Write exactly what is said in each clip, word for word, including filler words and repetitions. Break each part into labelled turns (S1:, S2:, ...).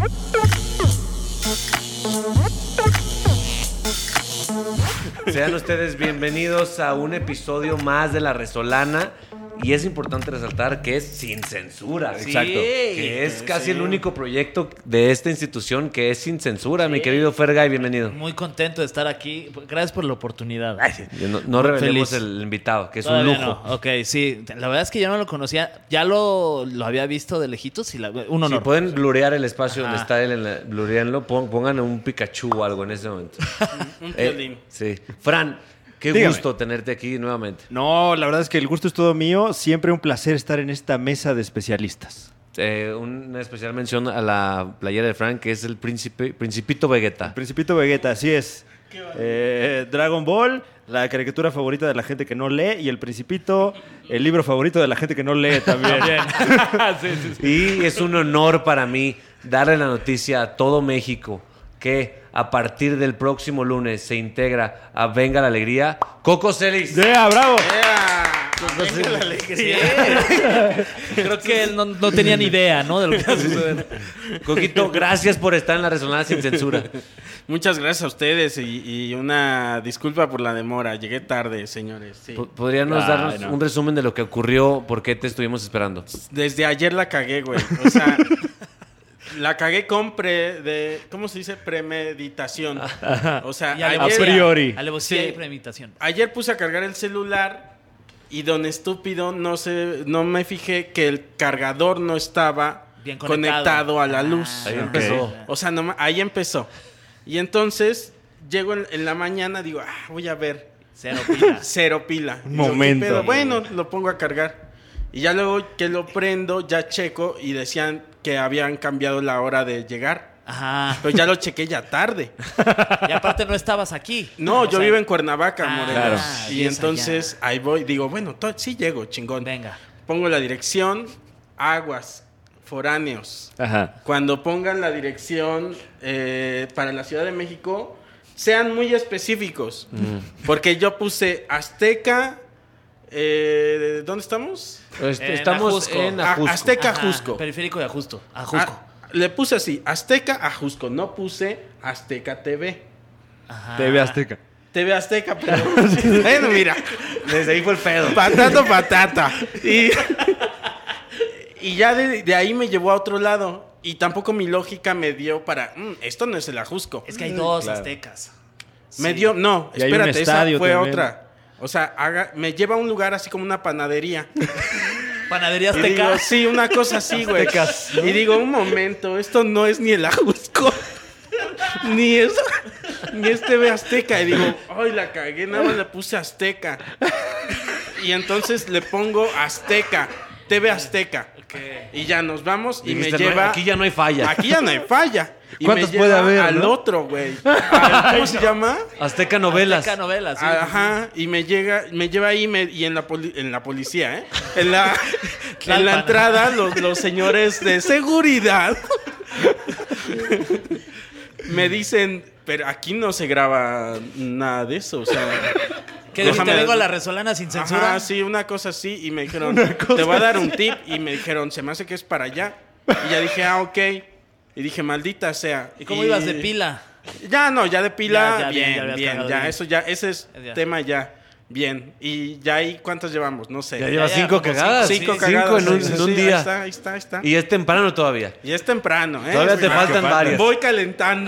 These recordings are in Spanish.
S1: Sean ustedes bienvenidos a un episodio más de La Resolana. Y es importante resaltar que es sin censura.
S2: Sí,
S1: exacto. Que es casi
S2: sí.
S1: el único proyecto de esta institución que es sin censura,
S2: Sí.
S1: mi querido Fergay, bienvenido.
S2: Muy contento de estar aquí. Gracias por la oportunidad.
S1: No, no revelemos
S2: Feliz.
S1: el invitado, que es
S2: Todavía
S1: un lujo.
S2: no. Ok, sí. La verdad es que yo no lo conocía. Ya lo, lo había visto de lejitos y la, un honor.
S1: Si pueden blurear el espacio
S2: Ajá.
S1: donde está él, en la, blureanlo, pon- pongan un Pikachu o algo en ese momento.
S3: Un
S1: Eh,
S3: violín.
S1: sí. Fran, qué
S4: Dígame.
S1: gusto tenerte aquí nuevamente.
S4: No, la verdad es que el gusto es todo mío. Siempre un placer estar en esta mesa de especialistas.
S1: Eh, una especial mención a la playera de Fran, que es el príncipe, Principito Vegeta.
S4: Principito Vegeta, así es. Eh, Dragon Ball, la caricatura favorita de la gente que no lee, y el Principito, el libro favorito de la gente que no lee también.
S2: sí, sí, sí.
S1: Y es un honor para mí darle la noticia a todo México que a partir del próximo lunes se integra a Venga la Alegría Coco Celis.
S4: ¡Yeah, bravo!
S3: ¡Ea!
S1: Coco
S3: Venga la
S1: Celis.
S3: alegría.
S2: Creo que él no, no tenía ni idea, ¿no? De lo que iba a suceder.
S1: Coquito, gracias por estar en La Resonancia sin censura.
S3: Muchas gracias a ustedes y, y una disculpa por la demora. Llegué tarde, señores. Sí.
S1: Po- ¿Podríamos
S4: Ay,
S1: darnos
S4: no.
S1: un resumen de lo que ocurrió? ¿Por qué te estuvimos esperando?
S3: Desde ayer la cagué, güey. O sea, la cagué con pre de, ¿cómo se dice? Premeditación. O sea,
S2: Y
S3: ayer,
S4: A priori.
S2: Alevosía
S3: Sí.
S2: y premeditación.
S3: ayer puse a cargar el celular y don estúpido no sé, no me fijé que el cargador no estaba
S2: Bien conectado.
S3: conectado a la luz.
S2: Ah,
S1: Ahí
S2: ok.
S1: empezó.
S3: O sea, no, ahí empezó. Y entonces llego en, en la mañana, digo, ah, voy a ver.
S2: Cero pila.
S3: Cero pila.
S4: Un
S3: Y yo, ¿qué
S4: momento.
S3: pedo? Bueno, lo pongo a cargar. Y ya luego que lo prendo, ya checo y decían que habían cambiado la hora de llegar.
S2: Ajá.
S3: Pero ya lo chequé ya tarde.
S2: Y aparte no estabas aquí.
S3: No,
S2: O
S3: yo
S2: sea,
S3: vivo en Cuernavaca,
S2: Ah,
S3: Morelos.
S4: claro.
S3: Y
S2: y es
S3: entonces ahí voy, digo, bueno, to- sí llego, chingón.
S2: Venga.
S3: Pongo la dirección, aguas, foráneos.
S4: Ajá.
S3: Cuando pongan la dirección eh, para la Ciudad de México, sean muy específicos. Porque yo puse Azteca. Eh, ¿Dónde estamos?
S1: Este,
S2: En
S1: estamos
S2: Ajusco.
S1: en
S3: A-
S1: Ajusco.
S3: Azteca
S2: Ajá,
S3: Ajusco.
S2: Periférico de Ajusto. Ajusco.
S3: Ah, le puse así: Azteca Ajusco. No puse Azteca T V.
S2: Ajá.
S4: T V Azteca.
S3: T V Azteca, pero. Bueno, mira.
S1: Desde ahí fue el pedo.
S3: Patata, patata. Y, y ya de, de ahí me llevó a otro lado. Y tampoco mi lógica me dio para. "Mm, esto no es el Ajusco.
S2: Es que hay dos
S4: Claro.
S2: aztecas.
S3: Me
S2: Sí.
S3: dio. No,
S4: Y hay un
S3: espérate, esa
S4: estadio
S3: fue
S4: también.
S3: otra. O sea, haga- me lleva a un lugar así como una panadería.
S2: Panadería
S3: Y digo,
S2: Azteca.
S3: sí, una cosa así, güey. Y digo, un momento, esto no es ni el Ajusco. Ni es, ni es T V Azteca. Y digo, ay, la cagué, nada más le puse Azteca. Y entonces le pongo Azteca, T V Azteca. Y ya nos vamos y
S1: Dijiste,
S3: me
S1: "No,
S3: lleva.
S1: aquí ya no hay falla".
S3: Aquí ya no hay falla. Y
S4: ¿Cuántos
S3: me
S4: puede
S3: lleva
S4: haber,
S3: al
S4: no?
S3: otro, güey. Al- ¿Cómo se llama?
S1: Azteca Novelas.
S2: Azteca Novelas. sí.
S3: Ajá, y me llega, me lleva ahí me- y en la poli- en la policía, ¿eh? En la, en
S2: Tlalpan.
S3: la entrada, los, los señores de seguridad me dicen, pero aquí no se graba nada de eso, o sea.
S2: Que dijiste,
S3: déjame-
S2: vengo a La Resolana sin censura.
S3: Ajá, sí, una cosa así, y me dijeron, te voy a dar un tip, y me dijeron, se me hace que es para allá. Y ya dije, ah, ok. Y dije, maldita sea.
S2: ¿Y cómo ibas de pila?
S3: Ya no, ya de pila,
S2: Ya, ya, bien,
S3: bien,
S2: ya
S3: bien,
S2: habías
S3: ya,
S2: cagado bien.
S3: eso ya, ese es
S2: Ya.
S3: tema ya, bien. Y ya ahí, ¿cuántas llevamos? No sé.
S1: Ya lleva
S2: ya,
S1: cinco
S2: como
S1: cagadas.
S3: Cinco
S1: Sí,
S3: cagadas.
S1: cinco en un,
S3: sí,
S1: en
S3: sí,
S1: un
S3: sí,
S1: día.
S3: Ahí está, ahí está, ahí está.
S1: Y es temprano todavía.
S3: Y es temprano, ¿eh?
S1: Todavía te
S3: Mira,
S1: faltan varias.
S3: Voy calentando.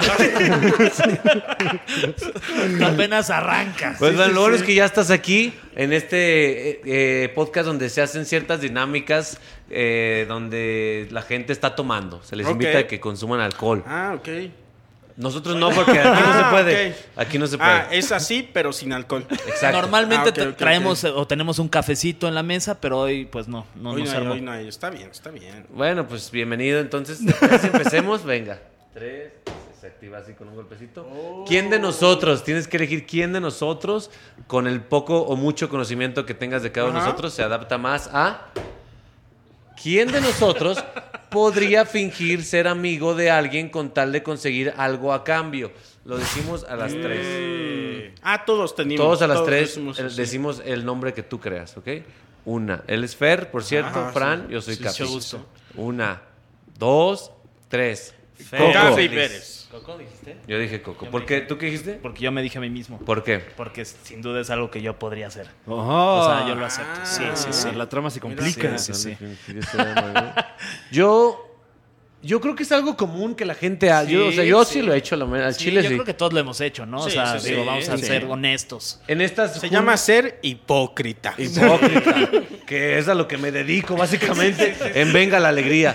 S2: Apenas arrancas.
S1: Pues
S3: Sí,
S1: bueno,
S3: sí,
S1: lo bueno
S3: sí.
S1: es que ya estás aquí en este eh, eh, podcast donde se hacen ciertas dinámicas eh, donde la gente está tomando. Se les
S3: Ok.
S1: invita a que consuman alcohol.
S3: Ah, ok.
S1: Nosotros no, porque aquí no se
S3: Ah,
S1: puede.
S3: ok.
S1: Aquí no se puede.
S3: Ah, es así, pero sin alcohol.
S1: Exacto.
S2: Normalmente
S3: Ah, ok,
S2: tra-
S3: ok,
S2: traemos eh, o tenemos un cafecito en la mesa, pero hoy pues no, no
S3: hoy
S2: nos
S3: no hay,
S2: armó.
S3: hoy no hay. Está bien, está bien.
S1: Bueno, pues bienvenido. Entonces, ¿qué si empecemos? Venga. Tres. Se activa así con un golpecito. ¿Quién de nosotros? Tienes que elegir quién de nosotros, con el poco o mucho conocimiento que tengas de cada uno de
S3: Ajá.
S1: nosotros, se adapta más a. ¿Quién de nosotros podría fingir ser amigo de alguien con tal de conseguir algo a cambio? Lo decimos a las tres.
S3: Ah, todos tenemos.
S1: Todos a las tres
S3: decimos
S1: el-
S3: eso.
S1: decimos el nombre que tú creas, ¿ok? Una. Él es Fer, por cierto.
S3: Ajá,
S1: Fran,
S3: sí.
S1: yo soy
S3: Sí,
S1: Capi.
S3: mucho gusto.
S1: Una, dos, tres.
S2: Fer.
S3: Café Pérez.
S2: ¿Coco dijiste?
S1: Yo dije Coco.
S2: Yo
S1: ¿Por
S2: me
S1: qué?
S2: dije-
S1: ¿Tú qué dijiste?
S2: Porque yo me dije a mí mismo.
S1: ¿Por qué?
S2: Porque sin duda es algo que yo podría hacer.
S4: Oh.
S2: O sea, yo lo acepto. Sí, sí, sí.
S4: La trama se complica.
S2: Sí, sí, sí.
S1: Yo, yo creo que es algo común que la gente hace. Yo, o sea, yo sí,
S3: Sí,
S1: lo he hecho al al
S2: Sí,
S1: chile,
S2: yo
S1: sí.
S2: creo que todos lo hemos hecho, ¿no? o
S3: Sí,
S2: sea,
S3: sí,
S2: digo,
S3: sí,
S2: vamos a
S3: sí.
S2: ser honestos.
S1: En estas
S3: Se
S1: jun-
S3: llama ser hipócrita.
S1: hipócrita, que es a lo que me dedico básicamente en Venga la Alegría.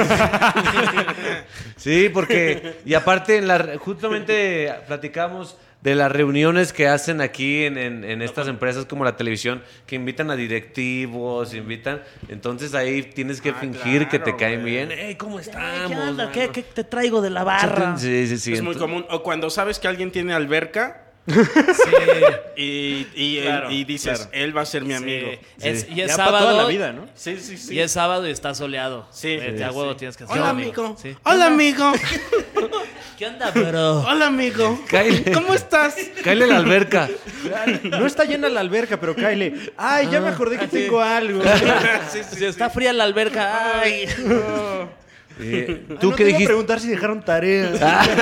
S1: Sí, porque y aparte en la justamente platicamos de las reuniones que hacen aquí en, en, en estas empresas como la televisión, que invitan a directivos, invitan, entonces ahí tienes que
S3: Ah,
S1: fingir que te
S3: claro,
S1: caen
S3: güey.
S1: bien. Hey, ¿cómo estamos?
S2: ¿Qué onda?
S1: mano?
S2: ¿Qué, qué te traigo de la barra?
S1: Sí, sí, sí.
S3: Es muy
S1: entonces-
S3: común. O cuando sabes que alguien tiene alberca
S2: Sí.
S3: y, y,
S2: Claro,
S3: y dices,
S4: claro.
S3: él va a ser mi amigo.
S2: Sí. Es, y es
S4: Ya para
S2: sábado.
S4: toda la vida, ¿no?
S3: Sí, sí, sí.
S2: Y es sábado y está soleado.
S3: Sí.
S2: Vete
S3: Sí,
S2: a huevo,
S3: sí.
S2: tienes que hacer
S3: Hola,
S2: un
S3: amigo.
S2: Sí.
S3: Hola, amigo.
S2: ¿Qué onda, bro?
S3: Hola, amigo.
S1: Cáele.
S3: ¿Cómo estás?
S1: Cáele a la alberca.
S4: No está llena la alberca, pero Kyle. Ay, ya me acordé que tengo algo.
S3: Sí, sí,
S2: Si está fría la alberca. Ay.
S1: Eh,
S4: ¿Tú
S1: ¿Tú
S4: no
S1: qué
S4: te iba a
S1: dijiste?
S4: preguntar si dejaron tarea.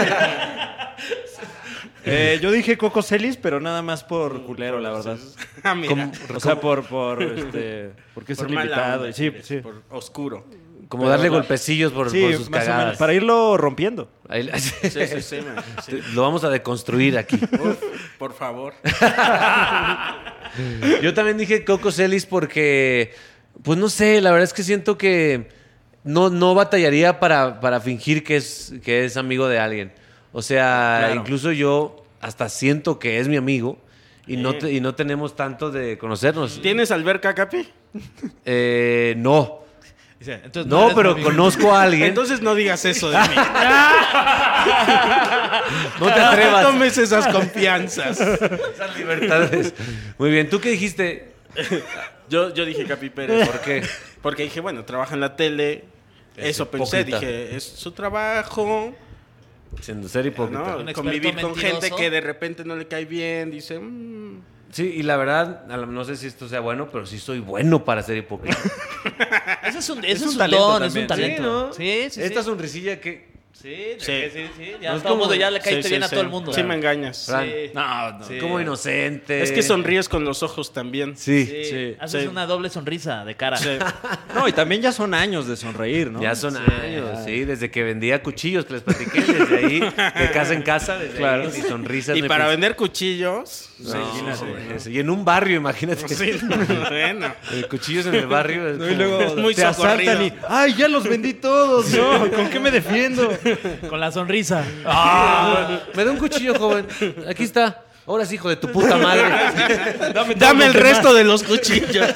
S4: Eh, yo dije Coco Celis, pero nada más por culero, la verdad.
S3: Ah, mira.
S1: ¿Cómo?
S4: O sea, por, por, este, porque es
S3: Por
S4: el
S3: mala
S4: invitado.
S3: onda,
S4: Sí,
S3: quieres,
S4: sí.
S3: Por oscuro.
S1: Como
S4: Pero
S1: darle
S4: la-
S1: golpecillos por,
S4: Sí,
S1: por sus
S4: más o
S1: cagadas.
S4: menos, para irlo rompiendo.
S1: Ahí-
S3: Sí, sí, sí, man, sí.
S1: Lo vamos a deconstruir aquí.
S3: Uf, por favor.
S1: Yo también dije Coco Celis porque, pues no sé, la verdad es que siento que no, no batallaría para, para fingir que es, que es amigo de alguien. O sea,
S4: Claro.
S1: incluso yo hasta siento que es mi amigo y, no, te- y no tenemos tanto de conocernos.
S3: ¿Tienes alberca, Capi?
S1: Eh, no.
S2: Dice, entonces
S1: No,
S2: eres
S1: pero
S2: mi amigo.
S1: conozco a alguien.
S3: Entonces no digas eso de mí.
S1: no te
S3: No
S1: atrevas.
S3: tomes esas confianzas.
S1: Esas libertades. Muy bien, ¿tú qué dijiste?
S3: Yo, yo dije Capi Pérez.
S1: ¿Por qué?
S3: Porque dije, bueno, trabaja en la tele.
S1: Es
S3: Eso pensé.
S1: hipócrita.
S3: Dije, es su trabajo.
S1: Siendo ser hipócrita.
S3: ¿no?
S2: Un experto
S3: Convivir con
S2: mentiroso.
S3: gente que de repente no le cae bien. Dice, mm,
S1: Sí, y la verdad, a lo- no sé si esto sea bueno, pero sí soy bueno para ser hipócrita.
S2: Ese es un,
S4: Es
S2: ese
S4: un
S2: es un
S4: talento
S2: don,
S4: también.
S2: es un talento.
S1: Sí, ¿no?
S2: Sí, sí, sí.
S1: Esta sonrisilla que...
S2: Sí, de
S3: Sí.
S2: que sí, sí. Ya
S1: No es
S2: todo el
S1: como-
S2: mundo ya le caíste
S3: sí,
S2: bien
S3: sí,
S2: a
S3: sí.
S2: todo el mundo.
S3: Sí, me engañas.
S1: Fran,
S2: Sí.
S4: No, no.
S2: Sí.
S1: como inocente.
S3: Es que sonríes con los ojos también.
S1: Sí.
S2: Sí.
S4: Sí.
S2: Haces
S3: Sí.
S2: una doble sonrisa de cara.
S3: Sí.
S4: No, y también ya son años de sonreír, ¿no?
S1: Ya son
S2: Sí.
S1: años, sí, desde que vendía cuchillos que les platiqué, desde ahí, de casa en casa, desde
S4: Claro.
S1: ahí, mi sonrisa. es
S3: Y
S1: mi
S3: para
S1: prin-
S3: vender cuchillos.
S1: No,
S3: sí, sí,
S1: eso. Y en un barrio, imagínate.
S3: sí. Bueno.
S1: Eh, Cuchillos en el barrio. es
S4: No, y
S1: como-
S4: luego
S3: Es muy
S4: te asaltan
S3: socorrido.
S4: y ¡ay, ya los vendí todos! No, ¿con qué me defiendo?
S2: Con la sonrisa.
S1: Ah, me da un cuchillo, joven. Aquí está. Ahora sí, hijo de tu puta madre.
S4: Dame,
S3: Dame el resto de los cuchillos.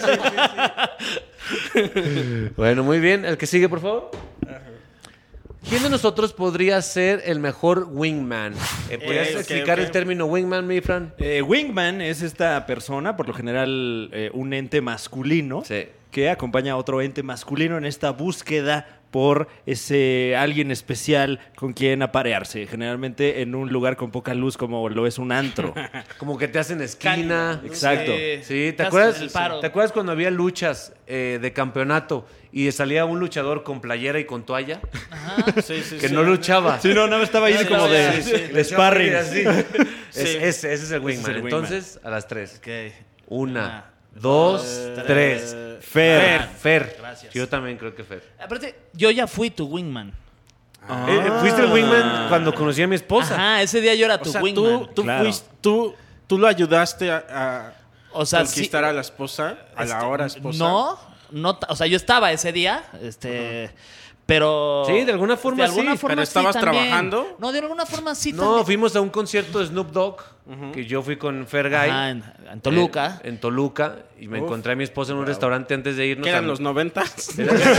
S1: Bueno, muy bien. El que sigue, por favor. ¿Quién de nosotros podría ser el mejor wingman? Eh, ¿Podrías
S3: Eh, ok,
S1: explicar
S3: ok.
S1: el término wingman, mi Fran?
S4: Eh, wingman es esta persona, por lo general eh, un ente masculino,
S1: Sí.
S4: que acompaña a otro ente masculino en esta búsqueda por ese alguien especial con quien aparearse, generalmente en un lugar con poca luz como lo es un antro.
S1: Como que te hacen esquina.
S4: Exacto.
S1: Sí, ¿te
S2: Te
S1: acuerdas?
S2: hacen el paro.
S1: ¿Te acuerdas cuando había luchas eh, de campeonato y salía un luchador con playera y con toalla?
S3: Sí, sí,
S1: Que
S3: sí.
S1: no luchaba.
S4: Sí, no, nada más estaba ahí
S2: Sí,
S4: como
S2: sí,
S4: de,
S2: sí, sí.
S4: de sparring.
S1: Así.
S3: Sí.
S1: Es- ese, ese es el wingman.
S4: el wingman.
S1: Entonces, a las tres.
S2: Ok.
S1: Una, dos, tres.
S4: Fer.
S1: Fer. Fer.
S2: Gracias.
S1: Yo también creo que Fer.
S2: Aparte, yo ya fui tu wingman.
S4: Ah.
S1: Eh, ¿Fuiste el wingman cuando conocí a mi esposa?
S2: Ajá, ese día yo era
S3: O
S2: tu
S3: sea,
S2: wingman.
S3: tú, tú,
S4: Claro.
S3: fuiste- tú, tú lo ayudaste a, a
S2: O sea,
S3: conquistar
S2: sí-
S3: a la esposa, a la
S2: Este,
S3: hora esposa.
S2: No, no, ta- o sea, yo estaba ese día, este, pero
S1: Sí, de alguna forma
S2: de alguna
S1: sí.
S2: forma
S3: ¿Pero
S2: sí
S3: estabas
S2: también.
S3: trabajando?
S2: No, de alguna forma sí
S1: No,
S2: también.
S1: fuimos a un concierto de Snoop Dogg, que yo fui con Fergay.
S2: Ajá, en, en Toluca.
S1: En, en Toluca. Y me
S3: Uf.
S1: encontré a mi esposa en un restaurante antes de irnos.
S3: ¿Qué eran
S1: a-
S3: los noventas?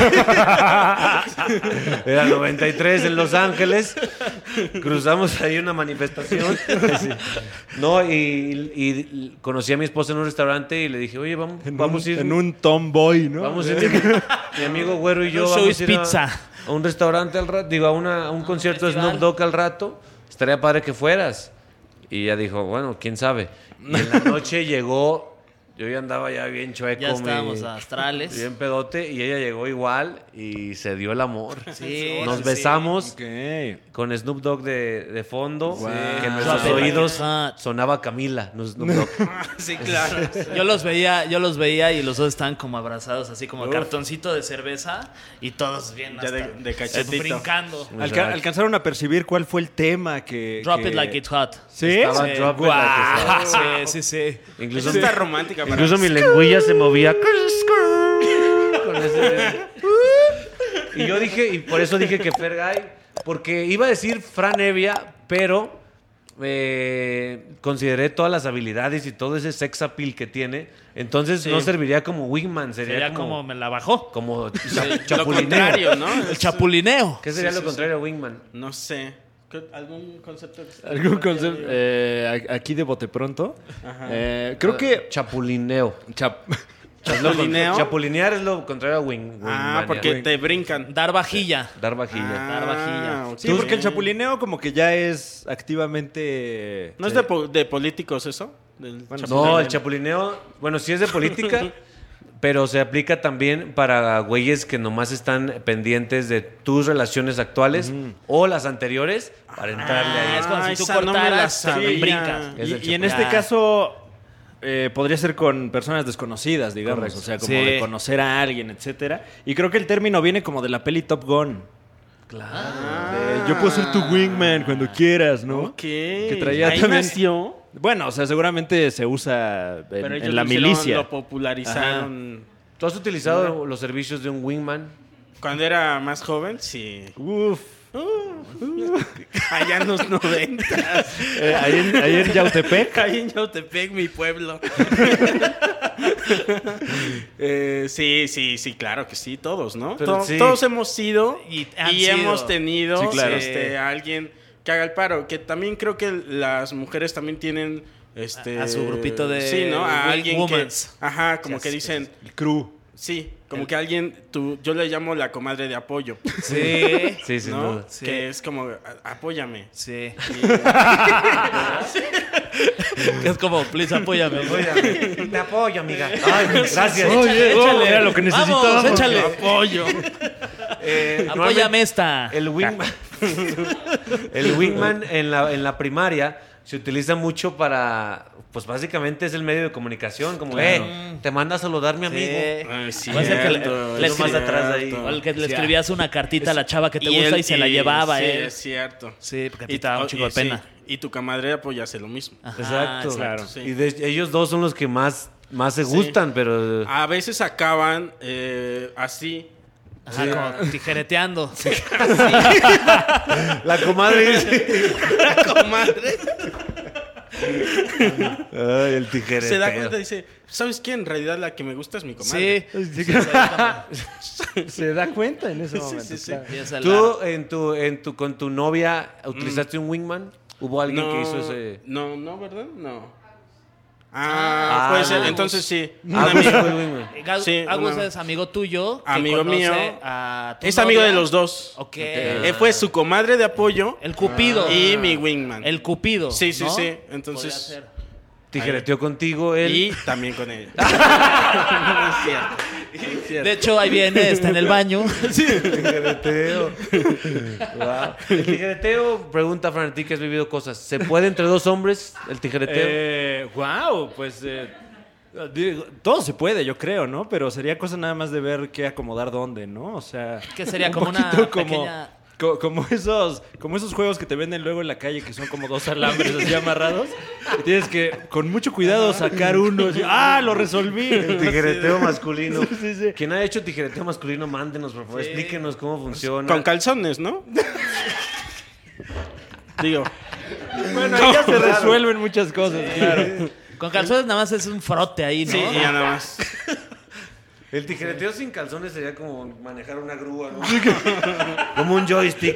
S1: Era noventa y tres en Los Ángeles. Cruzamos ahí una manifestación. Sí. No, y, y conocí a mi esposa en un restaurante y le dije, oye, vamos,
S4: En,
S1: vamos
S4: un,
S1: a ir.
S4: en un tomboy, ¿no?
S1: Vamos a ir. Mi, mi amigo Güero y yo
S2: Un show
S1: vamos a
S2: is
S1: ir a-
S2: pizza.
S1: A, un restaurante al rato, digo, a, una- a un concierto de
S2: festival.
S1: Snoop Dogg al rato. Estaría padre que fueras. Y ella dijo, bueno, quién sabe. Y en la noche llegó Yo ya andaba ya bien chueco.
S2: Ya estábamos
S1: mi-
S2: astrales.
S1: Bien pedote y ella llegó igual y se dio el amor.
S2: Sí,
S1: Nos
S2: sí,
S1: besamos
S4: Ok.
S1: con Snoop Dogg de, de fondo,
S4: Wow.
S1: que en
S2: Drop
S1: nuestros
S2: it like
S1: oídos
S2: it's hot.
S1: sonaba Camila, no Snoop Dogg.
S3: Sí, claro.
S2: Yo los veía, yo los veía y los dos estaban como abrazados, así como
S3: Uf.
S2: cartoncito de cerveza y todos bien
S3: Ya de-
S2: hasta-
S3: de cachetito.
S2: brincando.
S1: Muy
S4: Alca-
S1: raro.
S4: ¿Alcanzaron a percibir cuál fue el tema que.
S2: Drop
S4: que-
S2: it like it's hot.
S4: ¿Sí?
S1: Estaba
S2: Sí.
S1: Drop It Like It's Hot.
S2: Sí, sí, sí.
S1: Incluso,
S3: Eso está romántica para
S1: incluso mi lengüilla se movía. Con ese- Y yo dije, y por eso dije que Fergay, porque iba a decir Fran Evia, pero eh, consideré todas las habilidades y todo ese sex appeal que tiene. Entonces
S3: Sí.
S1: no serviría como wingman, sería,
S2: Sería como,
S1: como,
S2: me la bajó.
S1: como cha-
S3: Lo
S1: chapulineo.
S3: contrario, ¿no?
S2: El chapulineo.
S1: ¿Qué sería
S3: Sí,
S1: lo
S3: sí,
S1: contrario a wingman?
S3: No sé. ¿Qué- ¿Algún concepto?
S4: ¿Algún concepto? Eh, a- aquí de bote pronto.
S3: Ajá.
S4: Eh, creo que.
S1: Chapulineo.
S4: Chap-
S1: Es lo con-
S3: ¿Chapulineo?
S1: Chapulinear es lo contrario a wing.
S3: Ah,
S1: wingmania.
S3: porque te brincan.
S2: Dar vajilla.
S1: Dar vajilla.
S2: Dar vajilla.
S3: ok.
S4: Sí, porque el chapulineo como que ya es activamente...
S3: ¿No es de, po- de políticos eso? Del
S4: Bueno,
S1: No, el chapulineo, bueno, sí es de política, pero se aplica también para güeyes que nomás están pendientes de tus relaciones actuales o las anteriores para entrarle
S2: Ah,
S1: ahí.
S2: es como si tú
S3: esa no me la
S2: cortaras,
S3: sabía.
S2: brincas.
S1: Es
S4: Y,
S1: el
S4: y en
S1: chapulineo.
S4: este caso eh, podría ser con personas desconocidas, digamos.
S1: Correcto.
S4: O sea, como
S2: Sí.
S4: de conocer a alguien, etcétera. Y creo que el término viene como de la peli Top Gun.
S2: Claro.
S4: De, yo puedo ser tu wingman cuando quieras, ¿no?
S3: Ok.
S4: Que traía
S3: Ahí
S4: también-
S3: nació.
S4: Bueno, o sea, seguramente se usa en,
S3: Pero
S4: en
S3: ellos
S4: la
S3: lo hicieron,
S4: milicia.
S3: Lo popularizaron.
S1: ¿Tú has utilizado los servicios de un wingman?
S3: Cuando era más joven, sí.
S4: Uf.
S3: Allá en los noventas.
S4: Eh, ahí, en, ahí en Yautepec.
S3: Ahí en Yautepec, mi pueblo. Eh, sí, sí, sí, claro que sí, todos, ¿no?
S1: Pero
S3: To-
S1: sí.
S3: Todos hemos sido
S2: Y
S3: y,
S2: han sido.
S3: hemos tenido
S4: Sí, claro.
S3: este, a alguien que haga el paro. Que también creo que las mujeres también tienen este
S2: A- a su grupito de
S3: sí, ¿no? A
S2: wing
S3: alguien
S2: womans.
S3: que ajá, como
S2: Sí,
S3: que
S2: sí,
S3: dicen
S4: El crew.
S3: sí, como que alguien tú yo le llamo la comadre de apoyo,
S2: Sí.
S1: Sí, sin
S3: ¿no?
S1: duda.
S2: Sí.
S3: Que es como "A- apóyame.
S2: Sí. Es como, please, apóyame.
S1: Te apoyo, amiga. Ay, gracias.
S4: Oye,
S2: échale.
S4: era lo que necesitábamos.
S2: Vamos, échale.
S3: Apoyo.
S1: Eh,
S2: Apóyame esta.
S1: El wingman, el wingman en la, en la primaria se utiliza mucho para, pues básicamente es el medio de comunicación, como,
S2: Claro.
S1: eh, te manda a saludar mi amigo.
S2: Sí.
S3: Ay, sí,
S2: Puede ser que le-
S3: cierto,
S2: le
S3: es
S1: escribí-
S3: cierto.
S1: atrás de ahí.
S2: O el que le
S4: Sí,
S2: escribías una cartita a la chava que te
S3: Y
S2: gusta
S3: él-
S2: y se la llevaba,
S3: sí,
S2: ¿eh?
S3: es cierto.
S2: Sí, porque a ti
S3: Y-
S2: te daba un
S3: oh,
S2: chico
S3: y
S2: de pena.
S3: sí, y tu comadre pues hace lo mismo.
S2: Ajá,
S1: Exacto.
S4: claro.
S3: Sí.
S1: Y de- ellos dos son los que más, más se
S3: Sí.
S1: gustan, pero
S3: A veces acaban eh, así.
S2: Ajá, como tijereteando.
S1: la comadre dice,
S3: Comadre.
S1: ay, el tijereteo.
S3: Se da cuenta y dice, ¿sabes qué? En realidad la que me gusta es mi comadre.
S2: Sí.
S4: Se da cuenta en ese
S3: Sí,
S4: momento.
S3: sí, sí.
S4: claro.
S2: Y es el
S1: ¿Tú en tu, en tu, con tu novia utilizaste un wingman? ¿Hubo alguien
S3: no,
S1: que hizo ese...?
S3: No, no, ¿verdad? No. Ah,
S1: Ah,
S3: puede ser.
S2: Agus.
S3: Entonces sí. Un
S1: Ah,
S3: amigo.
S1: pues, fue wingman.
S2: Agus,
S3: Sí,
S2: Agus
S3: una-
S2: es amigo tuyo. que
S3: Amigo
S2: conoce
S3: mío.
S2: a tu
S3: Es amigo
S2: novia.
S3: de los dos.
S2: Ok.
S3: Eh, fue su comadre de apoyo
S2: El Cupido.
S3: y mi wingman.
S2: El Cupido.
S3: Sí, sí,
S2: ¿no?
S3: sí. Entonces-
S2: Podría ser.
S1: Tijereteó contigo él.
S3: Y también con ella. No es cierto. Es cierto.
S2: De hecho, ahí viene, está en el baño.
S1: Tijereteo. Wow. El tijereteo, pregunta Fran, a ti que has vivido cosas. ¿Se puede entre dos hombres el tijereteo?
S4: Eh, wow, pues eh, digo, todo se puede, yo creo, ¿no? Pero sería cosa nada más de ver qué acomodar dónde, ¿no? O sea,
S2: Que sería
S4: un
S2: como una
S4: poquito como,
S2: pequeña-
S4: co- como esos, como esos juegos que te venden luego en la calle que son como dos alambres así amarrados. Y tienes que con mucho cuidado sacar uno. Así, ¡ah, lo resolví!
S1: El tijereteo masculino.
S4: Sí, sí.
S1: Quien ha hecho tijereteo masculino, mándenos, por favor.
S2: Sí.
S1: Explíquenos cómo funciona.
S3: Con calzones, ¿no? Digo,
S4: Bueno, ahí ya se resuelven muchas cosas, claro.
S2: Con calzones nada más es un frote ahí, ¿no?
S3: sí, y ya nada más.
S1: El tijereteo sin calzones sería como manejar una grúa, ¿no? Como un joystick.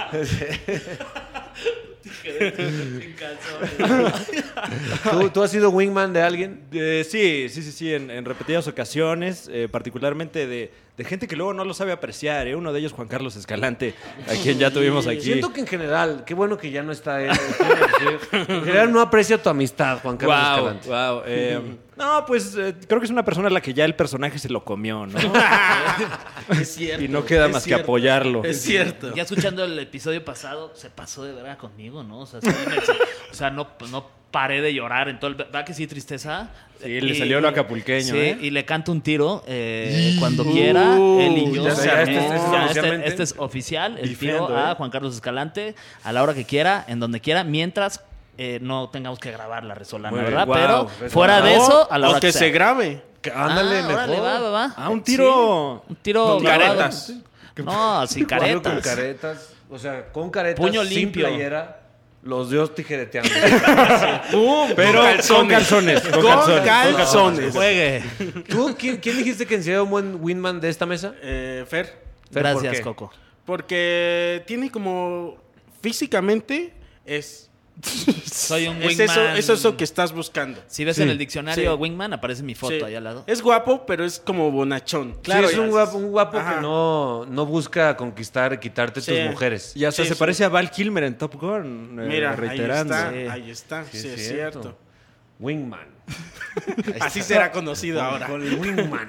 S2: Sin calzones.
S1: ¿Tú, tú has sido wingman de alguien?
S4: Eh, sí, sí, sí, sí, en, en repetidas ocasiones, eh, particularmente de, de gente que luego no lo sabe apreciar, ¿eh? Uno de ellos, Juan Carlos Escalante, a quien ya tuvimos aquí.
S1: Siento que en general, qué bueno que ya no está él. En general no aprecio tu amistad, Juan Carlos
S4: Wow,
S1: Escalante.
S4: wow. Eh, no, pues eh, creo que es una persona a la que ya el personaje se lo comió, ¿no?
S3: Es cierto.
S4: Y no queda
S3: es
S4: más que
S3: cierto,
S4: apoyarlo.
S3: Es cierto.
S2: Ya escuchando el episodio pasado, se pasó de verdad conmigo, ¿no? O sea, sí me- o sea no, no paré de llorar en todo el... ¿Verdad que sí, tristeza?
S4: Sí, le salió lo acapulqueño,
S2: Sí,
S4: ¿eh?
S2: y le canto un tiro eh, cuando quiera, él y yo.
S1: ya
S2: se
S1: sé,
S2: armó.
S1: este es- este es
S2: Ya,
S1: oficialmente.
S2: este es oficial, el
S4: Bifeando,
S2: tiro a
S4: ¿eh?
S2: Juan Carlos Escalante, a la hora que quiera, en donde quiera, mientras eh, no tengamos que grabar la resolana,
S1: Muy bien.
S2: ¿verdad?
S4: Wow,
S2: Pero fuera de
S3: O-
S2: eso, a la
S3: o
S2: hora
S3: que
S2: que
S3: se
S2: sea.
S3: grabe.
S1: Que ándale,
S2: Ah,
S1: mejor.
S2: órale, va, va, va.
S4: Ah, un tiro...
S2: Un tiro
S3: Con
S2: grabado.
S3: caretas.
S2: No, sin
S1: Algo
S2: caretas.
S1: con caretas. O sea, con caretas,
S2: Puño
S1: sin
S2: limpio.
S1: playera, los dios tijereteando.
S4: Pero con calzones. Con
S3: Con
S4: calzones.
S3: calzones.
S2: Juegue.
S1: ¿Tú quién, quién dijiste que sería un buen wingman de esta mesa?
S3: Eh, Fer.
S1: Fer, ¿por
S2: Gracias,
S1: qué?
S2: Coco.
S3: Porque tiene como... Físicamente es...
S2: Soy un
S3: Es
S2: wingman.
S3: eso, es eso que estás buscando.
S2: Si ves
S4: Sí.
S2: en el diccionario
S3: Sí.
S2: Wingman, aparece mi foto
S3: Sí.
S2: ahí al lado.
S3: Es guapo, pero es como bonachón.
S1: Claro, es un guapo, un guapo
S3: Ajá.
S1: que no, no busca conquistar, quitarte
S3: Sí.
S1: tus mujeres.
S4: Y hasta
S3: Sí,
S4: se
S3: sí.
S4: parece a Val Kilmer en Top Gun. eh,
S3: Mira,
S4: reiterando.
S3: ahí está,
S2: Sí.
S3: ahí está, sí,
S1: Sí,
S3: es
S1: es
S3: cierto.
S1: cierto. Wingman.
S3: Así será conocido
S1: Con,
S3: ahora.
S1: con el wingman.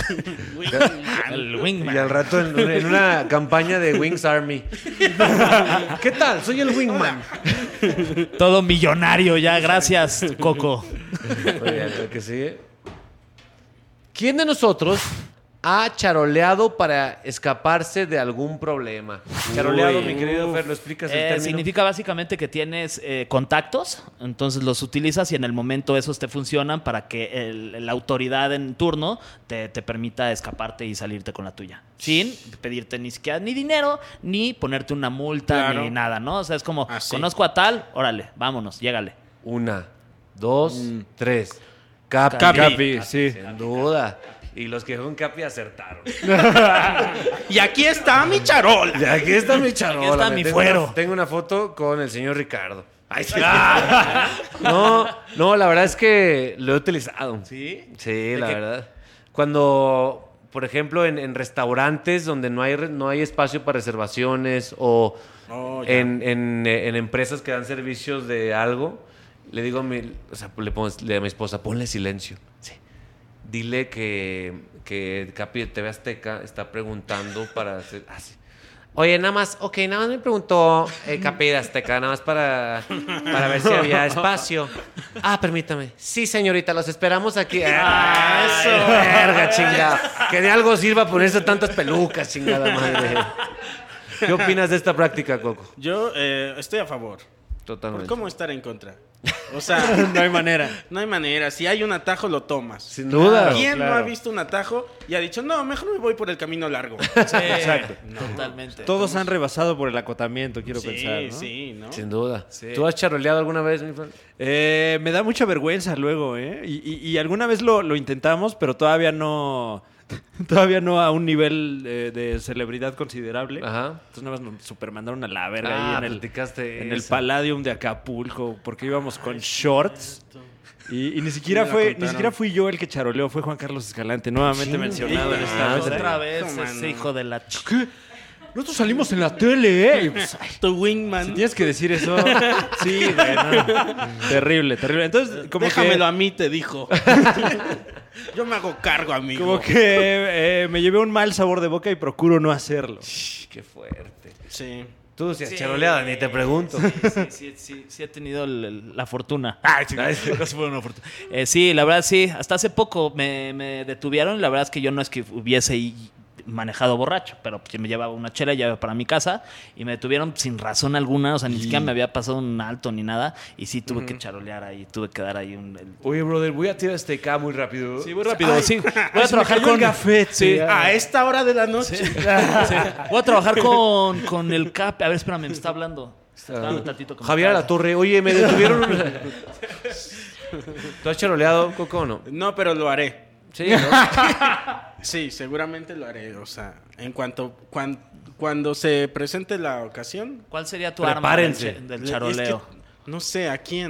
S2: El Wingman.
S1: Y al rato en, en una campaña de Wings Army. ¿Qué tal? Soy el wingman.
S2: Todo millonario ya, gracias, Coco.
S1: Muy bien, el que sigue. ¿Quién de nosotros ha charoleado para escaparse de algún problema? Charoleado,
S4: Uy.
S1: mi querido Fer, ¿lo explicas el
S2: Eh,
S1: término?
S2: significa básicamente que tienes eh, contactos, entonces los utilizas y en el momento esos te funcionan para que el- la autoridad en turno te, te permita escaparte y salirte con la tuya. Sin pedirte ni siquiera ni dinero, ni ponerte una multa,
S3: Claro.
S2: ni nada, ¿no? O sea, es como,
S3: Así.
S2: conozco a tal, órale, vámonos, llégale.
S1: Una, dos,
S3: Mm.
S1: tres. Capi.
S4: Capi, sí.
S1: Sin duda. Y los que fueron Capi acertaron.
S3: Y aquí está mi charola.
S1: Y aquí está mi charola.
S2: Aquí está
S1: me
S2: mi
S1: tengo
S2: fuero.
S1: Una, tengo una foto con el señor Ricardo. Ay, sí. No, no, la verdad es que lo he utilizado.
S2: ¿Sí?
S1: Sí, la
S2: qué?
S1: verdad. Cuando, por ejemplo, en, en restaurantes donde no hay, re- no hay espacio para reservaciones o
S3: Oh, ya.
S1: en, en, eh, en empresas que dan servicios de algo, le digo a mi, o sea, le pongo le digo a mi esposa, ponle silencio. Sí. Dile que, que Capi de T V Azteca está preguntando para hacer... ah, sí. Oye, nada más, ok, nada más me preguntó eh, Capi de Azteca, nada más para, para ver si había espacio. Ah, permítame. Sí, señorita, los esperamos aquí. Ah, eso. Verga, chingada. Que de algo sirva ponerse tantas pelucas, chingada madre. ¿Qué opinas de esta práctica, Coco?
S3: Yo eh, estoy a favor.
S1: Totalmente.
S3: ¿Cómo estar en contra? O sea,
S4: No hay manera.
S3: no hay manera. Si hay un atajo, lo tomas.
S1: Sin duda.
S3: ¿Quién no ha
S4: claro.
S3: visto un atajo y ha dicho, no, mejor me voy por el camino largo?
S2: Sí,
S4: Exacto.
S2: totalmente.
S4: Todos han rebasado por el acotamiento, quiero
S3: sí,
S4: pensar, ¿no?
S3: sí, ¿no?
S1: Sin duda.
S4: Sí.
S1: ¿Tú has charoleado alguna vez, mi Fran?
S4: Eh, me da mucha vergüenza luego, ¿eh? Y, y- y alguna vez lo, lo intentamos, pero todavía no... Todavía no a un nivel eh, de celebridad considerable.
S1: Ajá.
S4: Entonces nada más nos supermandaron a la verga
S1: Ah,
S4: ahí en el,
S1: platicaste
S4: en el
S1: esa.
S4: Palladium de Acapulco, porque íbamos con shorts. Y, y ni siquiera
S3: Me la
S4: fue, ni
S3: contaron.
S4: siquiera fui yo el que charoleó, fue Juan Carlos Escalante, nuevamente mencionado en esta
S1: Ah,
S4: mesa.
S2: Otra vez
S3: Cómo
S2: ese
S3: no.
S2: hijo de la... ch-
S4: ¿Qué? Nosotros salimos en la tele, ¿eh? Y pues, ay,
S3: Tu
S4: si
S3: wingman.
S4: tienes que decir eso, sí, güey, no. Terrible, terrible. Entonces, como
S3: Déjamelo
S4: que,
S3: a mí, te dijo. Yo me hago cargo, amigo.
S4: como que eh, me llevé un mal sabor de boca y procuro no hacerlo.
S1: Qué fuerte.
S3: Sí.
S1: Tú si has
S2: Sí.
S1: charoleado, ni te pregunto.
S2: Sí, sí, sí, sí he tenido el- el- la fortuna. Ay, sí, no se fue una fortuna. Eh, sí, la verdad sí. Hasta hace poco me, me detuvieron y la verdad es que yo no es que hubiese i- manejado borracho, pero pues, me llevaba una chela, ya iba para mi casa y me detuvieron sin razón alguna, o sea, ni siquiera me había pasado un alto ni nada y sí tuve que charolear ahí, tuve que dar ahí un... el-
S1: Oye, brother, voy a tirar este K muy rápido.
S2: Sí, muy rápido,
S3: Ay,
S2: sí. Voy
S4: ay,
S2: a
S4: se me
S2: trabajar
S4: cayó el
S2: con...
S4: gafete.
S2: Sí.
S3: A esta hora de la noche.
S2: Sí. Voy a trabajar con, con el Cap. A ver, espérame, me está hablando. Espérame un tantito que me
S1: Javier
S2: está-
S1: Alatorre, oye, me detuvieron. una- ¿Tú has charoleado, Coco, o no?
S3: No, pero lo haré.
S1: Sí, ¿no?
S3: Sí, seguramente lo haré. O sea, en cuanto cuan- cuando se presente la ocasión.
S2: ¿Cuál sería tu arma del,
S1: Prepárense.
S2: che- del
S3: es
S2: charoleo?
S3: que no sé a quién.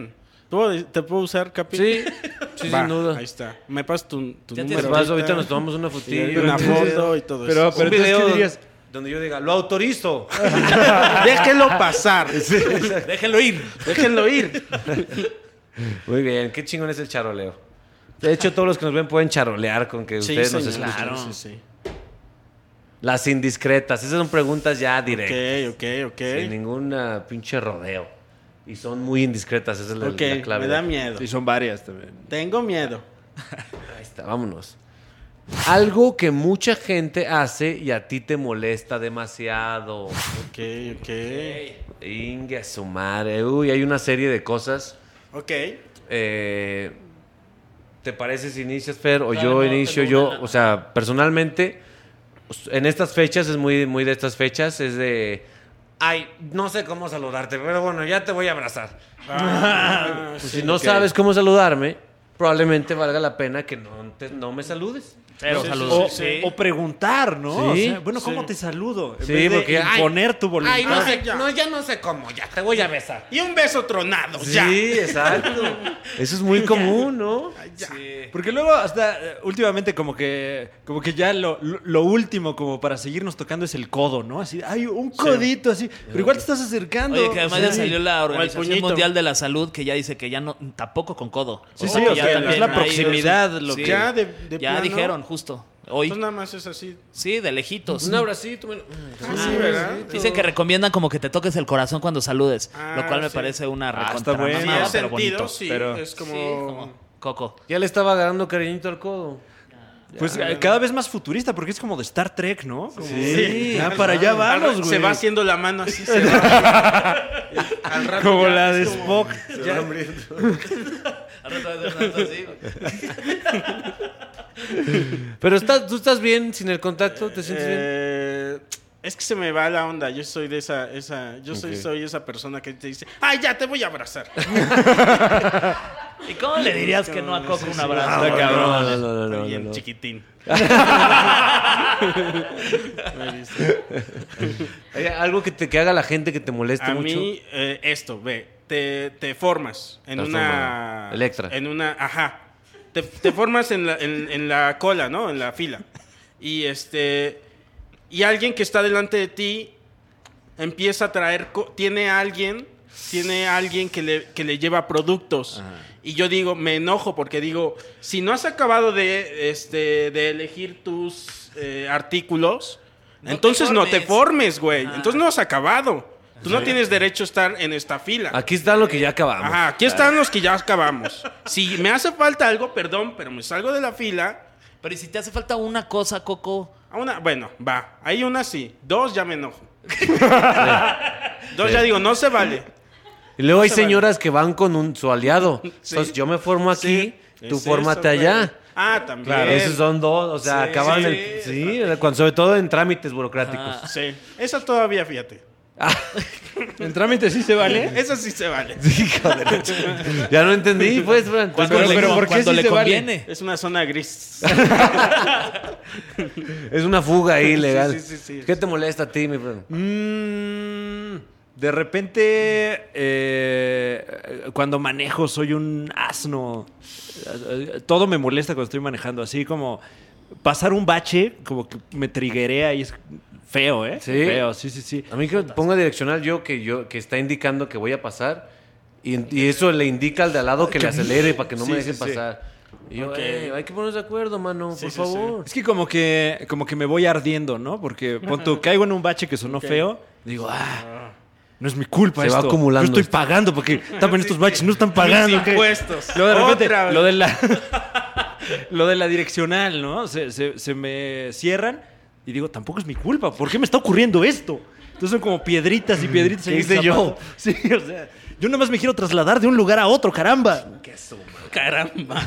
S3: ¿Puedo- ¿Te puedo usar, Capi?
S1: Sí, sí,
S3: Va,
S1: sin duda.
S3: Ahí está. Me pasas tu, tu
S2: Ya
S3: número.
S2: tienes-
S1: Vas, ahorita nos tomamos una
S3: y
S1: fotilla.
S3: una
S1: un
S3: foto y todo
S4: Pero,
S3: eso.
S4: pero entonces,
S1: video
S4: ¿qué dirías?
S1: donde yo diga, lo autorizo.
S3: Déjenlo pasar.
S2: Déjenlo ir.
S3: Déjenlo ir.
S1: Muy bien, qué chingón es el charoleo. De hecho, todos los que nos ven pueden charolear con que
S3: Sí,
S1: ustedes nos
S3: señor.
S1: escuchen.
S2: Claro.
S3: Sí, sí.
S1: Las indiscretas, esas son preguntas ya directas.
S3: Ok, ok, ok.
S1: Sin ninguna pinche rodeo. Y son muy indiscretas, esa es la,
S3: Ok,
S1: la clave.
S3: me da miedo.
S4: Y son varias también.
S3: Tengo miedo.
S1: Ahí está, vámonos. Algo que mucha gente hace y a ti te molesta demasiado.
S3: Ok, ok.
S1: Ingue a su madre. Uy, hay una serie de cosas.
S3: Ok.
S1: Eh, ¿Te parece si inicias, Fer? O
S2: Claro,
S1: yo
S2: no,
S1: inicio,
S2: tengo
S1: yo.
S2: una-
S1: O sea, personalmente, en estas fechas, es muy, muy de estas fechas, es de... Ay, no sé cómo saludarte, pero bueno, ya te voy a abrazar.
S3: Ah,
S1: Pues
S3: sí,
S1: si no
S3: ok.
S1: sabes cómo saludarme, probablemente valga la pena que no, te- no me saludes.
S2: Pero
S3: Sí,
S2: saludos.
S4: O,
S3: Sí.
S4: o preguntar, ¿no?
S1: Sí.
S4: O sea, bueno, ¿cómo
S3: Sí.
S4: te saludo? En
S1: Sí,
S4: vez de
S1: porque, ay,
S4: imponer tu voluntad.
S1: Ay, no sé,
S3: Ya.
S1: no, ya no sé cómo, ya te voy a besar.
S3: Y un beso tronado,
S1: Sí,
S3: ya.
S1: exacto. Eso es muy común, ¿no?
S3: Ay, ya.
S4: Porque luego hasta eh, últimamente como que como que ya lo, lo- lo último como para seguirnos tocando es el codo, ¿no? Así, hay un codito así, pero igual te estás acercando.
S2: Oye, que además
S4: Sí.
S2: ya salió la
S3: el
S2: Organización
S3: puñito.
S2: Mundial de la Salud que ya dice que ya no, tampoco con codo.
S4: Sí,
S2: O
S4: sí,
S2: sea,
S4: o
S2: que
S4: sea,
S2: ya
S4: es
S2: también
S4: la
S2: hay-
S4: proximidad lo
S2: sí.
S4: que-
S3: Ya, de, de
S2: Ya
S3: plano.
S2: dijeron, justo. Hoy.
S3: Entonces nada más es así.
S2: Sí, de lejitos.
S1: Un abracito. bueno.
S3: Ah, sí, ¿verdad?
S2: Dicen que recomiendan como que te toques el corazón cuando saludes,
S3: Ah,
S2: lo cual me
S3: sí.
S2: parece una
S4: Ah, está
S2: recontra
S4: bueno.
S3: Sí,
S2: mamada,
S3: en
S2: pero
S3: sentido,
S2: bonito.
S3: sí.
S4: pero-
S3: Es como...
S2: Sí, como Coco.
S1: Ya le estaba agarrando cariñito al codo.
S4: Pues eh, cada vez más futurista porque es como de Star Trek, ¿no? Como-
S3: Sí.
S4: Ya para allá vamos, güey.
S3: Se va haciendo la mano así. Se va. Al rato
S4: como
S3: ya
S4: la de
S3: es como-
S4: Spock.
S3: ya-
S1: Pero estás, tú estás bien sin el contacto, ¿te sientes bien?
S3: Eh, es que se me va la onda. Yo soy de esa, esa, yo soy,
S1: Ok.
S3: soy esa persona que te dice, ay, ya te voy a abrazar.
S2: ¿Y cómo le dirías que no a Coco un abrazo?
S4: Ah,
S1: No,
S4: cabrón.
S1: no, no, no, no,
S3: Estoy
S1: no,
S3: bien
S1: no.
S3: chiquitín. Me dice.
S1: ¿Hay algo que te que haga la gente que te moleste
S3: A
S1: mucho?
S3: mí, eh, esto, ve, te, te formas en
S1: Estás
S3: una...
S1: formado. El extra.
S3: En una, ajá. Te, te formas en la, en, en la cola, ¿no? En la fila. Y este... Y alguien que está delante de ti empieza a traer... co- Tiene alguien... Tiene alguien que le, que le lleva productos. Y yo digo, me enojo porque digo, si no has acabado de, este, de elegir tus eh, artículos,
S2: No
S3: entonces
S2: te
S3: no te
S2: formes.
S3: formes, güey.
S2: Ajá.
S3: Entonces no has acabado. Tú no tienes derecho a estar en esta fila.
S1: Aquí está lo que ya acabamos.
S3: Ajá, aquí están los que ya acabamos. Si me hace falta algo, perdón, pero me salgo de la fila.
S2: Pero ¿y si te hace falta una cosa, Coco?
S3: A una, bueno, va. Hay una sí. Dos ya me enojo. Dos ya digo, no se vale.
S1: Y luego hay
S3: se vale.
S1: señoras que van con un, su aliado.
S3: Sí.
S1: Entonces yo me formo aquí,
S3: Sí,
S1: tú
S3: es
S1: fórmate
S3: eso,
S1: allá.
S3: güey. Ah, también.
S1: Claro, esos son dos, o sea,
S3: Sí,
S1: acaban
S3: sí,
S1: el... Sí, cuando, sobre todo en trámites burocráticos.
S2: Ah.
S3: Sí. Esa todavía, fíjate.
S4: En trámite sí se vale.
S3: Esa sí se vale.
S1: Hijo de la ch- Ya no entendí, pues. Fran.
S2: Cuando
S4: Pero-
S2: le,
S4: pero ¿por qué
S2: cuando
S4: sí
S2: le
S4: se vale?
S2: conviene.
S3: Es una zona gris.
S1: Es una fuga ahí legal.
S3: Sí, sí, sí, sí.
S1: ¿Qué te molesta a ti, mi Fran?
S4: Mm, de repente, eh, cuando manejo soy un asno. Eh, Todo me molesta cuando estoy manejando. Así como pasar un bache, como que me triguea y es feo, ¿eh?
S1: ¿Sí?
S4: Feo, sí, sí, sí.
S1: A mí que me ponga direccional yo que yo que está indicando que voy a pasar y, y eso le indica al de al lado que le acelere para que no
S4: Sí,
S1: me deje
S4: sí, sí.
S1: pasar. Y yo,
S3: Ok.
S1: "Eh, hay que ponernos de acuerdo, mano,
S3: Sí,
S1: por
S3: sí,
S1: favor.
S4: Es que como que como que me voy ardiendo, ¿no? Porque pon tú, caigo en un bache que sonó
S3: Ok.
S4: feo, digo, ah, no es mi culpa
S1: Se va
S4: esto.
S1: acumulando
S4: Yo estoy
S1: esto.
S4: pagando porque tapan estos baches, no están pagando.
S3: Mis
S4: ¿qué?
S3: impuestos.
S4: Luego de repente,
S3: Otra vez.
S4: lo de la lo de la direccional, ¿no? Se, se- se me cierran y digo, tampoco es mi culpa. ¿Por qué me está ocurriendo esto? Entonces son como piedritas y piedritas.
S1: ¿Qué
S4: ahí en
S1: hice
S4: el
S1: yo?
S4: zapato. Sí, o sea, yo nada más me quiero trasladar de un lugar a otro, caramba.
S2: Caramba.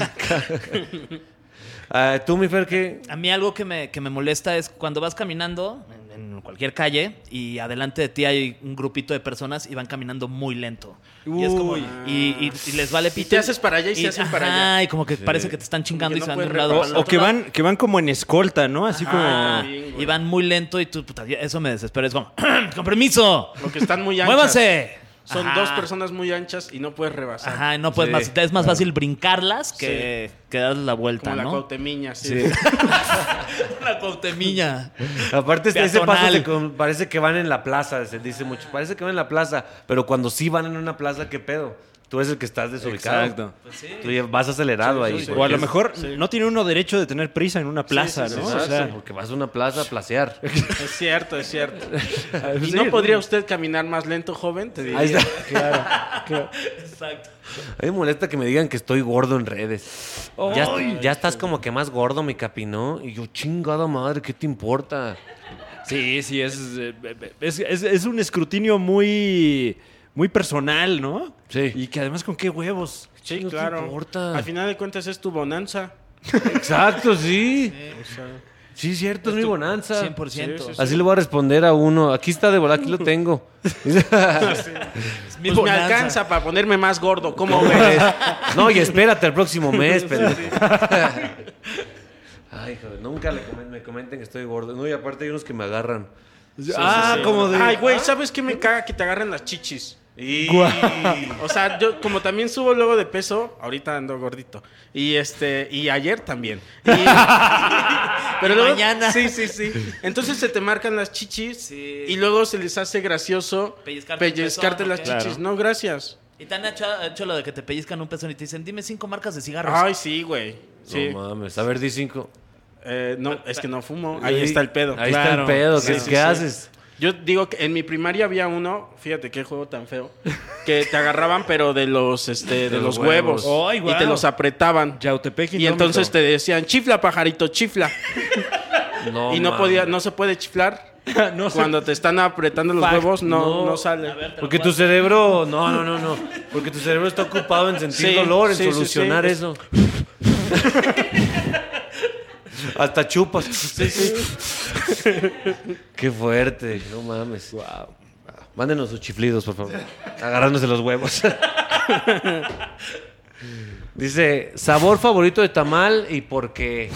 S1: Ah, tú, mi Fer, ¿qué?
S2: A mí algo que me, que me molesta es cuando vas caminando en, en cualquier calle y adelante de ti hay un grupito de personas y van caminando muy lento. y es como,
S4: Uy.
S2: y, y- y les vale pito.
S3: te haces para allá y se hacen para
S2: ajá,
S3: allá.
S2: y como que parece que te están chingando
S3: que
S2: y
S3: no
S2: se van de un
S3: puedes
S2: lado
S3: repasar.
S2: al
S4: O
S2: otro
S4: que
S2: lado.
S4: van, que van como en escolta, ¿no? Así como...
S2: Ah,
S3: también, güey.
S2: y van muy lento y tú, puta, eso me desespera. Es como, con permiso,
S3: Porque están muy anchas.
S2: muévanse.
S3: son
S2: Ajá.
S3: dos personas muy anchas y no puedes rebasar.
S2: Ajá, no puedes
S1: Sí,
S2: más. Es más fácil brincarlas que, que darles la vuelta,
S3: Como la
S2: ¿no?
S3: Cuauhtemiña, sí.
S1: Sí.
S2: La Cuauhtemiña.
S1: Aparte, este- ese paso
S2: Peatonal.
S1: se con- parece que van en la plaza, se dice mucho. Parece que van en la plaza, pero cuando sí van en una plaza, ¿qué pedo? Tú eres el que estás desubicado.
S4: Exacto.
S2: Pues sí.
S1: Tú ya vas acelerado ahí.
S4: O a
S1: porque
S4: lo
S1: es-
S4: mejor
S3: sí.
S4: no tiene uno derecho de tener prisa en una plaza,
S3: sí, sí,
S4: ¿no?
S3: sí,
S4: O
S1: Exacto,
S4: sea,
S1: porque vas a una plaza a placear.
S3: Es cierto, es cierto. ¿Y
S4: sí,
S3: no podría usted caminar más lento, joven? Te diría.
S1: Ahí está.
S4: claro, claro.
S2: Exacto.
S1: A mí me molesta que me digan que estoy gordo en redes. Ya, ya estás como que más gordo, mi capi, ¿no? Y yo, chingada madre, ¿qué te importa?
S4: Sí, sí, es, eh, es, es, es un escrutinio muy, muy personal, ¿no?
S1: Sí.
S4: Y que además con qué huevos.
S3: Sí,
S1: no te
S3: claro.
S1: importa.
S3: Al final de cuentas es tu bonanza.
S1: Exacto, sí.
S3: O sea,
S1: Sí, cierto, es mi bonanza.
S2: cien por ciento.
S3: Sí, sí, sí.
S1: Así le voy a responder a uno. Aquí está de volar, aquí lo tengo.
S2: Es mi
S3: pues me
S2: bonanza.
S3: alcanza para ponerme más gordo. ¿Cómo ves?
S1: No, y espérate al próximo mes, pendejo. Ay, joder, nunca le comen- me comenten que estoy gordo. No, y aparte hay unos que me agarran.
S4: ah,
S3: Sí, sí.
S4: como de...
S3: Ay, güey, ¿sabes qué me caga? Que te agarran las chichis.
S1: Y...
S3: O sea, yo como también subo luego de peso, ahorita ando gordito. Y este, y ayer también. Y- pero luego,
S2: Mañana.
S3: Sí, sí, sí. Entonces se te marcan las chichis
S2: Sí.
S3: y luego se les hace gracioso
S2: Pellizcarte un
S3: pellizcarte
S2: pezón,
S3: las
S2: ¿o qué?
S3: chichis.
S4: Claro.
S3: No, gracias.
S2: Y te han hecho, hecho lo de que te pellizcan un pezón y te dicen, dime cinco marcas de cigarros.
S3: Ay, sí, güey. Sí.
S1: No mames, a ver, di cinco.
S3: Eh, no, es que no fumo. Ahí está el pedo.
S1: Ahí está
S4: Claro.
S1: el pedo.
S3: Sí,
S1: ¿Qué,
S3: sí,
S1: qué
S3: sí.
S1: haces?
S3: Yo digo que en mi primaria había uno, fíjate qué juego tan feo, que te agarraban pero de los este de, los huevos,
S4: Ay,
S3: y
S4: guau.
S3: te los apretaban.
S4: Yautepec
S3: Y entonces te decían, chifla, pajarito, chifla.
S1: No,
S3: y no
S1: mames.
S3: podía, no se puede chiflar.
S4: no sé.
S3: Cuando te están apretando los
S4: Fact,
S3: huevos, no,
S1: no.
S3: no, sale.
S2: A ver, te lo
S1: Porque
S2: puedo
S1: tu cerebro... No, no, no, no. Porque tu cerebro está ocupado en sentir
S3: Sí,
S1: dolor, en
S3: sí, sí,
S1: solucionar
S3: sí.
S1: eso. Hasta chupas. Sí, sí. Qué fuerte. No mames. Wow. Mándenos sus chiflidos, por favor. Agarrándose los huevos. Dice, sabor favorito de tamal y por qué.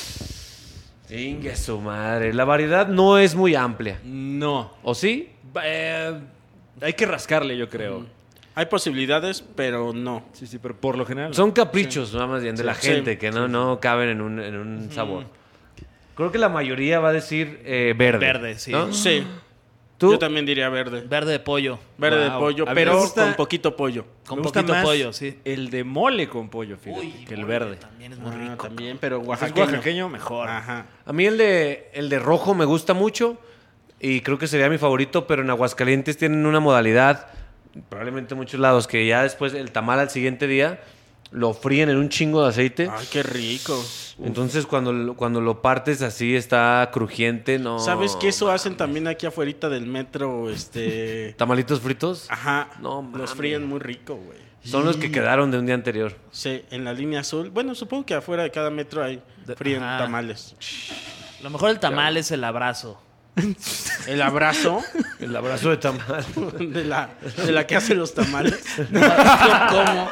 S1: Chingue su madre. La variedad no es muy amplia.
S4: No.
S1: ¿O sí?
S4: Eh, hay que rascarle, yo creo.
S3: Hay posibilidades, pero no.
S4: Sí, sí, pero por lo general.
S1: Son caprichos, nada más bien, de la
S3: Sí.
S1: gente que no, no caben en un, en un sabor. Creo que la mayoría va a decir eh, verde.
S2: Verde, sí.
S1: ¿no?
S3: Sí.
S1: ¿Tú?
S3: Yo también diría verde.
S2: Verde de pollo.
S3: Verde de
S4: Wow.
S3: pollo,
S4: A mí
S3: pero
S4: me gusta-
S3: con poquito pollo.
S2: Con
S4: Me gusta
S2: poquito
S4: más
S2: pollo, sí.
S4: El de mole con pollo, fíjate,
S2: Uy,
S4: que el
S2: mole
S4: verde.
S2: También es muy
S3: Ah,
S2: rico.
S3: también, pero
S4: Si es
S3: oaxaqueño.
S4: oaxaqueño, mejor.
S3: Ajá.
S1: A mí el de, el de rojo me gusta mucho y creo que sería mi favorito, pero en Aguascalientes tienen una modalidad, probablemente en muchos lados, que ya después el tamal al siguiente día lo fríen en un chingo de aceite.
S3: Ay, qué rico.
S1: Entonces cuando, lo- cuando lo partes así está crujiente, no...
S3: ¿Sabes qué eso hacen también aquí afuera del metro? Este.
S1: ¿Tamalitos fritos?
S3: Ajá.
S1: No mames.
S3: Los fríen muy rico, güey.
S1: Son los que quedaron de un día anterior.
S3: Sí, en la línea azul. Bueno, supongo que afuera de cada metro hay
S2: De-
S3: fríen
S2: ajá.
S3: tamales.
S2: Lo mejor del tamal es el abrazo.
S3: El abrazo
S1: El abrazo de tamal.
S3: de la, de la que hace los tamales. ¿Cómo?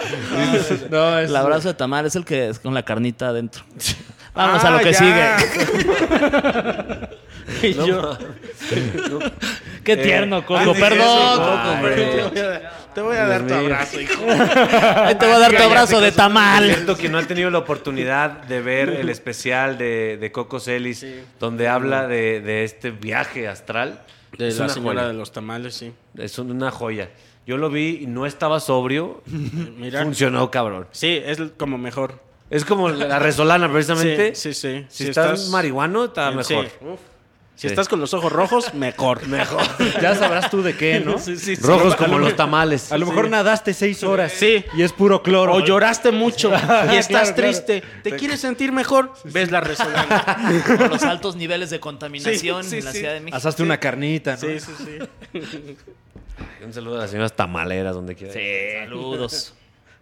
S4: No, es
S2: El abrazo de tamal es el que es con la carnita adentro. Vamos a lo
S3: Ah,
S2: que
S3: ya.
S2: sigue.
S3: Y yo,
S2: Qué tierno, Coco.
S3: antes de
S2: Perdón,
S3: eso,
S2: Coco.
S1: Ay,
S3: te
S2: perdón.
S3: voy a, te voy a dar tu
S1: Dios mío.
S3: abrazo, hijo.
S2: Ahí te voy a dar tu abrazo de
S1: Es
S2: tamal.
S1: cierto que no han tenido la oportunidad de ver el especial de, de Coco Celis,
S3: Sí.
S1: donde habla de, de este viaje astral.
S3: De
S1: es
S3: la
S1: una
S3: señora
S1: joya.
S3: de los tamales, sí.
S1: Es una joya. Yo lo vi y no estaba sobrio.
S3: Mira.
S1: Funcionó, cabrón.
S3: Sí, es como mejor.
S1: Es como la resolana, precisamente.
S3: Sí, sí, sí.
S1: Si, estás, marihuano, está
S3: Sí.
S1: mejor.
S3: Uf. Si
S1: Sí.
S3: estás con los ojos rojos, mejor. Mejor.
S4: Ya sabrás tú de qué, ¿no?
S3: Sí, sí, sí.
S1: Rojos
S4: A
S1: como
S4: lo
S1: los
S4: mejor-
S1: tamales.
S4: A lo mejor nadaste seis horas.
S3: Sí.
S4: Y es puro cloro.
S3: O lloraste mucho y estás
S4: Claro, claro.
S3: triste. ¿Te quieres sentir mejor? Ves la resolana.
S2: Por los altos niveles de contaminación
S3: Sí, sí,
S2: en la
S3: sí.
S2: Ciudad de México.
S4: Asaste una carnita, ¿no?
S3: Sí, sí, sí.
S1: Un saludo a las señoras tamaleras, donde quiera.
S2: Saludos.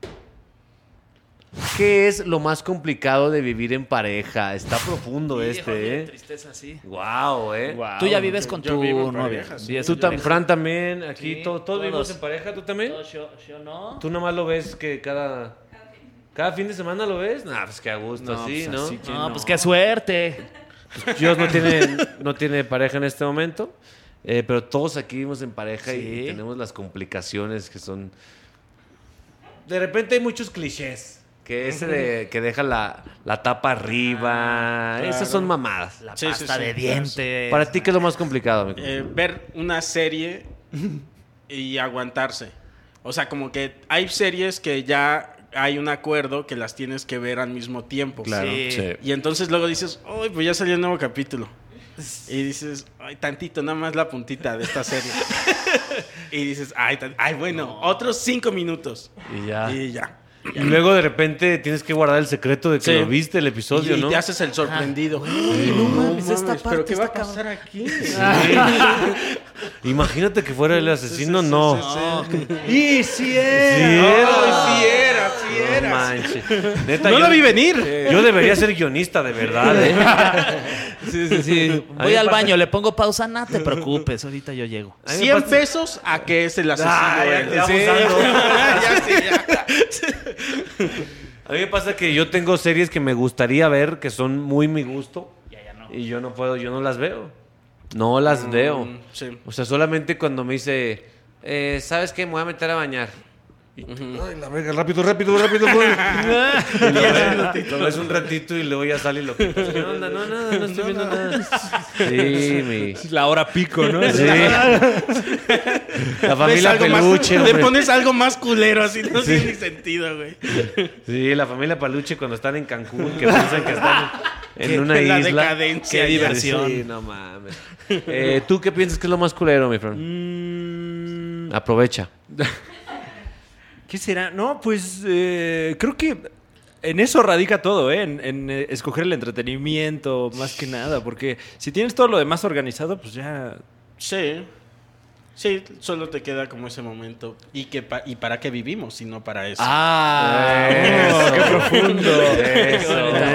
S1: ¿Qué es lo más complicado de vivir en pareja? Está profundo
S2: Hijo,
S1: este,
S2: qué
S1: ¿eh?
S2: tristeza, sí.
S1: Wow, ¿eh?
S4: Guau.
S2: Tú ya vives con
S3: Yo
S2: tu
S3: vivo en
S2: novia.
S3: pareja, sí.
S2: Vives
S1: Tú
S2: en
S1: tam-
S2: pareja.
S1: Fran también, aquí
S2: Sí,
S1: to- todos,
S2: todos.
S1: vivimos en pareja, ¿tú también?
S2: No, yo, yo no.
S1: ¿Tú nomás lo ves que cada... ¿Cada fin de semana lo ves? Nah, pues que a gusto,
S4: No,
S1: así,
S4: pues
S1: ¿no?
S4: así que
S2: No,
S4: no.
S2: pues qué suerte.
S1: Dios no tiene, no tiene pareja en este momento. Eh, pero todos aquí vivimos en pareja y,
S2: Sí.
S1: y tenemos las complicaciones que son... De repente hay muchos clichés. Que ese de que deja la, la tapa arriba.
S3: Ah,
S1: Esas
S3: claro.
S1: son mamadas.
S2: La
S3: Sí, sí,
S2: pasta
S3: sí,
S2: de
S3: claro.
S2: dientes.
S1: Para ti, ¿qué es lo más complicado, amigo?
S3: Eh, ver una serie y aguantarse. O sea, como que hay series que ya hay un acuerdo que las tienes que ver al mismo tiempo.
S2: Claro. Sí.
S1: Sí.
S3: Y entonces luego dices, uy, pues ya salió el nuevo capítulo. Y dices, ay, tantito, nada más la puntita de esta serie. Y dices, ay, tan- ay bueno, otros cinco minutos.
S1: Y ya.
S3: Y ya.
S1: Y luego de repente tienes que guardar el secreto de que
S3: Sí.
S1: lo viste el episodio,
S3: y, y
S1: ¿no?
S3: te haces el sorprendido.
S2: Ay, no mames, esta
S3: ¿pero
S2: parte
S3: qué va a
S2: está
S3: pasar aquí?
S1: Imagínate que fuera el asesino, no.
S2: No,
S4: ¡Y si
S1: Sí
S4: era!
S3: Ay, sí era, sí
S1: No
S3: era.
S1: manches. Neta,
S3: No
S1: yo,
S3: lo vi venir.
S1: yo debería ser guionista, de verdad, ¿eh?
S2: sí, sí, sí.
S1: A mí
S2: Voy
S1: me
S2: al
S1: pasa-
S2: baño, le pongo pausa, no te preocupes, ahorita yo llego.
S1: A mí me
S3: cien
S1: pasa-
S3: pesos a que es el asesino.
S1: Ah, ya
S3: él.
S1: te
S3: Sí.
S1: abusando.
S3: Ya, sí, ya.
S1: A mí me pasa que yo tengo series que me gustaría ver, que son muy mi gusto,
S2: Ya, ya no.
S1: y yo no puedo, yo no las veo. No las veo.
S3: Mm, sí.
S1: O sea, solamente cuando me dice, eh, ¿sabes qué? Me voy a meter a bañar. Y tú, ay, la verga, rápido, rápido, rápido. Pues. Y lo ves, lo ves un ratito y luego ya sale y lo quitas. ¿Qué onda? No, nada, no estoy viendo nada. Sí, mi...
S4: La hora pico, ¿no?
S1: Sí. La
S3: Ves
S1: familia
S3: algo más-
S1: peluche,
S3: le
S1: hombre.
S3: pones algo más culero, así no tiene ni sentido, güey.
S1: Sí, la familia peluche cuando están en Cancún, que piensan que están en
S3: Que
S1: una
S3: la
S1: isla.
S3: decadencia
S1: Qué
S3: ya.
S1: diversión. Sí, no mames. Eh, ¿Tú qué piensas que es lo más culero, mi friend?
S4: Mm,
S1: Aprovecha.
S4: ¿Qué será? No, pues eh, creo que en eso radica todo, ¿eh? En, en, eh, escoger el entretenimiento más que nada, porque si tienes todo lo demás organizado, pues ya...
S3: Sí. Sí, solo te queda como ese momento. ¿Y, que pa- y para qué vivimos si no para eso?
S4: ¡Ah!
S1: Eso.
S4: ¡Qué profundo!
S1: Eso.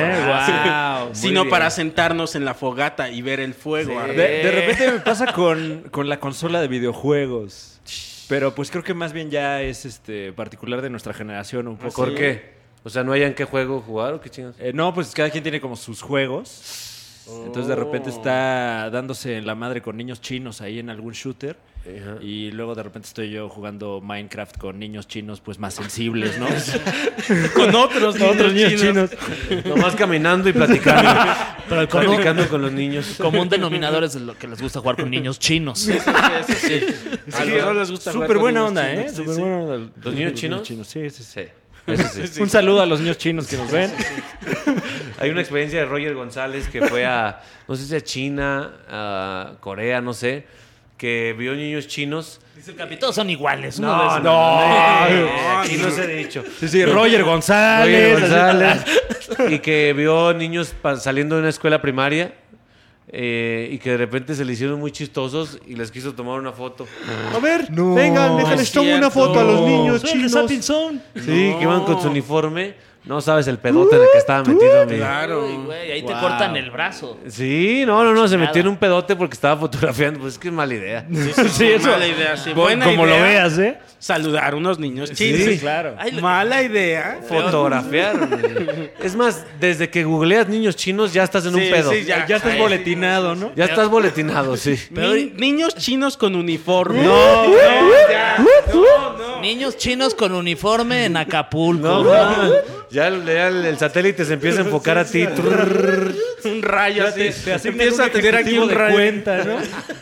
S4: Eh, wow.
S3: Sino
S1: bien.
S3: para sentarnos en la fogata y ver el fuego.
S1: Sí.
S3: arder.
S4: De, de repente me pasa con, con la consola de videojuegos. Pero pues creo que más bien ya es este particular de nuestra generación un poco.
S1: ¿Por qué? O sea, ¿no hayan qué juego jugar o qué chingados?
S4: Eh, no, pues cada quien tiene como sus juegos. Entonces de repente está dándose en la madre con niños chinos ahí en algún shooter.
S1: Ajá.
S4: Y luego de repente estoy yo jugando Minecraft con niños chinos pues más sensibles, ¿no?
S3: Con otros niños,
S4: Otros niños
S3: chinos.
S1: Nomás caminando y platicando.
S2: Pero el común,
S1: platicando con los niños.
S2: común denominador es lo que les gusta jugar con niños chinos.
S3: Eso sí, eso sí. A los dos les gusta jugar
S4: Súper
S3: con
S4: buena
S3: niños
S4: onda,
S3: chinos,
S4: ¿eh?
S3: sí,
S4: Súper
S3: sí.
S4: buena onda.
S1: ¿Los niños chinos?
S4: Sí, sí, sí.
S1: Sí, eso sí.
S3: Sí.
S4: Un saludo a los niños chinos que nos ven.
S1: Hay una experiencia de Roger González que fue a, no sé si a China, a Corea, no sé, que vio niños chinos.
S2: Dice el capitán, todos son iguales. uno
S1: No,
S2: de
S1: no,
S2: esos.
S1: no, aquí no se ha dicho.
S4: Sí, sí, Roger González.
S1: Roger González. Y que vio niños pa- saliendo de una escuela primaria eh, y que de repente se le hicieron muy chistosos y les quiso tomar una foto.
S4: A ver,
S1: No,
S4: vengan,
S3: es
S4: déjales tomo una
S3: cierto.
S4: foto a los niños
S2: Soy el
S4: chinos.
S2: Sapinson.
S1: Sí,
S3: No.
S1: que iban con su uniforme. No sabes el pedote en el que estaba metido mi.
S3: Claro.
S2: Uy, güey, ahí te
S4: Wow.
S2: cortan el brazo.
S1: Sí, no, no, no, se
S2: Nada.
S1: metió en un pedote porque estaba fotografiando. Pues es que es mala idea.
S3: Sí, eso. Mala idea, sí. Buena
S4: Como
S3: idea.
S4: lo veas, ¿eh?
S3: Saludar a unos niños chinos.
S1: Sí,
S4: claro.
S2: Ay, le-
S3: Mala idea.
S1: Fotografiar. güey. Es más, desde que googleas niños chinos ya estás en un
S3: Sí,
S1: pedo.
S3: sí,
S4: Ya, ya estás
S3: Sí,
S4: boletinado, ¿no?
S1: Ya estás boletinado, sí.
S3: Ni- niños chinos con uniforme.
S1: No,
S3: ya. No, no.
S2: Niños chinos con uniforme en Acapulco.
S1: no, man. Ya, el, ya el- el satélite se empieza a enfocar a ti. Trrr.
S3: Un rayo
S4: Ya
S3: así.
S4: te, te asignan
S3: Empieza
S4: un
S3: a tener aquí
S4: ejecutivo
S3: un
S4: de
S3: rayo.
S4: cuenta, ¿no?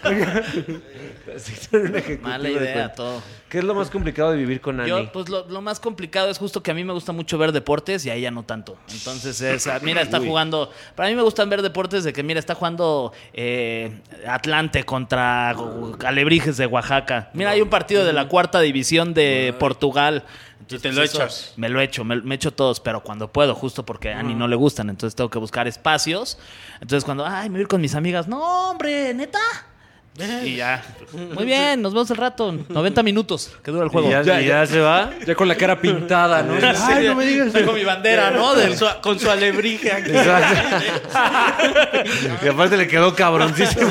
S1: Un ejecutivo
S2: Mala
S1: de
S2: idea,
S1: cuenta.
S2: todo.
S1: ¿Qué es lo más complicado de vivir con Ani?
S2: Yo, pues lo, lo más complicado es justo que a mí me gusta mucho ver deportes y a ella no tanto. Entonces, es, ah, mira, está jugando. Para mí me gustan ver deportes de que, mira, está jugando eh, Atlante contra Gu- Alebrijes de Oaxaca. Mira, hay un partido de la cuarta división de Portugal.
S3: Y te lo
S2: eso
S3: echas.
S2: Me lo echo, me, me echo todos, pero cuando puedo, justo porque a Ani no le gustan. Entonces tengo que buscar espacios. Entonces, cuando, ay, me voy a ir con mis amigas. No, hombre, neta. Y ya. Muy bien, nos vemos al rato. noventa minutos que dura el juego.
S1: Y ya,
S4: Ya,
S1: y
S4: ya.
S1: ya se va.
S4: Ya con la cara pintada, ¿no?
S3: Ay, no me digas.
S2: Tengo mi bandera, ¿no? Del-
S3: Con su, con su alebrije aquí.
S1: Exacto. Y aparte le quedó cabroncísimo.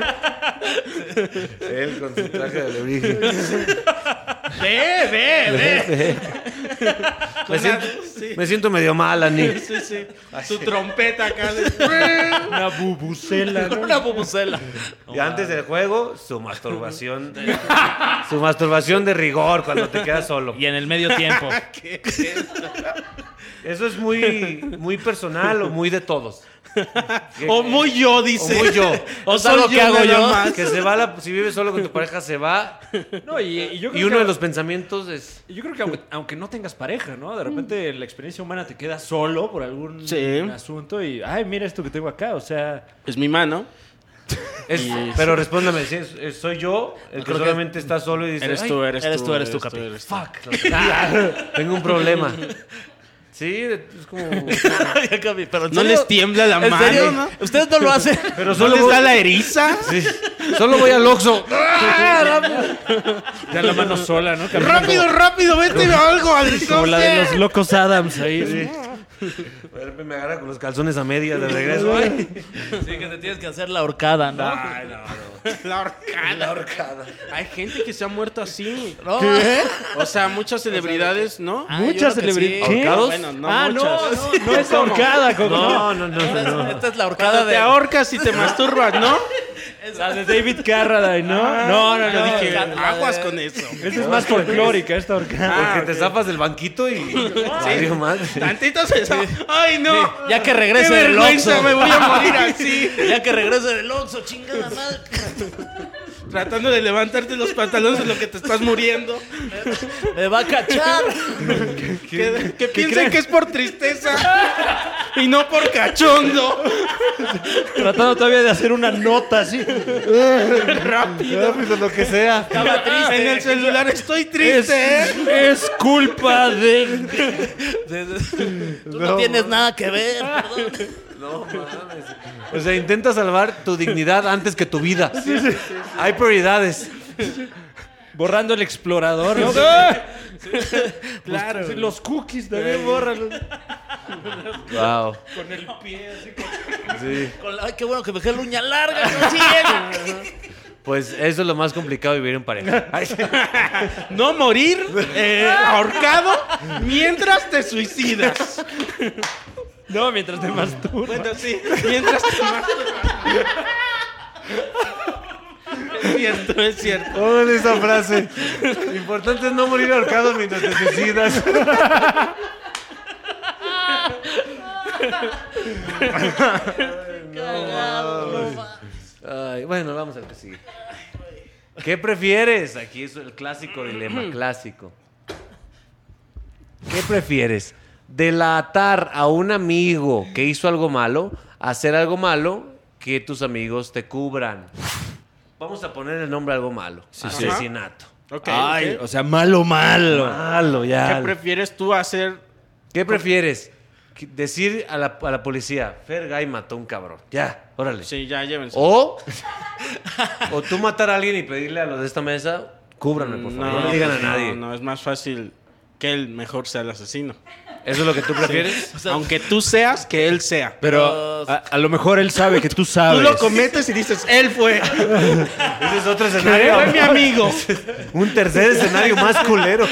S1: Él con su traje de alebrije.
S2: Ve, ve, ve.
S1: Me siento,
S3: Sí.
S1: Me siento medio mal, Ani.
S3: Sí, sí. Su trompeta acá. De...
S4: Una bubucela, ¿no?
S2: Una bubucela.
S1: Y antes del juego, su masturbación. Su masturbación de rigor cuando te quedas solo.
S2: Y en el medio tiempo.
S3: ¿Qué es esto?
S1: Eso es muy, muy personal o muy de todos.
S3: O muy yo, dice.
S1: O muy yo.
S3: O
S2: sea, lo
S3: soy
S2: que hago
S3: nada
S2: yo.
S3: más.
S1: Que se va la, si vives solo con tu pareja, se va.
S4: No, y, y yo creo
S1: Y uno
S4: que,
S1: de los pensamientos es.
S4: yo creo que aunque, aunque no tengas pareja, ¿no? De repente la experiencia humana te queda solo por algún
S3: Sí.
S4: asunto y, ay, mira esto que tengo acá, o sea...
S3: Es mi mano.
S1: es- pero respóndame, ¿sí? ¿Es- es- ¿soy yo el que
S2: Creo que-
S1: solamente está solo y dice.
S3: Eres
S1: "Ay,
S3: tú, eres,
S2: eres
S3: tú,
S2: tú, eres tú, Capi".
S3: eres tú.
S1: fuck, tengo un problema. Sí, es como.
S2: Ya, Capi, pero ¿en
S3: No
S2: serio?
S3: les tiembla la
S2: ¿En
S3: mano,
S2: serio?
S3: ¿no?
S2: ¿Ustedes no lo hacen?
S1: Pero
S3: ¿No
S1: solo
S3: les
S1: voy,
S3: da la eriza?
S1: sí, solo voy al Oxxo.
S4: Ya la mano sola, ¿no? Caminando
S3: Rápido, rápido, vete a algo al
S4: Como la de los locos Adams ahí.
S1: Sí. De repente me agarra con los calzones a medias de regreso. Ay.
S2: Sí, que te tienes que hacer la horcada, ¿no?
S1: Ay, no, no.
S3: La horcada.
S1: La horcada.
S3: Hay gente que se ha muerto así.
S2: No.
S3: O sea, muchas celebridades, ¿no?
S2: Ah, yo
S4: Muchas
S2: creo que sí.
S4: celebridades. ¿Qué?
S1: ¿Ahorcados?
S3: Bueno, no
S4: ah,
S3: muchas.
S4: no, no, no es ahorcada. Como,
S1: No, no, no,
S2: Esta
S1: no.
S2: es,
S1: no.
S2: esta es la horcada
S3: Cuando
S2: de...
S3: te ahorcas y te masturbas, ¿no?
S4: La de David Carradine, ¿no? no, no,
S3: Yo
S4: no.
S3: dije,
S2: la de-
S3: aguas con eso.
S4: Esta es más folclórica, esta horcada.
S3: Ah,
S1: Porque te
S3: ok.
S1: zafas del banquito y. Valió madre.
S3: Tantito se sabe. ¡Ay, no!
S2: Sí, ya que regrese
S3: ¡Qué
S2: del
S3: vergüenza!
S2: Oxxo.
S3: Me voy a morir así.
S2: Ya que regrese del Oxxo, chingada madre.
S3: Tratando de levantarte los pantalones en lo que te estás muriendo.
S2: Me va a cachar.
S3: Que, que piensen que es por tristeza y no por cachondo.
S4: Tratando todavía de hacer una nota así.
S3: Rápido.
S1: Rápido, lo que sea.
S2: Estaba triste.
S3: En el celular estoy triste, ¿eh?
S4: Es culpa de...
S2: Tú no,
S1: No.
S2: tienes nada que ver, perdón.
S1: No mames. O sea, intenta salvar tu dignidad antes que tu vida. Hay prioridades.
S4: Borrando el explorador, ¿no?
S3: Claro.
S4: Sí, los cookies también, bórralos.
S1: Wow.
S4: Con el pie así.
S1: Sí.
S2: Con la- Ay, qué bueno que me dejé la uña larga. No, sí, él.
S1: Pues eso es lo más complicado de vivir en pareja. Ay,
S3: No morir eh, ahorcado mientras te suicidas.
S4: No, mientras te masturbas.
S3: Bueno, sí, mientras te masturbas. Es cierto, es cierto.
S1: Oigan esa frase. Lo importante es no morir ahorcado mientras te suicidas. Ay, bueno, vamos al que sigue. ¿Qué prefieres? Aquí es el clásico dilema, clásico. ¿Qué prefieres? ¿Delatar a un amigo que hizo algo malo, hacer algo malo, que tus amigos te cubran? Vamos a poner el nombre a algo malo.
S3: sí.
S1: Asesinato.
S3: Ok,
S4: Ay,
S3: ok.
S4: o sea, malo, malo.
S1: Malo, ya.
S3: ¿Qué prefieres tú hacer?
S1: ¿Qué prefieres? Que- Decir a la, a la policía, Fergay mató a un cabrón. Ya, órale.
S3: Sí, ya llévense.
S1: O, o tú matar a alguien y pedirle a los de esta mesa, cúbranme, por favor. No, le digan a
S3: no,
S1: nadie.
S3: No, es más fácil que él mejor sea el asesino.
S1: ¿Eso es lo que tú prefieres?
S2: O sea,
S3: Aunque tú seas, que él sea.
S4: Pero a, a lo mejor él sabe que tú
S3: Tú
S4: sabes.
S3: lo cometes y dices, él fue.
S1: Ese es otro escenario.
S3: Fue mi amigo.
S1: Un tercer escenario más culero.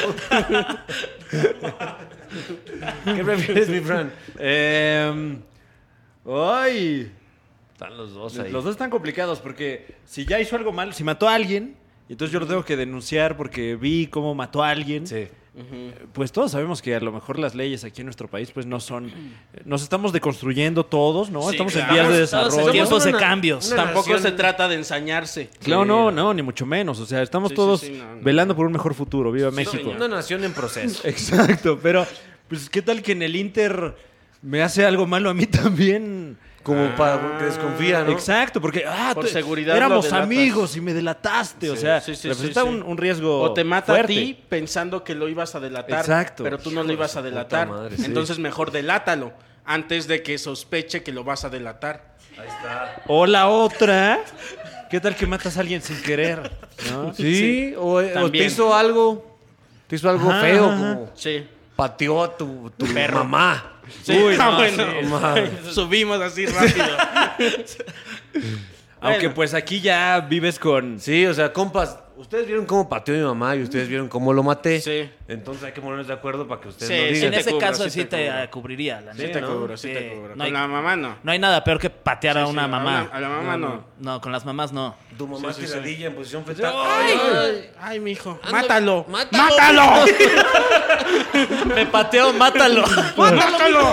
S1: ¿Qué prefieres, mi Fran?
S4: Eh, ay.
S1: Están los dos ahí.
S4: Los dos están complicados porque si ya hizo algo malo, si mató a alguien, y entonces yo lo tengo que denunciar porque vi cómo mató a alguien.
S1: Sí.
S4: Pues todos sabemos que a lo mejor las leyes aquí en nuestro país pues no son... Nos estamos deconstruyendo todos, ¿no?
S3: Sí,
S4: estamos
S3: claro.
S4: en vías de
S2: Estamos en
S4: desarrollo.
S2: tiempos de
S1: Una-
S2: cambios.
S1: una-
S3: Tampoco
S1: nación-
S3: se trata de ensañarse.
S4: Claro, no, no, ni mucho menos. O sea, estamos
S3: Sí, sí,
S4: todos
S3: sí, no, no.
S4: velando por un mejor futuro. Viva México.
S1: Una nación en proceso.
S4: Exacto, pero pues qué tal que en el Inter me hace algo malo a mí también.
S1: Como para que desconfía, ¿no?
S4: Exacto, porque ah,
S3: Por
S4: tú-
S3: seguridad
S4: éramos
S3: lo delatas.
S4: amigos y me delataste. o
S3: Sí,
S4: sea,
S3: sí, sí,
S4: representa
S3: sí, sí.
S4: Un, un riesgo
S3: O te mata
S4: fuerte.
S3: a ti pensando que lo ibas a delatar.
S4: Exacto.
S3: Pero tú no lo ibas a
S1: Puta
S3: delatar.
S1: madre, sí.
S3: Entonces mejor delátalo antes de que sospeche que lo vas a delatar.
S1: Ahí está.
S4: O la otra, ¿qué tal que matas a alguien sin querer? ¿no?
S1: Sí, o, o te
S3: También.
S1: hizo algo. Te hizo algo
S4: Ajá,
S1: feo,
S4: ajá.
S1: como
S3: Sí.
S1: pateó a tu, tu mamá.
S3: Sí,
S4: Uy,
S3: ah,
S4: no,
S3: bueno.
S1: sí, madre.
S3: Subimos así rápido.
S4: Aunque
S3: Bueno.
S4: pues aquí ya vives con...
S1: Sí, o sea, compas, Ustedes vieron cómo pateó a mi mamá y ustedes vieron cómo lo maté.
S3: Sí.
S1: Entonces hay que ponernos de acuerdo para que ustedes
S3: Sí,
S1: lo
S3: sí,
S1: digan.
S2: En ese
S3: cubro,
S2: caso
S3: sí
S2: sí
S3: te
S2: te,
S3: cubro.
S2: eh, cubriría, la
S3: Sí
S2: neta.
S3: te
S1: ¿no?
S3: cubro, sí,
S2: Sí.
S3: te cubro.
S2: No
S3: Con
S2: hay-
S3: la mamá no.
S2: No hay nada peor que patear a
S3: Sí, sí,
S2: una
S3: a
S2: mamá.
S3: A la mamá no.
S2: No, con las mamás no.
S1: Tu mamá
S3: Sí, sí, sí.
S1: tiradilla en posición fetal.
S3: ¡Ay!
S1: ¡Ay!
S3: ¡Ay, mijo!
S1: Ando-
S3: ¡Mátalo!
S1: ¡Mátalo!
S3: ¡Mátalo!
S2: Me pateó, mátalo.
S3: ¡Mátalo!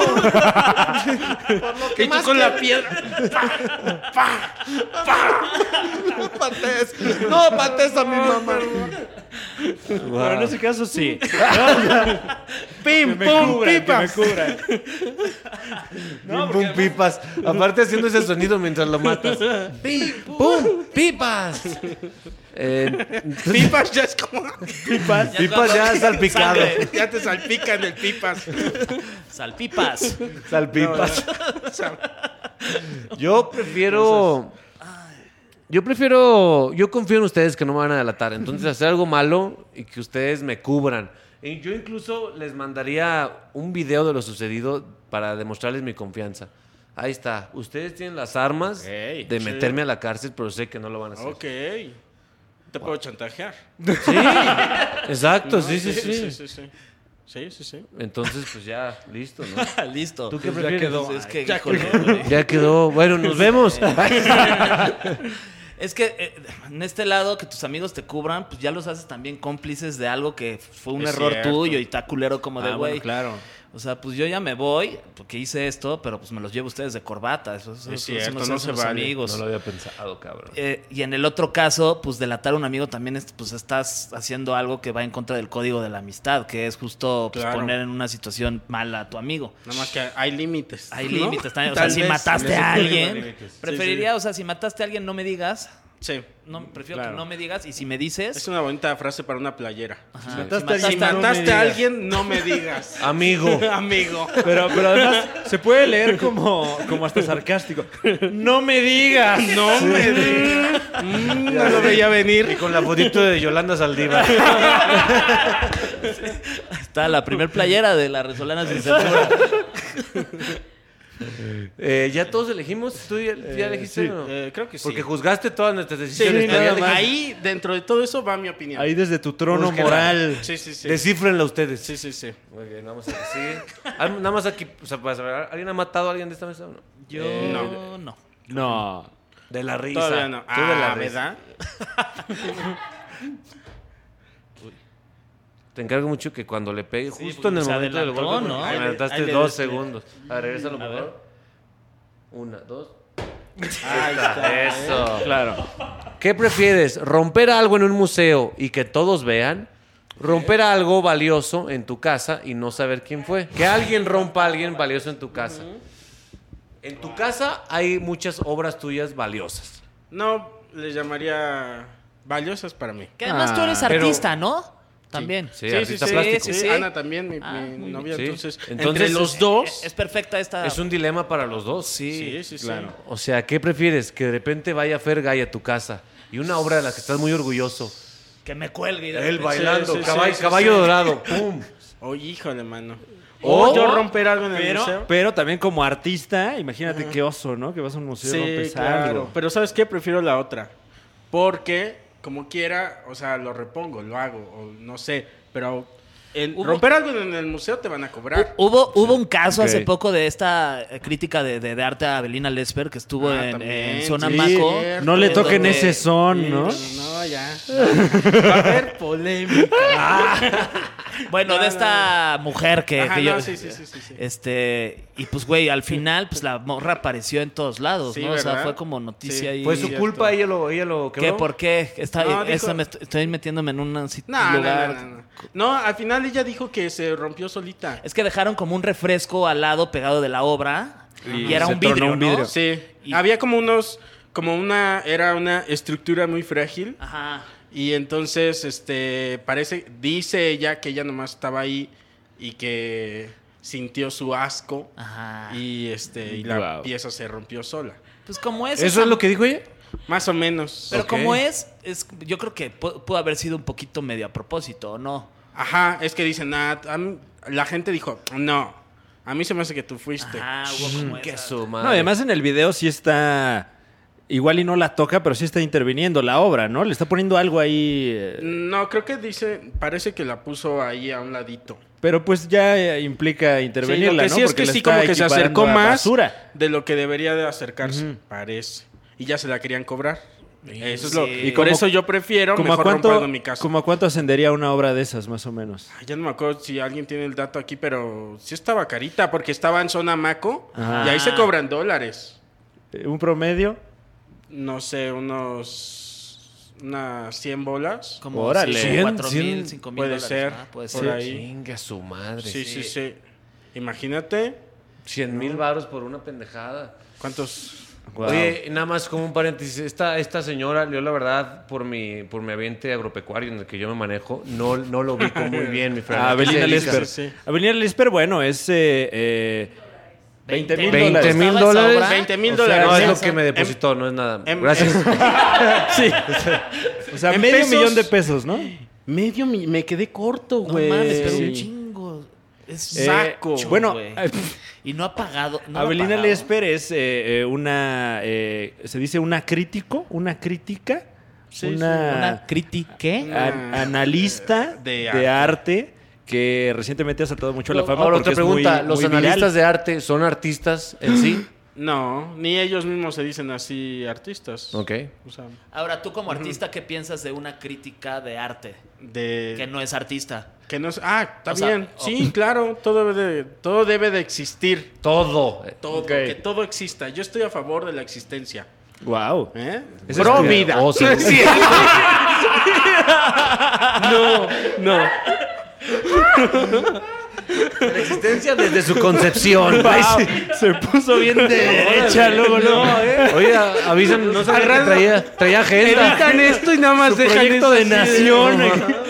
S1: ¿Qué
S3: Y tú
S1: más
S3: con
S1: que-
S3: la piedra.
S1: No patees. No patees a mi mamá.
S4: Pero en ese caso sí.
S3: ¡Pim,
S4: me
S3: pum,
S4: cubran, que me
S3: pipas!
S4: cubran.
S1: Pim, pum, pipas. Aparte haciendo ese sonido mientras lo matas. Pim, pum, pipas. Eh,
S3: Pipas ya es como...
S4: Pipas.
S1: pipas ya salpicado.
S2: Sangre.
S3: Ya te salpican el pipas.
S2: Salpipas.
S1: Salpipas. Yo prefiero. Yo prefiero. Yo confío en ustedes que no me van a delatar. Entonces, hacer algo malo y que ustedes me cubran. Y yo incluso les mandaría un video de lo sucedido para demostrarles mi confianza. Ahí está. Ustedes tienen las armas
S3: Ey,
S1: de
S3: sí.
S1: meterme a la cárcel, pero sé que no lo van a hacer.
S3: Ok. Te puedo chantajear.
S1: Sí. Exacto,
S3: ¿No?
S1: sí, sí, sí,
S3: Sí, sí, sí. Sí, sí, sí.
S1: Entonces, pues ya, listo, ¿no?
S2: Listo.
S1: ¿Tú qué
S2: Pues ya
S1: prefieres?
S2: quedó. Es que,
S3: Ya
S2: híjole,
S3: quedó.
S2: güey.
S1: Ya quedó. Bueno, nos vemos.
S2: Es que eh, en este lado que tus amigos te cubran, pues ya los haces también cómplices de algo que fue un
S3: Es
S2: error
S3: cierto.
S2: tuyo y está culero como de
S4: Ah,
S2: güey.
S4: bueno, claro.
S2: O sea, pues yo ya me voy porque hice esto, pero pues me los llevo ustedes de corbata. Eso, eso,
S3: Es
S2: eso
S3: cierto,
S2: no,
S3: no
S2: se
S3: se
S2: los
S3: vale.
S2: amigos.
S1: No lo había pensado, cabrón.
S2: Eh, y en el otro caso, pues delatar a un amigo también es, pues estás haciendo algo que va en contra del código de la amistad, que es justo pues,
S3: Claro.
S2: poner en una situación mala a tu amigo.
S3: Nada más que hay límites.
S2: Hay
S3: ¿no?
S2: límites también. O
S3: Tal
S2: sea, si
S3: vez.
S2: mataste
S1: en ese
S2: a
S1: código hay
S2: alguien,
S1: límites.
S2: preferiría, o sea, si mataste a alguien, no me digas.
S3: Sí.
S2: No, prefiero
S4: Claro.
S2: que no me digas. Y si me dices.
S3: Es una bonita frase para una playera.
S2: Ajá,
S4: Si mataste a
S3: Si
S4: alguien, no me
S3: mataste a
S4: digas.
S3: alguien, no me digas.
S1: Amigo.
S3: Amigo.
S4: Pero, pero además se puede leer como, como hasta sarcástico. No me digas.
S3: No me digas. Mm, no lo veía
S1: Y
S3: venir.
S1: con la fotito de Yolanda Saldívar.
S2: Está la primer playera de la Resolana sin censura.
S1: Eh, ¿Ya todos elegimos? ¿Tú ya, ya elegiste
S4: sí.
S1: o no?
S3: Eh, creo que sí.
S1: Porque juzgaste todas nuestras
S3: Sí,
S1: decisiones.
S3: nada
S1: ¿Ya
S3: más.
S1: elegiste?
S3: Ahí, dentro de todo eso, va mi opinión.
S4: Ahí desde tu trono
S1: Búsquela.
S4: moral.
S3: Sí, sí, sí.
S1: Descífrenla ustedes.
S3: Sí, sí, sí.
S1: Muy bien, vamos a decir. Nada más aquí, o sea, para saber, ¿alguien ha matado a alguien de esta mesa o no?
S2: Yo
S3: Eh,
S2: no.
S3: no.
S4: No.
S1: De la risa.
S3: Todavía no.
S1: Tú de la
S3: Ah,
S1: risa.
S3: ¿verdad?
S1: Te encargo mucho que cuando le pegue,
S2: Sí,
S1: justo en el
S2: pues, se
S1: momento del
S2: adelantó,
S1: golpe,
S2: ¿no?
S1: me
S3: Ahí le-
S1: adelantaste
S3: ahí le
S1: dos
S3: des-
S1: segundos. A ver, regrésalo, por
S2: A ver.
S1: favor. Una, dos.
S3: Ahí está.
S1: Eso.
S4: Claro.
S1: ¿Qué prefieres? ¿Romper algo en un museo y que todos vean? ¿Romper algo valioso en tu casa y no saber quién fue? Que alguien rompa a alguien valioso en tu casa. En tu casa hay muchas obras tuyas valiosas.
S3: No, le llamaría valiosas para mí.
S2: Que además
S4: Ah,
S2: tú eres
S1: pero-
S2: artista, ¿no? También.
S1: Sí, artista plástico.
S2: sí, sí.
S3: Ana también, mi,
S2: Ah,
S3: mi
S2: muy bien.
S3: novia.
S1: Sí.
S3: Entonces,
S1: Entonces,
S3: entre los
S1: es-
S3: dos.
S2: Es perfecta esta.
S1: Es un dilema para los dos.
S3: Sí, sí, sí.
S4: claro.
S1: O sea, ¿qué prefieres? Que de repente vaya Fergay a tu casa y una obra de la que estás muy orgulloso.
S2: Que me cuelgue. y de
S1: Él
S2: repente-
S1: bailando,
S3: sí, sí,
S1: caballo,
S3: sí, sí,
S1: caballo
S3: sí.
S1: dorado, ¡pum!
S3: Oh, híjole, mano.
S1: O-
S3: O yo romper algo en el
S4: Pero,
S3: museo.
S4: pero también como artista, imagínate qué oso, ¿no? Que vas a un museo y
S3: Sí,
S4: rompes
S3: claro.
S4: algo.
S3: Pero ¿sabes qué? Prefiero la otra. Porque, como quiera, o sea, lo repongo, lo hago, o no sé. Pero el
S2: Hubo-
S3: romper algo en el museo te van a cobrar.
S2: Hu- Hubo, hubo un caso
S1: Ok.
S2: hace poco de esta eh, crítica de, de, de arte a Abelina Lesper que estuvo
S3: Ah,
S2: en,
S3: también,
S2: en
S3: sí,
S2: Sonamaco.
S3: cierto.
S4: No le
S2: eh,
S4: toquen
S2: donde-
S4: ese son,
S3: Sí,
S4: ¿no?
S3: No, ya. Va a haber polémica.
S2: Bueno,
S3: No,
S2: de
S3: no,
S2: esta mujer que,
S3: Ajá,
S2: que
S3: no,
S2: yo.
S3: sí, sí, sí, sí, sí.
S2: Este. Y pues, güey, al final, pues la morra apareció en todos lados,
S3: Sí,
S2: ¿no? O sea,
S3: ¿verdad?
S2: fue como noticia
S3: Sí.
S2: ahí.
S1: ¿Fue su
S3: cierto.
S1: culpa? ¿Ella lo, ella lo
S2: ¿Qué?
S1: quebró?
S2: ¿Por qué? Está,
S3: No, dijo-
S2: eso me est- estoy metiéndome en un sit-
S3: No, no,
S2: lugar.
S3: no, no, no. No, al final ella dijo que se rompió solita.
S2: Es que dejaron como un refresco al lado pegado de la obra. Y,
S4: Y
S2: era
S4: se
S2: un vidrio,
S4: tronó un
S2: ¿no?
S4: vidrio.
S3: Sí.
S2: Y-
S3: Había como unos, como una, era una estructura muy frágil.
S2: Ajá.
S3: Y entonces, este, parece, dice ella que ella nomás estaba ahí y que sintió su asco.
S2: Ajá.
S3: Y este, y la
S4: Wow.
S3: pieza se rompió sola.
S2: Pues como es.
S1: ¿Eso
S2: esa-
S1: es lo que dijo ella?
S3: Más o menos.
S2: Pero
S1: Ok.
S2: como es, es, yo creo que pu- pudo haber sido un poquito medio a propósito, ¿o no?
S3: Ajá, es que dicen, ah, a mí- la gente dijo, no, a mí se me hace que tú fuiste.
S2: Ajá, hubo como
S1: Que
S2: esa-
S1: su madre.
S4: No, además en el video sí está igual y no la toca, pero sí está interviniendo la obra, ¿no? Le está poniendo algo ahí. eh,
S3: No, creo que dice, parece que la puso ahí a un ladito.
S4: Pero pues ya eh, implica
S3: Sí,
S4: intervenirla,
S3: lo que
S4: ¿no?
S3: sí es
S4: Porque
S3: que
S4: la
S3: sí
S4: está
S3: como que se
S4: equiparando
S3: acercó
S4: a
S3: más
S4: basura.
S3: de lo que debería de acercarse,
S4: Ujú.
S3: parece. Y ya se la querían cobrar. Eso es
S2: sí.
S3: lo.
S2: ¿Y
S3: Y por
S4: cómo-
S3: eso yo prefiero
S4: ¿Cómo a,
S3: mejor romperlo
S4: cuánto,
S3: en mi casa.
S4: ¿Cómo a cuánto ascendería una obra de esas, más o menos?
S3: Ay, ya no me acuerdo si alguien tiene el dato aquí, pero sí estaba carita porque estaba en zona Maco
S4: Ajá.
S3: y ahí se cobran dólares.
S4: Eh, ¿Un promedio?
S3: No sé, unos unas cien bolas.
S2: Como
S4: Órale.
S2: sí,
S1: cien,
S2: cuatro
S1: cien,
S2: mil, cinco mil
S3: puede
S2: dólares,
S3: ser,
S2: ¿no? Puede
S3: por
S2: ser.
S3: ahí.
S1: Chinga su madre.
S3: Sí, sí,
S2: sí.
S3: sí. Imagínate
S1: cien mil varos por una pendejada.
S3: cuántos.
S4: Guau.
S1: Oye, nada más como un paréntesis, esta, esta señora, yo la verdad, por mi, por mi ambiente agropecuario en el que yo me manejo, no, no lo ubico muy bien, mi Fran.
S4: Ah,
S1: ¿A qué se
S4: Avelina
S1: dedica?
S4: Lesper.
S3: Sí, sí.
S4: Avelina Lesper, bueno, es eh, eh, veinte mil
S2: ¿veinte
S4: dólares.
S1: mil
S2: ¿Estaba esa
S1: dólares.
S2: obra?
S3: veinte mil
S4: O sea,
S3: dólares.
S1: No, es
S3: ¿eh?
S1: lo que me
S3: Em-
S1: depositó, no es nada.
S3: em-
S1: Gracias.
S3: Sí.
S4: O sea,
S3: En
S4: medio
S3: pesos.
S4: millón de pesos, ¿no?
S3: Medio mi- me quedé corto,
S2: No
S3: güey.
S2: mames, pero
S3: Sí.
S2: un chingo. Es
S4: Eh,
S3: Saco.
S4: bueno,
S2: güey.
S4: eh,
S2: Y no ha pagado. No lo ha
S4: Avelina
S2: pagado.
S4: Lesper es eh, eh, una, eh, se dice una crítico, una crítica,
S3: Sí,
S4: una,
S2: Una critique.
S4: an- analista
S3: De
S4: de,
S3: arte.
S4: arte. que recientemente ha saltado mucho a la fama.
S1: Ahora
S4: porque
S1: otra
S4: es muy-
S1: pregunta, ¿los
S4: muy viral.
S1: analistas de arte son artistas en sí?
S3: No, ni ellos mismos se dicen así artistas.
S1: Ok.
S3: O sea,
S2: Ahora, tú como artista, ¿qué piensas de una crítica de arte?
S3: de
S2: Que no es artista.
S3: que no es, ah, está
S2: O sea,
S3: bien.
S2: o-
S3: Sí, claro, todo debe de todo debe de existir.
S1: Todo.
S3: Todo,
S4: Ok.
S3: que todo exista. Yo estoy a favor de la existencia.
S4: Guau.
S3: ¿Eh?
S1: Ese
S3: Pro
S1: es-
S3: vida.
S1: Oh, sí.
S3: Sí. No, no.
S1: La existencia desde su concepción.
S4: Wow, se puso bien de derecha, luego, luego.
S1: Oye, a- avisan, no sabía que
S3: Arran-
S1: traía, traía agenda.
S3: Editan esto y nada más
S4: Su
S3: dejan
S4: proyecto
S3: eso
S4: de
S3: así
S4: nación.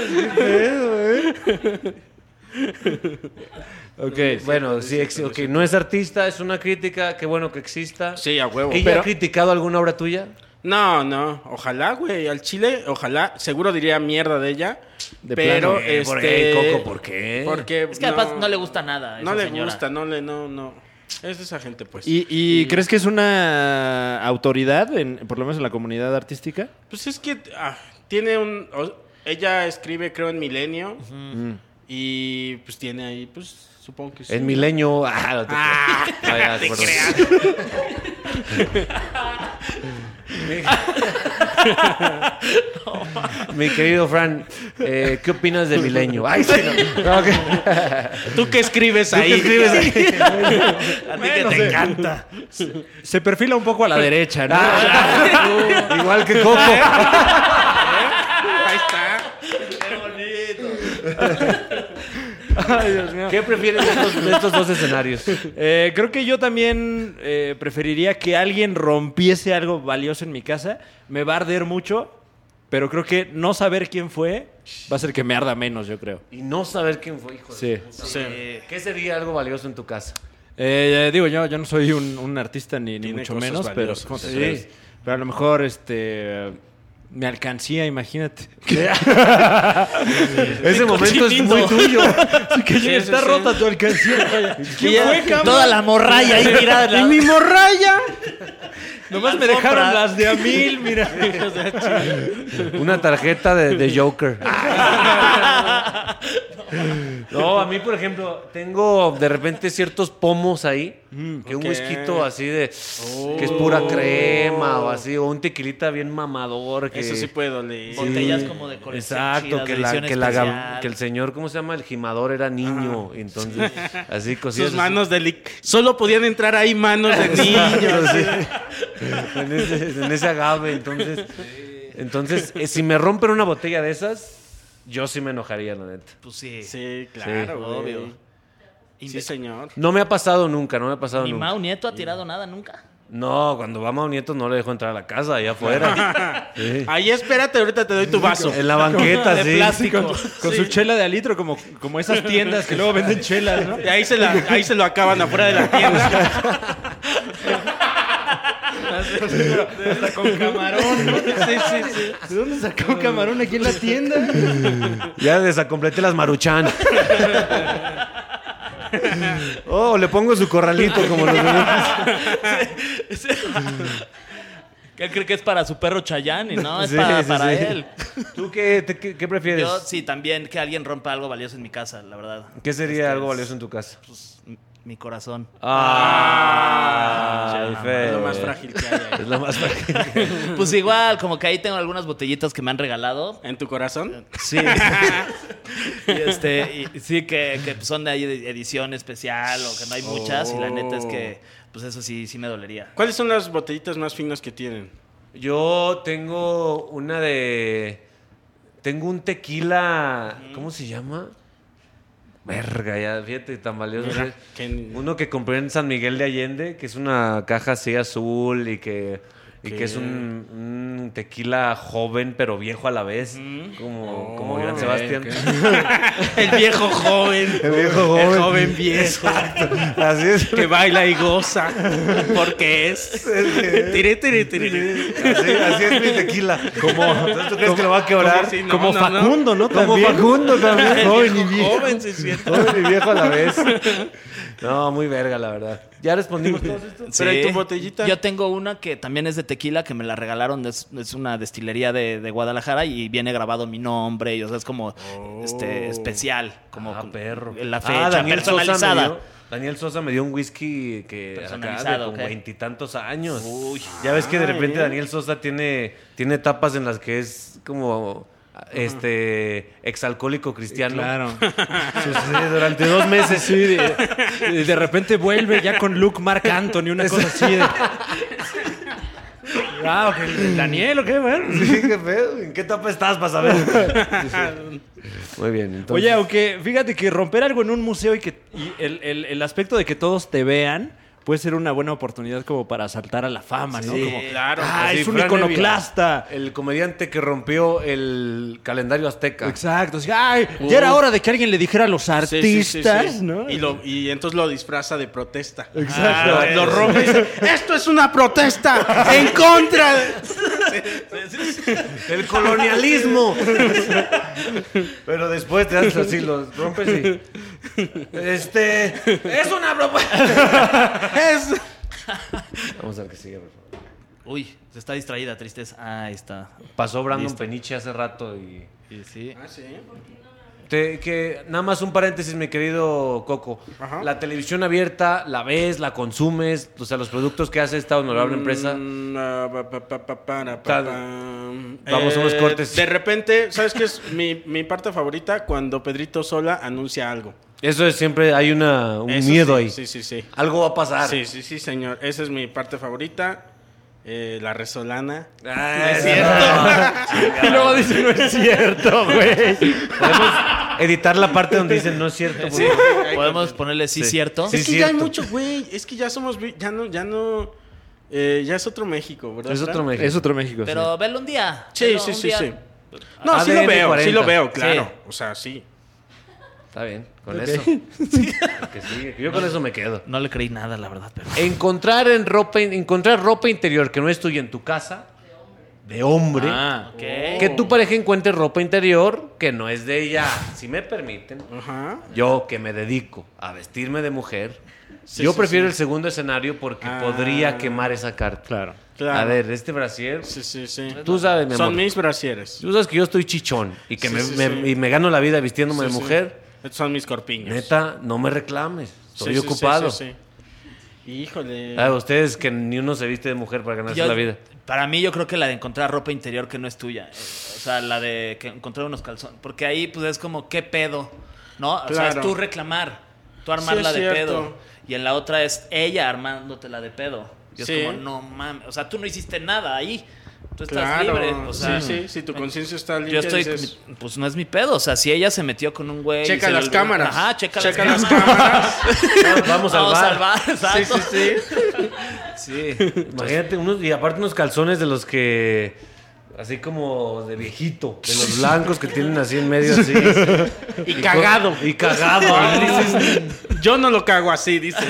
S1: Ok, bueno, sí, ex- ok, no es artista, es una crítica, qué bueno que exista.
S3: Sí, a huevo.
S1: ¿Ella
S3: Pero-
S1: ha criticado alguna obra tuya?
S3: No, no, ojalá, güey, al Chile, ojalá, seguro diría mierda de ella,
S4: De
S3: pero
S4: plano.
S1: Eh, ¿por
S3: este
S1: qué, Coco? ¿Por qué?
S3: Porque
S2: Es que además no le gusta nada. a
S3: no
S2: esa
S3: le
S2: señora.
S3: gusta, no le no no. Es de esa gente, pues.
S4: ¿Y, y crees que es una autoridad, en, por lo menos en la comunidad artística?
S3: Pues es que ah, tiene un o- ella escribe creo en Milenio
S4: Mm.
S3: y pues tiene ahí pues supongo que sí.
S1: En Milenio. Ah, no te,
S3: Ah,
S1: Ah, ya,
S3: te
S1: perdón.
S3: creas.
S1: Mi querido Fran, eh, ¿qué opinas de Milenio? Ay, sí, no. No, ok.
S3: ¿Tú qué escribes
S1: ¿Tú qué
S3: ahí?
S1: escribes ahí?
S2: A ti que te encanta.
S4: Se perfila un poco a la derecha, ¿no?
S1: Ah, igual que Coco.
S3: Ahí está.
S4: Ay, Dios mío.
S1: ¿Qué prefieres de estos, de estos dos escenarios?
S4: Eh, creo que yo también eh, preferiría que alguien rompiese algo valioso en mi casa. Me va a arder mucho, pero creo que no saber quién fue va a hacer que me arda menos, yo creo.
S1: Y no saber quién fue, hijo de
S4: Sí.
S1: puta.
S3: Sí.
S1: ¿Qué sería algo valioso en tu casa?
S4: Eh, digo, yo, yo no soy un, un artista ni, ni
S3: Tiene
S4: mucho
S3: cosas
S4: menos, pero,
S3: valiosas.
S4: ¿cómo te
S1: Sí.
S4: atreves? Pero a lo mejor este me alcancía, imagínate.
S1: Ese momento es muy tuyo.
S4: que
S3: Sí,
S4: está
S3: sí, sí.
S4: rota tu alcancía. ¿Quién fue, cabrón?
S2: Toda la morralla ahí tirada. en la-
S3: ¡Y mi morralla!
S4: Nomás
S2: la
S4: me dejaron
S2: alfombra.
S4: las de a mil, mira.
S1: Una tarjeta de, de Joker. No, a mí, por ejemplo, tengo de repente ciertos pomos ahí. Que un
S3: ok.
S1: whisky así de. Que es pura crema o así. O un tequilita bien mamador. Que,
S3: Eso sí puede doler.
S2: Botellas como de colección
S1: Exacto,
S2: chidas,
S1: que,
S2: de
S1: la,
S2: edición
S1: que, la gam-
S2: especial.
S1: que el señor, ¿cómo se llama? El gimador era niño. Y entonces, así cosillas.
S3: Sus
S1: así.
S3: manos de lic- solo podían entrar ahí manos de niños.
S1: Sí. en, ese, en ese agave, entonces. Entonces, eh, si me rompen una botella de esas, yo sí me enojaría, la neta.
S2: Pues sí.
S3: Sí, claro,
S2: Sí,
S3: güey.
S2: obvio.
S3: Sí, señor.
S1: No me ha pasado nunca, no me ha pasado
S2: Ni
S1: nunca.
S2: Mau Nieto ha tirado nada nunca.
S1: No, cuando va Mau Nieto no le dejo entrar a la casa, allá afuera. Sí.
S3: Ahí espérate, ahorita te doy tu vaso.
S1: En la banqueta,
S2: De
S1: sí.
S2: plástico.
S4: Con, con su chela de alitro, como, como esas tiendas que luego venden chelas, ¿no?
S3: Y ahí se, la, ahí se lo acaban afuera de la tienda.
S4: Hasta con camarón, ¿no?
S3: Sí, sí, sí.
S4: ¿De dónde sacó camarón aquí en la tienda?
S1: Ya desacompleté las Maruchan. Oh, le pongo su corralito como los bebés.
S2: Que él cree que es para su perro Chayanne y no, es
S1: Sí,
S2: para,
S1: sí,
S2: para
S1: sí.
S2: él.
S1: ¿Tú qué, te- qué, qué prefieres?
S2: Yo sí, también que alguien rompa algo valioso en mi casa, la verdad.
S1: ¿Qué sería
S2: Este,
S1: algo
S2: es,
S1: valioso en tu casa?
S2: pues, m- mi corazón.
S1: Ah,
S3: Es
S1: feo.
S3: lo más frágil que hay ahí.
S1: Es lo más frágil.
S2: Pues igual, como que ahí tengo algunas botellitas que me han regalado.
S3: ¿En tu corazón?
S2: Sí. y este, y, sí, que, que son de ahí de edición especial o que no hay muchas. Y la neta es que, pues eso sí, sí me dolería.
S3: ¿Cuáles son las botellitas más finas que tienen?
S1: Yo tengo una de. Tengo un tequila. ¿Cómo se llama? Verga, ya, fíjate, tan valioso.
S3: Mira, que-
S1: Uno que compré en San Miguel de Allende, que es una caja así azul y que, y
S3: ¿Qué?
S1: que es un, un tequila joven pero viejo a la vez. Como, como Joan
S3: ok,
S1: Sebastián.
S3: El viejo joven.
S1: El viejo
S3: El
S1: joven.
S3: joven viejo.
S1: Así es.
S3: Que baila y goza. Porque es. Tire, tire, tire.
S1: Así, así es mi tequila. Como, ¿Entonces tú crees que lo va a quebrar?
S3: Sí, no,
S4: Como
S3: no, no.
S4: Facundo, ¿no?
S1: Como
S4: También.
S1: Facundo también.
S3: El
S1: Joven y
S3: viejo
S1: viejo.
S3: joven, sí, es cierto.
S1: Joven y viejo a la vez. No, muy verga, la verdad. ¿Ya respondimos todos esto?
S3: Pero ¿y tu botellita?
S2: Yo tengo una que también es de tequila, que me la regalaron. Es, es una destilería de, de Guadalajara y viene grabado mi nombre. Y, o sea, es como este, especial. Como
S1: Ah,
S2: con-
S1: perro.
S2: La fecha
S1: Ah, Daniel Sosa me
S2: personalizada.
S1: dio, Daniel Sosa me dio un whisky que acá de
S2: Personalizado,
S1: con
S2: ok.
S1: veintitantos años.
S2: Uy.
S1: Ya ves que de
S3: Ah,
S1: repente
S3: ¿eh?
S1: Daniel Sosa tiene, tiene etapas en las que es como este exalcohólico cristiano.
S4: Claro.
S1: Sí, sí, durante dos meses.
S4: Sí, de, de- de repente vuelve ya con look Marc Anthony, una cosa así de... Ah, ok. ¿Daniel o qué, man?
S1: Sí, qué pedo. ¿En qué etapa estás para saber? Muy bien, entonces.
S4: Oye, aunque fíjate que romper algo en un museo y que y el, el- el aspecto de que todos te vean puede ser una buena oportunidad como para saltar a la fama, ¿no?
S1: Sí,
S4: Como,
S3: claro.
S4: ah,
S1: Así,
S4: es un
S1: Fran
S4: iconoclasta.
S1: Evia, el comediante que rompió el calendario azteca.
S4: Exacto. Así, ay, ya era hora de que alguien le dijera a los
S3: Sí,
S4: artistas,
S3: sí, sí, sí.
S4: ¿no?
S3: Y, lo, y entonces lo disfraza de protesta.
S4: Exacto.
S3: Ah, lo rompe y dice, esto es una protesta en contra de...
S1: El colonialismo. Pero después te haces así, los rompes y. Este. Es una propuesta.
S3: Es...
S1: Vamos a ver qué sigue, por favor.
S2: Uy, se está distraída, tristeza. Ah, ahí está.
S1: Pasó Brandon
S2: Listo.
S1: Peniche hace rato y.
S2: Y sí.
S3: Ah, sí.
S1: Te- que nada más un paréntesis, mi querido Coco.
S3: Ajá.
S1: La televisión abierta, la ves, la consumes, o sea, los productos que hace esta honorable empresa.
S3: Mm, ah, pa, pa, pa, pa, para, pa,
S1: Tal-
S3: pam.
S1: Vamos a unos cortes.
S3: De repente, ¿sabes qué es mi, mi parte favorita? Cuando Pedrito Sola anuncia algo.
S1: Eso es siempre, hay una, un
S3: Eso
S1: miedo
S3: sí,
S1: ahí.
S3: Sí, sí, sí.
S1: Algo va a pasar.
S3: Sí, sí, sí, señor. Esa es mi parte favorita. Eh, la resolana.
S1: Ah,
S3: es
S4: Y luego dice, no es cierto, güey.
S1: Podemos editar la parte donde dicen no es cierto. por
S2: Sí,
S1: favor.
S2: podemos ponerle sí,
S1: Sí.
S2: cierto.
S1: Sí.
S3: Es que ya hay
S1: cierto.
S3: mucho, güey. Es que ya somos, vi- ya no, ya no, eh, ya es otro México, ¿verdad?
S1: Es
S3: Fran?
S1: otro México.
S4: Es otro México,
S2: Pero velo un día.
S3: Sí,
S2: velo
S3: sí,
S2: un
S3: sí,
S2: día.
S3: sí. No, sí
S1: A D
S3: lo
S1: N
S3: veo, sí
S1: cuarenta.
S3: lo veo, claro.
S2: Sí.
S3: O sea, sí.
S1: Está bien, con eso. Que sigue, que yo con eso me quedo.
S2: No le creí nada, la verdad. Pero...
S1: Encontrar en ropa, encontrar ropa interior que no es tuya en tu casa, de hombre,
S4: Ah,
S2: Ok.
S1: que tu pareja encuentre ropa interior que no es de ella. Si me permiten,
S3: Ajá.
S1: yo que me dedico a vestirme de mujer,
S3: Sí,
S1: yo
S3: sí,
S1: prefiero
S3: sí.
S1: el segundo escenario porque
S3: Ah.
S1: podría quemar esa carta.
S4: claro.
S3: Claro.
S1: A ver, este brasier,
S3: Sí, sí, sí.
S1: tú sabes, mi amor.
S3: Son mis brasieres.
S1: Tú sabes que yo estoy chichón y que
S3: Sí,
S1: me,
S3: sí,
S1: me-
S3: sí.
S1: y me gano la vida vistiéndome
S3: Sí,
S1: de
S3: sí.
S1: mujer.
S3: Estos son mis corpiños.
S1: Neta, no me reclames. Estoy
S3: Sí, sí, sí,
S1: ocupado.
S3: sí, sí. Híjole.
S1: Ah, ustedes que ni uno se viste de mujer para ganarse
S2: Yo-
S1: la vida.
S2: Para mí, yo creo que la de encontrar ropa interior que no es tuya. eh, O sea, la de que encontrar unos calzones. Porque ahí, pues, es como, ¿qué pedo? ¿No? O sea, es
S3: Claro.
S2: tú reclamar. Tú
S3: Sí,
S2: armarla
S3: es
S2: de
S3: cierto.
S2: pedo. Y en la otra es ella armándotela de pedo. Y es
S3: Sí.
S2: como, no mames. O sea, tú no hiciste nada ahí. Tú estás
S3: Claro.
S2: libre. O sea,
S3: sí, sí. Si tu conciencia está limpia,
S2: yo estoy,
S3: dices,
S2: pues no es mi pedo. O sea, si ella se metió con un güey. y
S3: checa
S2: se le
S3: las
S2: olvidó-
S3: cámaras.
S2: Ajá, checa,
S3: Checa
S2: las
S3: las
S2: cámaras.
S3: cámaras.
S1: Vamos al
S2: Vamos
S1: bar.
S2: al bar,
S3: Sí,
S2: exacto.
S3: sí, sí.
S2: Sí.
S1: Imagínate, unos, y aparte unos calzones de los que. Así como de viejito, de los blancos que tienen así en medio, así.
S3: Y cagado.
S1: Y cagado.
S3: Ah,
S1: ¿no?
S3: dices, yo no lo cago así, dices.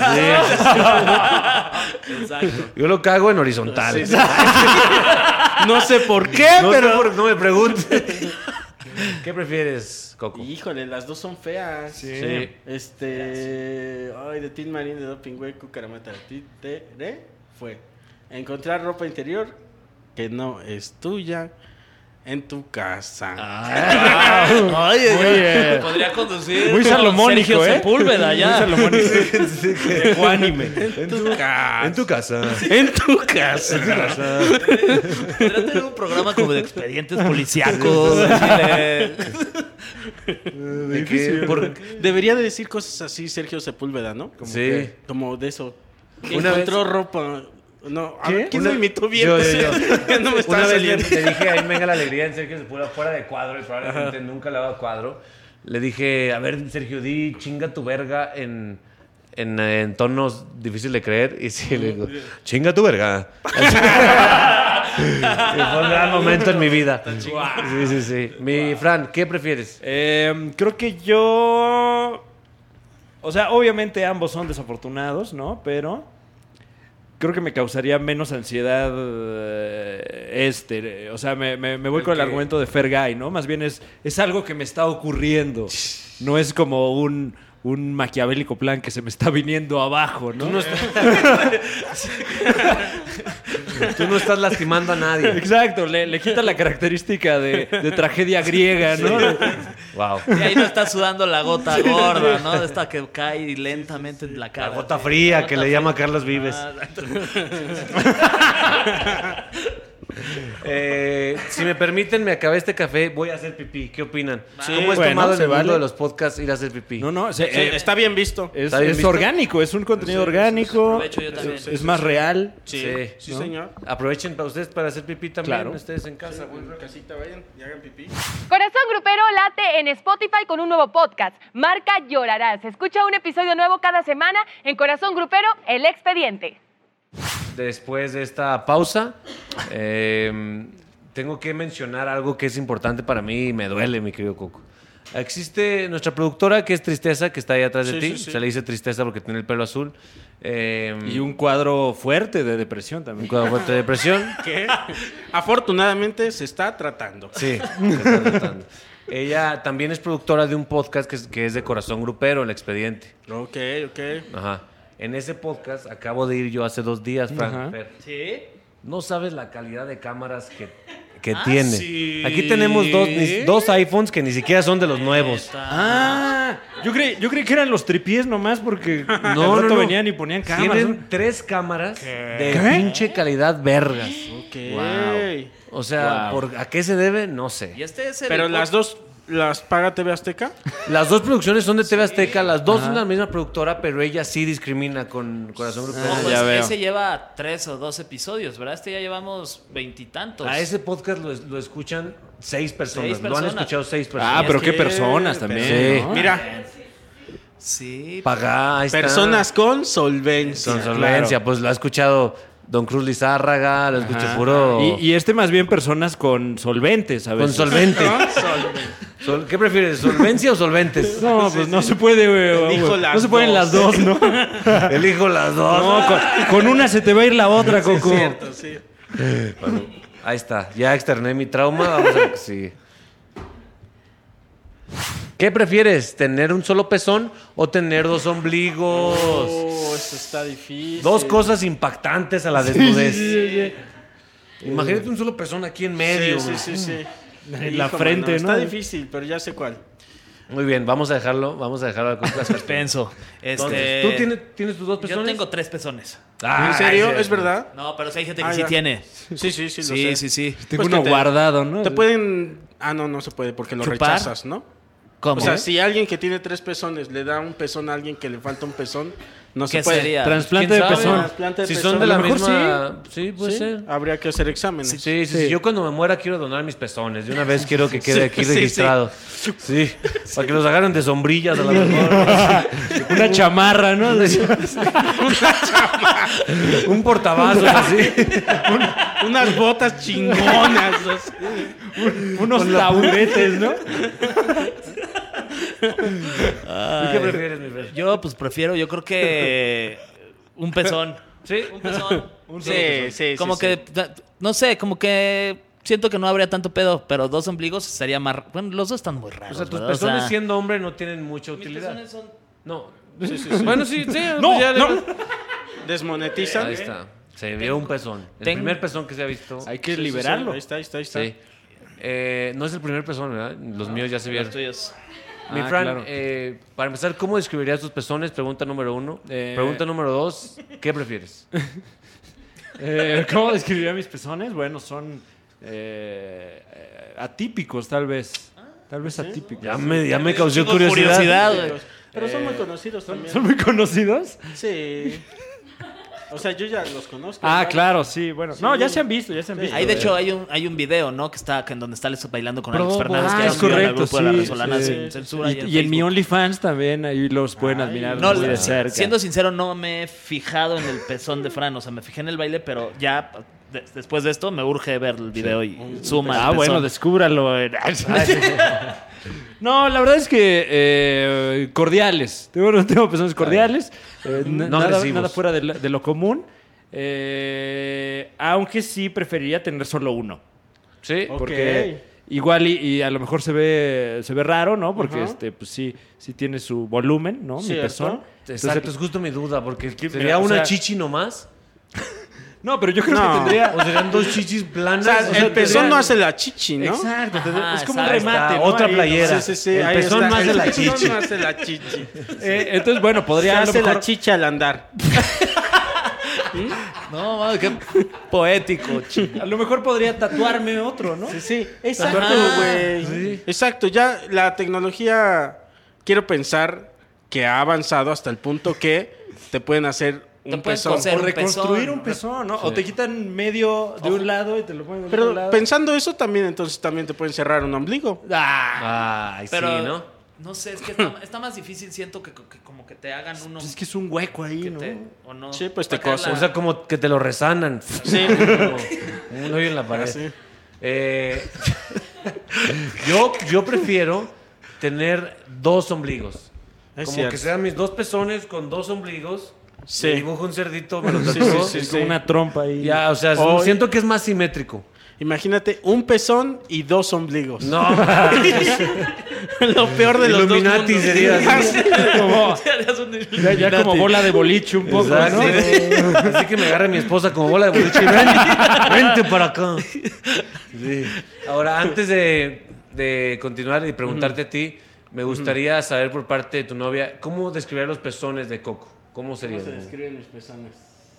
S2: Exacto.
S1: Yo lo cago en horizontal.
S3: Sí, sí. No sé por qué,
S1: No, sé
S3: pero.
S1: por- no me preguntes. ¿Qué prefieres, Coco?
S3: Híjole, las dos son feas.
S1: Sí.
S3: Este. Ay, de Tin Marín, de Doping Güey, Cucaramata. Títere fue. Encontrar ropa interior que no es tuya en tu casa.
S2: Ah, oye,
S4: Oye.
S2: podría conducir
S4: Muy
S2: con
S4: salomónico,
S2: Sergio
S4: ¿eh?
S2: Sepúlveda ya.
S4: Muy salomónico. Ecuánime.
S3: En tu casa.
S1: En tu casa.
S3: En tu casa.
S2: Podría tener un programa como de expedientes policíacos. así de-
S1: ¿De qué? Por-
S3: Debería de decir cosas así Sergio Sepúlveda, ¿no? Como,
S1: Sí.
S3: como de eso.
S1: Una
S3: Encontró ropa. No, a
S1: ¿Qué?
S3: ver, ¿quién
S1: Una-
S3: lo imitó bien?
S1: Yo, yo, yo.
S3: Ya no me
S1: Una
S3: está
S1: vez le,
S3: saliendo.
S1: le dije, ahí venga la alegría en Sergio Sepúlveda fuera de cuadro y probablemente nunca le ha dado cuadro. Le dije, a ver, Sergio, di chinga tu verga en, en, en tonos difíciles de creer. Y sí, le digo, chinga tu verga. Y fue un gran momento en mi vida. Sí, sí, sí. Mi Fran, ¿qué prefieres?
S4: Eh, creo que yo... O sea, obviamente ambos son desafortunados, ¿no? Pero creo que me causaría menos ansiedad eh, este. O sea, me, me- me voy con el
S1: Ok.
S4: argumento de Fair Guy, ¿no? Más bien es, es algo que me está ocurriendo. No es como un, un maquiavélico plan que se me está viniendo abajo, ¿no?
S1: Tú no estás, Tú no estás lastimando a nadie.
S4: Exacto, le, le quita la característica de, de tragedia griega, ¿no?
S1: Wow.
S2: Y ahí no está sudando la gota gorda, ¿no? De esta que cae lentamente en la
S1: La
S2: cara.
S1: gota fría que
S2: Gota
S1: le llama
S2: fría.
S1: Carlos Vives.
S2: Ah,
S1: Eh, si me permiten, me acabé este café, voy a hacer pipí. ¿Qué opinan?
S3: Sí,
S1: ¿Cómo es
S4: bueno,
S1: tomado en
S4: se
S1: el mundo
S4: vale.
S1: de los podcasts ir a hacer pipí?
S4: No, no, se-
S3: Sí,
S4: eh,
S3: está bien visto.
S4: es,
S1: ¿Está bien
S4: es
S1: visto?
S4: orgánico, es un contenido orgánico.
S2: Aprovecho yo también.
S4: Es, es más real.
S3: Sí,
S1: Sí,
S3: sí,
S1: ¿no?
S3: señor.
S1: Aprovechen para ustedes para hacer pipí también,
S4: Claro.
S1: ustedes en casa.
S3: En casita vayan y hagan pipí.
S5: Corazón Grupero late en Spotify con un nuevo podcast. Marca Llorarás. Escucha un episodio nuevo cada semana en Corazón Grupero, El Expediente.
S1: Después de esta pausa, eh, tengo que mencionar algo que es importante para mí y me duele, mi querido Coco. Existe nuestra productora que es Tristeza, que está ahí atrás de
S3: Sí,
S1: ti.
S3: sí, sí.
S1: Se le dice Tristeza porque tiene el pelo azul. Eh,
S4: Y un cuadro fuerte de depresión
S1: un
S4: también.
S1: cuadro fuerte de depresión.
S3: Que afortunadamente se está tratando.
S1: Sí, se está tratando. Ella también es productora de un podcast que es, que es de Corazón Grupero, El Expediente.
S3: Ok, ok.
S1: Ajá. En ese podcast acabo de ir yo hace dos días, Frank.
S4: Ajá.
S1: Fer.
S2: ¿Sí?
S1: No sabes la calidad de cámaras que, que
S2: Ah,
S1: tiene.
S2: sí.
S1: Aquí tenemos dos, ni- dos iPhones que ni siquiera son de los nuevos.
S4: Ah, yo creí, yo creí que eran los tripiés nomás porque
S1: No,
S4: al
S1: no,
S4: rato
S1: no.
S4: venían y ponían cámaras.
S1: Tienen tres cámaras de
S4: ¿Qué?
S1: pinche calidad vergas.
S3: Ok.
S1: O sea,
S4: Wow.
S1: ¿por, ¿a qué se debe? No sé.
S2: Y este es el
S3: Pero las dos las paga T V Azteca.
S1: Las dos producciones son de T V Azteca, las dos son la misma productora, pero ella sí discrimina con Corazón Grupero.
S2: Ojo,
S4: ya
S2: es-
S4: veo.
S2: ese lleva tres o dos episodios, ¿verdad? Este ya llevamos veintitantos.
S1: A ese podcast lo, lo escuchan seis personas.
S2: Seis
S1: Lo han
S2: personas.
S1: escuchado seis personas.
S4: Ah, pero
S3: Es
S4: qué
S3: que-
S4: personas también.
S1: Sí.
S4: ¿no?
S3: Mira,
S2: Sí.
S1: Paga, ahí está.
S3: personas con solvencia.
S1: Con solvencia. Pues lo ha escuchado Don Cruz Lizárraga, lo escucha
S4: Ajá.
S1: puro.
S4: Y, y este más bien personas con solventes, a
S1: con
S4: veces.
S1: solvente.
S3: Con solvencia.
S1: Sol- ¿Qué prefieres, solvencia o solventes?
S4: No, pues no se puede, güey.
S3: Elijo
S4: güey.
S3: las
S4: No se pueden
S3: dos.
S4: las dos, ¿no?
S1: Elijo las dos.
S4: No, con, con una se te va a ir la otra, Coco.
S3: Cierto, sí.
S1: Bueno, ahí está. Ya externé mi trauma. Vamos a ver que sigue. ¿Qué prefieres? ¿Tener un solo pezón o tener dos ombligos?
S3: Oh, eso está difícil.
S1: Dos cosas impactantes a la desnudez. Imagínate un solo pezón aquí en medio.
S3: Sí, sí, sí, sí.
S4: En la
S3: Hijo,
S4: frente,
S3: mano,
S4: ¿no?
S3: Está difícil, pero ya sé cuál.
S1: Muy bien, vamos a dejarlo. Vamos a dejarlo con las
S2: Suspenso. Este,
S1: Entonces, ¿tú tienes, tienes tus dos
S2: Yo
S1: pezones?
S2: tengo tres pezones.
S1: Ah,
S3: ¿En serio?
S1: sí.
S3: ¿Es verdad?
S2: No, pero sí hay gente que
S3: Ah,
S2: sí
S3: ya.
S2: tiene.
S3: Sí, sí, sí, lo
S2: Sí,
S3: sé.
S2: sí, sí.
S4: Tengo
S3: Pues que
S4: uno
S3: te-
S4: guardado, ¿no?
S3: Te pueden... Ah, no, no se puede porque lo
S2: ¿Chupar?
S3: rechazas, ¿no?
S2: ¿Cómo?
S3: O sea, si alguien que tiene tres pezones le da un pezón a alguien que le falta un pezón, no se
S2: ¿Qué
S3: puede.
S2: sería?
S4: Trasplante
S1: ¿Quién
S4: de
S1: sabe?
S4: pezón.
S3: Trasplante de
S1: Si
S3: pezón.
S1: son de
S3: A
S1: la
S3: lo mejor
S1: misma... Sí, puede
S3: Sí,
S1: ser.
S3: habría que hacer exámenes.
S1: Sí, sí, sí,
S4: Sí.
S1: Yo cuando me muera quiero donar mis pezones. De una vez quiero que quede aquí
S3: Sí, sí,
S1: registrado. Sí, para que los agarren de sombrillas a lo mejor.
S4: Una chamarra, ¿no?
S1: Un portavasos así.
S3: Unas botas chingonas. así.
S4: Unos taburetes, ¿no?
S1: ¿Y qué prefieres, mi Fer?
S2: Yo pues prefiero, yo creo que un pezón.
S1: ¿Sí?
S2: Un pezón.
S3: Un solo pezón. sí,
S2: Como
S3: sí,
S2: que, no sé, como que siento que no habría tanto pedo, pero dos ombligos estaría más... Bueno, los dos están muy
S1: O
S2: raros,
S1: sea, tus
S2: ¿verdad? O
S1: pezones
S2: sea,
S1: siendo hombre no tienen mucha
S2: mis
S1: utilidad.
S2: pezones son...
S1: No. Bueno, sí, sí.
S4: No,
S1: pues ya le-
S4: no.
S3: Desmonetizan.
S1: Ahí está. Se vio un pezón. El
S2: Tengo-
S1: primer pezón que se ha visto.
S4: Hay que
S3: Sí, sí, sí,
S4: liberarlo.
S3: Ahí está, ahí está, ahí está.
S1: Sí. Eh, no es el primer pezón, ¿verdad? Los míos ya se vieron.
S2: Los tuyos.
S1: Mi
S4: Ah,
S1: Fran,
S4: claro.
S1: eh, para empezar, ¿cómo describirías tus pezones? Pregunta número uno.
S4: Eh,
S1: Pregunta número dos, ¿qué prefieres?
S4: Eh, ¿Cómo describiría mis pezones? Bueno, son eh, eh, atípicos, tal vez. Tal vez atípicos.
S1: Ya me, ya me causó
S2: Tengo
S1: curiosidad.
S2: curiosidad, güey.
S3: Pero son muy conocidos también.
S4: ¿Son muy conocidos?
S3: Sí. O sea, yo ya los conozco.
S4: Ah,
S3: ¿verdad?
S4: claro, sí. Bueno, no, ya se han visto, ya se han visto.
S2: Ahí de hecho hay un, hay un video, ¿no? Que está que en donde está Alex bailando con Alex
S1: Probo-
S2: Fernández,
S4: ah,
S2: que
S4: es
S2: era un video en el
S4: correcto,
S2: grupo de la
S4: sí,
S2: Resolana
S4: sí.
S2: sin censura.
S4: Y,
S2: en
S4: y en mi
S2: Facebook.
S4: OnlyFans también, ahí los pueden
S3: Ay.
S4: admirar
S2: No,
S4: muy de
S2: la-
S4: cerca.
S2: siendo sincero, no me he fijado en el pezón de Fran. O sea, me fijé en el baile, pero ya de- después de esto me urge ver el video y suma.
S4: Ah,
S2: el
S4: bueno,
S2: pezón.
S4: descúbralo. No, la verdad es que eh, cordiales. Tengo, tengo personas cordiales. eh, n-
S1: No
S4: nada,
S1: agresivos.
S4: nada fuera de, la- de lo común. Eh, aunque sí preferiría tener solo uno.
S1: Sí.
S3: Ok.
S4: Porque igual y, y a lo mejor se ve se ve raro, ¿no? Porque
S3: Ajá.
S4: este pues sí sí tiene su volumen, ¿no? Mi
S3: Cierto.
S4: pezón.
S1: Exacto, es justo mi duda, porque
S4: que-
S1: sería
S4: o
S1: una
S4: sea-
S1: chichi nomás,
S4: No, pero yo creo
S3: No.
S4: que tendría
S1: o serían dos chichis planas.
S3: O sea,
S1: o sea,
S3: el pezón
S1: tendría-
S3: no hace la chichi, ¿no?
S4: Exacto, tendría-
S2: Ajá,
S4: es como un
S2: exacto.
S4: remate, ¿no?
S1: Otra
S4: Ahí,
S1: playera.
S3: Sí, sí, sí.
S1: El
S3: ahí
S1: pezón
S3: está.
S1: no hace
S3: El
S1: la
S3: pezón
S1: chichi.
S3: no hace la chichi.
S4: Eh, entonces, bueno,
S3: Se
S4: podría a lo
S3: hace
S4: mejor-
S3: la chicha al andar.
S2: No, mano, qué poético. chi-
S4: a lo mejor podría tatuarme otro, ¿no?
S3: Sí, sí. Exacto,
S2: Ajá.
S3: güey. Exacto. Ya la tecnología, quiero pensar que ha avanzado hasta el punto que te pueden hacer
S2: Te
S3: un
S2: pueden
S3: pezón.
S2: coser
S4: O
S2: un
S4: reconstruir
S2: pezón.
S4: un pezón, ¿no? O te quitan medio de un lado y te lo ponen del otro
S3: Pero
S4: lado.
S3: pensando eso también, entonces también te pueden cerrar un ombligo.
S2: Ah,
S1: Ay,
S2: pero
S1: sí, ¿no?
S2: no sé, es que está, está más difícil, siento que, que como que te hagan uno.
S4: Pues es que es un hueco ahí,
S2: que
S4: ¿no?
S2: te- o no.
S3: Sí, pues te
S2: Acá
S3: cosen.
S2: la-
S1: O sea, como que te lo resanan.
S3: Sí.
S1: Como un hoyo en la pared.
S3: Sí.
S1: Eh, yo, yo prefiero tener dos ombligos.
S3: Es
S1: Como
S3: cierto.
S1: que sean mis dos pezones con dos ombligos.
S3: Sí.
S1: Me dibujo un cerdito, me lo
S3: Sí,
S1: tatúo.
S3: sí,
S4: Es
S3: sí.
S4: como una trompa ahí.
S1: Ya, o sea,
S3: O-
S1: siento que es más simétrico.
S3: Imagínate un pezón y dos ombligos.
S1: No,
S3: Lo peor de los dos
S1: Illuminati
S3: mundos.
S1: sería así.
S4: Como,
S2: Harías un
S4: ya, ya como
S2: Illuminati.
S4: bola de boliche un poco,
S1: Exacto.
S4: ¿no?
S1: Así que me agarre mi esposa como bola de boliche. Ven, vente para acá. Sí. Ahora, antes de, de continuar y preguntarte a ti, me gustaría saber por parte de tu novia, ¿cómo describir los pezones de Coco? ¿Cómo sería?
S3: ¿Cómo se describen los pezones?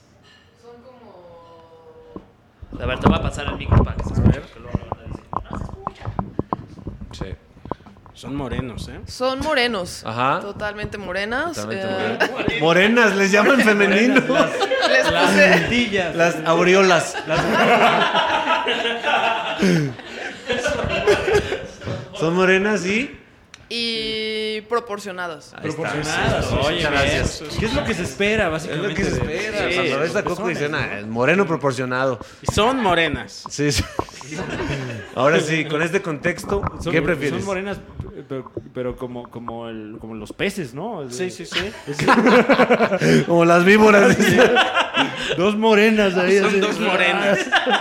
S2: A ver, te voy a pasar el micro para que se escuche. porque luego van a decir, "No se escucha".
S1: Sí.
S3: Son morenos, ¿eh?
S6: Son morenos.
S1: Ajá.
S6: Totalmente morenas.
S1: Totalmente
S6: Eh,
S1: morenas. Morenas, les llaman femenino.
S6: Les puse.
S1: Las aureolas. Son morenas y...
S6: Y proporcionadas.
S1: Ahí está.
S4: Proporcionadas. Oye,
S1: Muchas gracias.
S4: ¿Qué es lo que se espera,
S1: Es
S4: básicamente?
S1: lo que se
S4: de-
S1: espera.
S4: Sí,
S1: Cuando ves a
S4: los
S1: Coco
S4: pezones,
S1: dicen,
S4: ¿no?
S1: ah, es moreno proporcionado.
S3: Y son morenas.
S1: Sí, sí. Ahora sí, con este contexto,
S4: Son-
S1: ¿qué prefieres?
S4: Son morenas, pero, pero como, como, el, como los peces, ¿no?
S3: Sí, sí, sí.
S1: Como las víboras.
S4: Dos morenas ahí.
S3: Son
S4: así.
S3: dos morenas.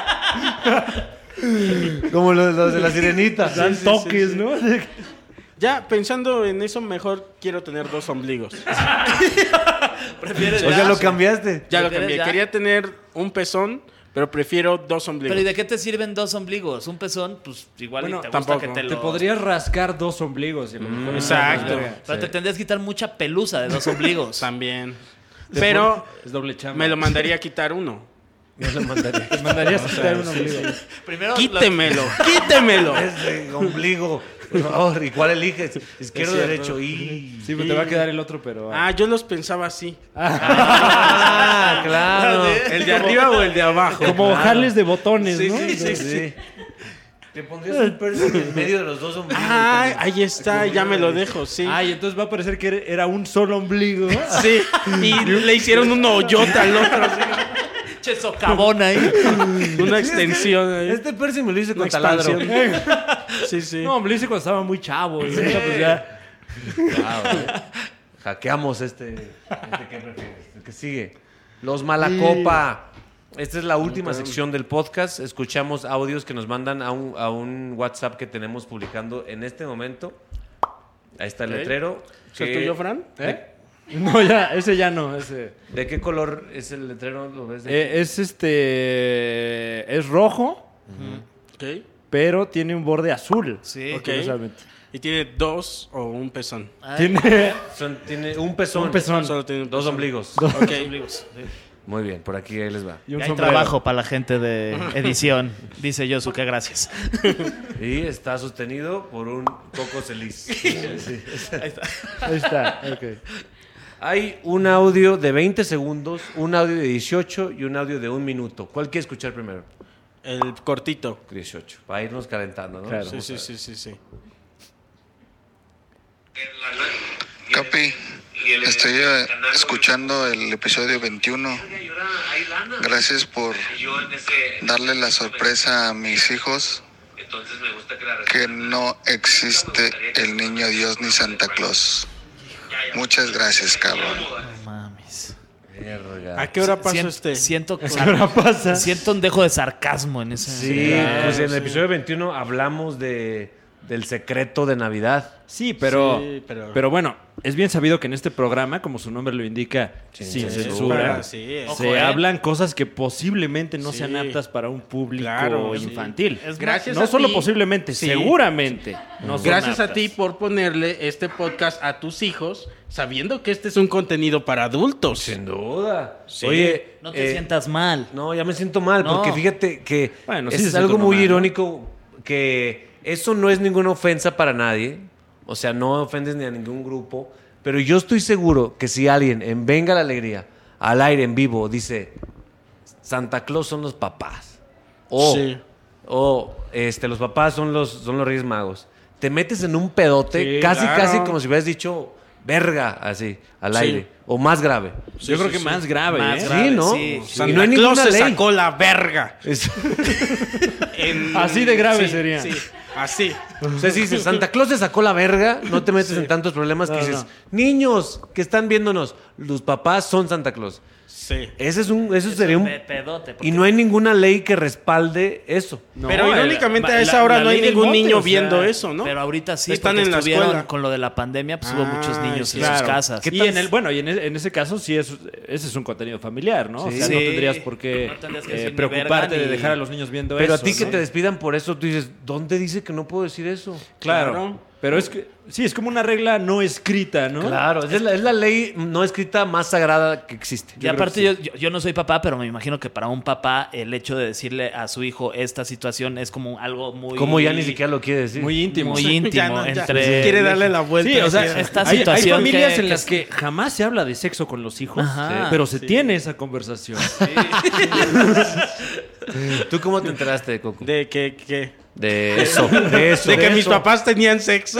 S1: Como los, los de la sirenita.
S4: Dan
S3: Sí, sí,
S4: toques,
S3: sí, sí.
S4: ¿no?
S3: Ya, pensando en eso, mejor quiero tener dos ombligos.
S2: ¿Prefieres
S1: O sea,
S2: ya?
S1: lo cambiaste.
S3: Ya lo
S2: ¿Prefieres
S3: cambié.
S2: ya?
S3: Quería tener un pezón, pero prefiero dos ombligos.
S2: Pero ¿y de qué te sirven dos ombligos? Un pezón, pues igual y
S3: Bueno,
S2: te gusta
S3: tampoco.
S2: que te
S3: Te
S2: lo...
S4: Te podrías rascar dos ombligos. Y a lo mejor
S3: exacto.
S2: Pero te tendrías que quitar mucha pelusa de dos ombligos.
S3: También. Pero
S4: Es doble chamba.
S3: me lo mandaría a quitar uno.
S1: Yo lo mandaría.
S4: Te mandarías quitar un ombligo.
S2: Primero
S3: Quítemelo, quítemelo.
S1: Ese ombligo. Por favor, ¿y cuál eliges? Izquierdo o
S3: cierto.
S1: derecho. Y...
S4: Sí, pero te va a quedar el otro, pero...
S3: Ah, yo los pensaba así.
S1: Ah, claro.
S3: ¿El de arriba o el de abajo?
S4: como
S1: claro.
S4: jales de botones,
S3: Sí,
S4: ¿no?
S3: sí, sí, sí.
S1: Sí. Te pondrías un piercing en medio de los dos ombligos.
S3: Ay, ahí está, ya me lo dejo, sí.
S4: Ay, entonces va a parecer que era un solo ombligo.
S3: Sí, y le hicieron un hoyote al otro, así,
S2: Che socavón ahí.
S3: una extensión ahí.
S1: Este piercing me lo hice
S3: Una
S1: con taladro.
S3: expansión. Sí, sí.
S4: No, me lo hice cuando estaba muy chavo. Y ahorita, pues ya...
S1: Ah, bueno. Hackeamos este, este ¿qué prefieres? El que sigue. Los Malacopa. Esta es la última sección del podcast. Escuchamos audios que nos mandan a un, a un WhatsApp que tenemos publicando en este momento. Ahí está el
S3: Ok.
S1: letrero.
S3: ¿Es el
S1: que-
S3: tuyo, Fran?
S1: ¿Eh?
S4: No, ya, ese ya no. Ese.
S1: ¿De qué color es el letrero? ¿Lo ves de
S4: Eh, es este. Es rojo,
S3: Ok.
S4: pero tiene un borde azul.
S2: Sí.
S3: Ok.
S4: Curiosamente.
S3: Y tiene dos o un pezón.
S4: Tiene
S1: Son- tiene un pezón.
S4: un pezón.
S3: Solo tiene un
S1: Dos
S3: pezón.
S1: ombligos.
S3: Ok.
S1: Muy bien, por aquí ahí les va.
S4: Y un
S2: Hay
S4: sombrero.
S2: trabajo para la gente de edición, dice Yosuke, gracias.
S1: Y está sostenido por un coco celis.
S4: Ahí está. Ok.
S1: Hay un audio de veinte segundos, un audio de dieciocho y un audio de un minuto. ¿Cuál quiere escuchar primero?
S3: El cortito.
S1: dieciocho. Para irnos calentando, ¿no?
S4: Claro.
S3: Sí, sí, sí, sí, sí.
S7: Capi, estoy eh, escuchando el episodio veintiuno. Gracias por darle la sorpresa a mis hijos que no existe el niño Dios ni Santa Claus. Muchas gracias, cabrón.
S2: No mames.
S1: Verga.
S3: ¿A qué hora pasó
S2: Sien-
S3: este?
S2: Siento,
S4: ¿Qué hora pasa?
S2: siento un dejo de sarcasmo en ese.
S1: Sí,
S3: Claro,
S1: pues en
S3: sí.
S1: el episodio veintiuno hablamos de, del secreto de Navidad.
S4: Sí, pero,
S3: Sí, pero-
S4: pero bueno, es bien sabido que en este programa, como su nombre lo indica, sin,
S1: censura.
S4: censura,
S3: Sí, es-
S2: Ojo,
S4: se
S2: eh.
S4: hablan cosas que posiblemente no
S3: Sí.
S4: sean aptas para un público
S3: Claro, sí.
S4: infantil.
S2: Es
S3: Gracias
S4: no
S3: a
S4: solo
S3: ti.
S4: posiblemente,
S3: Sí.
S4: seguramente. No son
S3: Gracias a
S4: aptas.
S3: ti por ponerle este podcast a tus hijos, sabiendo que este es un contenido para adultos.
S1: Sin duda.
S3: Sí.
S1: Oye,
S2: No te
S1: eh,
S2: sientas mal.
S1: No, ya me siento mal,
S2: No.
S1: porque fíjate que
S4: Bueno, sí se
S1: es
S4: siente
S1: algo
S4: uno
S1: muy
S4: mal, ¿no?
S1: irónico que eso no es ninguna ofensa para nadie. O sea, no ofendes ni a ningún grupo. Pero yo estoy seguro que si alguien en Venga la Alegría, al aire, en vivo, dice Santa Claus son los papás. O,
S3: Sí.
S1: o este, los papás son los, son los Reyes Magos. Te metes en un pedote,
S3: Sí,
S1: casi,
S3: claro.
S1: casi como si hubieras dicho verga, así, al
S3: Sí.
S1: aire. O más grave.
S4: Yo creo que más grave,
S2: Más
S4: ¿eh?
S2: grave.
S1: Sí, ¿no?
S2: sí.
S3: Santa
S1: Y no hay
S3: Claus
S1: ninguna
S3: se
S1: ley.
S3: sacó la verga.
S1: Es-
S3: En-
S4: Así de grave
S3: Sí,
S4: sería.
S3: Sí, así.
S1: O sea, si dices, Santa Claus se sacó la verga, no te metes en tantos problemas que
S4: No,
S1: dices,
S4: no.
S1: niños que están viéndonos, los papás son Santa Claus.
S3: Sí.
S1: Ese es un, eso sería un...
S2: Pe- pedote. porque-
S1: Y no hay ninguna ley que respalde eso.
S4: No,
S3: Pero
S4: el-
S3: irónicamente
S4: la-
S3: a esa hora
S4: la
S3: no hay
S4: ley del
S3: ningún
S4: monte,
S3: niño
S4: o sea,
S3: viendo eso, ¿no?
S2: Pero ahorita sí,
S3: Están
S2: porque
S3: en la
S2: estuvieron
S3: escuela.
S2: con lo de la pandemia, pues hubo
S3: Ah,
S2: muchos niños
S3: sí,
S2: en sus
S3: claro.
S2: casas.
S1: ¿Qué
S4: Y
S1: tal?
S4: en el, bueno, y en, e- en ese caso sí es, ese es un contenido familiar, ¿no? O
S1: Sí.
S4: sea, no
S2: Sí.
S4: tendrías por qué
S2: No tendrías que
S4: eh,
S2: decir ni
S4: preocuparte
S2: verga
S4: de
S2: ni-
S4: dejar a los niños viendo
S1: Pero
S4: eso.
S1: a ti que
S4: ¿no?
S1: te despidan por eso, tú dices, ¿dónde dice que no puedo decir eso?
S4: Claro,
S3: Claro.
S4: pero es que sí, es como una regla no escrita, ¿no?
S1: Claro, es la, es la ley no escrita más sagrada que existe.
S2: Y aparte, yo, yo, yo no soy papá, pero me imagino que para un papá el hecho de decirle a su hijo esta situación es como algo muy...
S1: Como ya ni siquiera lo quiere decir.
S4: Muy íntimo.
S2: Muy
S4: Sí.
S2: íntimo
S3: Ya no, ya.
S2: entre...
S3: Quiere darle la vuelta.
S4: Sí, o sea,
S3: así.
S2: esta
S4: hay, hay
S2: situación
S4: familias
S2: que-
S4: en
S2: que
S4: las
S2: es-
S4: que jamás se habla de sexo con los hijos,
S2: Ajá.
S4: pero se
S3: Sí.
S4: tiene esa conversación.
S1: ¿Tú cómo te enteraste, Coco?
S3: De que, que-
S1: De eso, de eso.
S3: de que
S1: de
S3: mis
S1: eso.
S3: papás tenían sexo.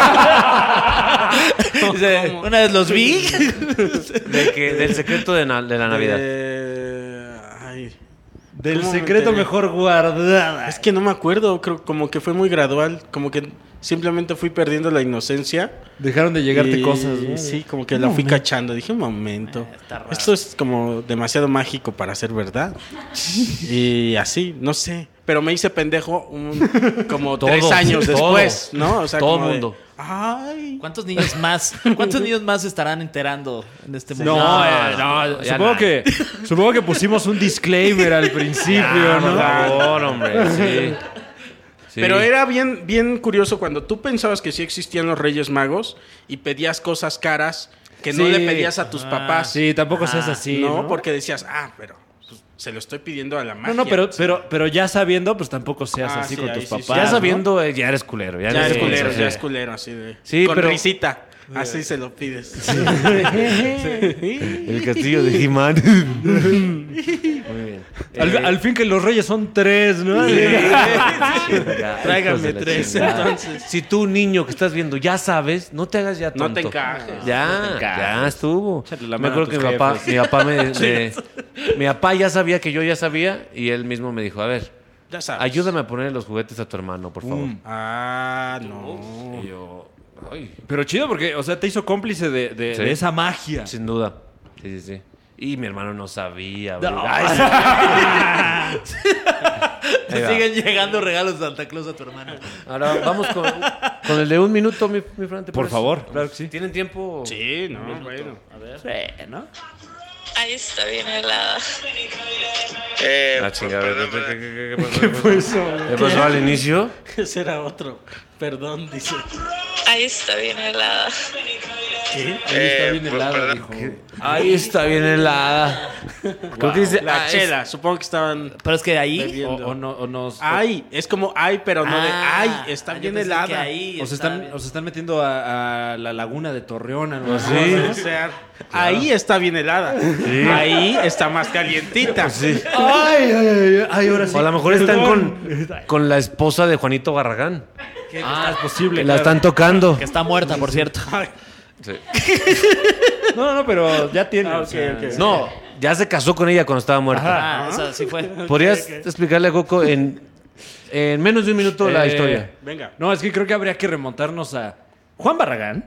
S2: Dice, una vez los vi.
S1: De que, del secreto de, na- de la Navidad.
S3: De- ay,
S4: Del
S3: ¿Cómo me
S4: secreto
S3: enteré?
S4: mejor guardada.
S3: es que no me acuerdo, creo como que fue muy gradual, como que simplemente fui perdiendo la inocencia.
S4: Dejaron de llegarte
S3: Y
S4: cosas, ¿no?
S3: Sí, como que la fui cachando. Dije, un momento.
S2: Eh, está raro.
S3: Esto es como demasiado mágico para ser verdad. Y así, no sé. Pero me hice pendejo un- como
S1: Todo,
S3: tres años
S1: todo.
S3: después, ¿no? O sea,
S1: Todo
S3: como de,
S1: mundo.
S3: Ay.
S2: ¿Cuántos niños más? ¿Cuántos niños más se estarán enterando en este momento?
S4: No,
S1: No,
S4: eh, no,
S1: ya
S4: supongo,
S1: nadie.
S4: que, supongo que pusimos un disclaimer al principio,
S1: Ah, por
S4: ¿no?
S1: favor, hombre. Sí. Sí.
S3: Pero era bien, bien curioso cuando tú pensabas que sí existían los Reyes Magos y pedías cosas caras que no
S4: Sí.
S3: le pedías a tus papás.
S4: Sí, tampoco seas
S2: Ah,
S4: así,
S3: no,
S4: ¿no?
S3: porque decías, ah, pero pues, se lo estoy pidiendo a la magia.
S4: No, no, pero, pero, pero ya sabiendo, pues tampoco seas
S3: Ah,
S4: así
S3: sí,
S4: con
S3: ahí
S4: tus
S3: sí, sí.
S4: papás.
S1: Ya
S4: ¿no?
S1: sabiendo, eh, ya eres culero. Ya,
S3: Ya
S1: eres
S3: es culero,
S1: sí.
S3: ya es culero, así de.
S1: Sí,
S3: con
S1: pero-
S3: risita. Así se lo pides.
S1: El castillo de He-Man. Muy bien.
S4: Al,
S1: Eh,
S4: al fin que los reyes son tres, ¿no?
S1: ya,
S3: Tráigame
S1: hijos de la
S3: tres,
S1: chingada.
S3: entonces.
S1: Si tú, niño que estás viendo, ya sabes, no te hagas ya tonto.
S3: No te encajes.
S1: Ya,
S4: No te encajes.
S1: ya estuvo.
S4: Échale la
S1: Me
S4: mano a
S1: acuerdo que
S4: tus
S1: mi papá,
S4: jefes.
S1: mi papá me, me- mi papá ya sabía que yo ya sabía y él mismo me dijo, a ver,
S3: Ya sabes.
S1: ayúdame a ponerle los juguetes a tu hermano, por favor.
S3: Ah, no.
S1: Y yo, ay,
S4: Pero chido porque, o sea, te hizo cómplice de, de-
S1: Sí.
S4: de esa magia.
S1: sin duda. Sí, sí, sí. Y mi hermano no sabía. güey.
S4: No.
S1: Ay, sí. Ahí va.
S2: Siguen llegando regalos de Santa Claus a tu hermano.
S1: Ahora vamos con con el de un minuto, mi, mi Fran, ¿te
S4: Por
S1: parece?
S4: favor, claro que sí.
S1: ¿Tienen tiempo?
S3: Sí, no, bueno.
S2: A ver.
S4: Sí, ¿no?
S8: Ahí está bien helada. Eh,
S1: Ah, chingada.
S8: perdón,
S1: ¿Qué,
S8: perdón.
S1: qué, qué, qué pasó? ¿Qué fue eso? ¿Qué pasó al inicio?
S3: Ese era otro. Perdón, dice.
S8: Ahí está bien helada.
S3: ¿Qué?
S8: Eh,
S4: bien
S8: pues,
S4: helada,
S8: perdón.
S4: dijo.
S1: Ahí está bien helada. Creo que dice...
S3: La
S1: ah, es-
S3: chela, supongo que estaban
S2: Pero es que ahí.
S4: O,
S3: bebiendo.
S4: o no, o nos...
S3: Ay, es como ay, pero no de
S2: Ah,
S3: ay, está
S2: yo
S3: bien
S2: pensé que
S3: helada.
S2: ahí
S4: O se,
S2: está
S4: están,
S2: bien.
S4: o se están metiendo a, a la laguna de Torreón. A lo
S1: Pues
S4: mejor,
S1: sí.
S4: ¿no?
S3: O sea, ahí está bien helada. Ahí está más calientita.
S1: Sí.
S4: Ay, ay, ay, ay, ahora sí.
S1: O a lo mejor están
S4: Perdón.
S1: con, con la esposa de Juanito Barragán.
S4: Ah, es posible.
S1: Que la
S4: claro.
S1: están tocando.
S2: Que está muerta, por cierto.
S1: Sí.
S4: No, no, no, pero ya tiene.
S3: Ah,
S4: o sea,
S3: ok, ok.
S1: No, ya se casó con ella cuando estaba muerta.
S2: Ah, esa sí fue.
S1: ¿Podrías explicarle a Coco en, en menos de un minuto la
S4: Eh,
S1: historia?
S3: Venga.
S4: No, es que creo que habría que remontarnos a Juan Barragán.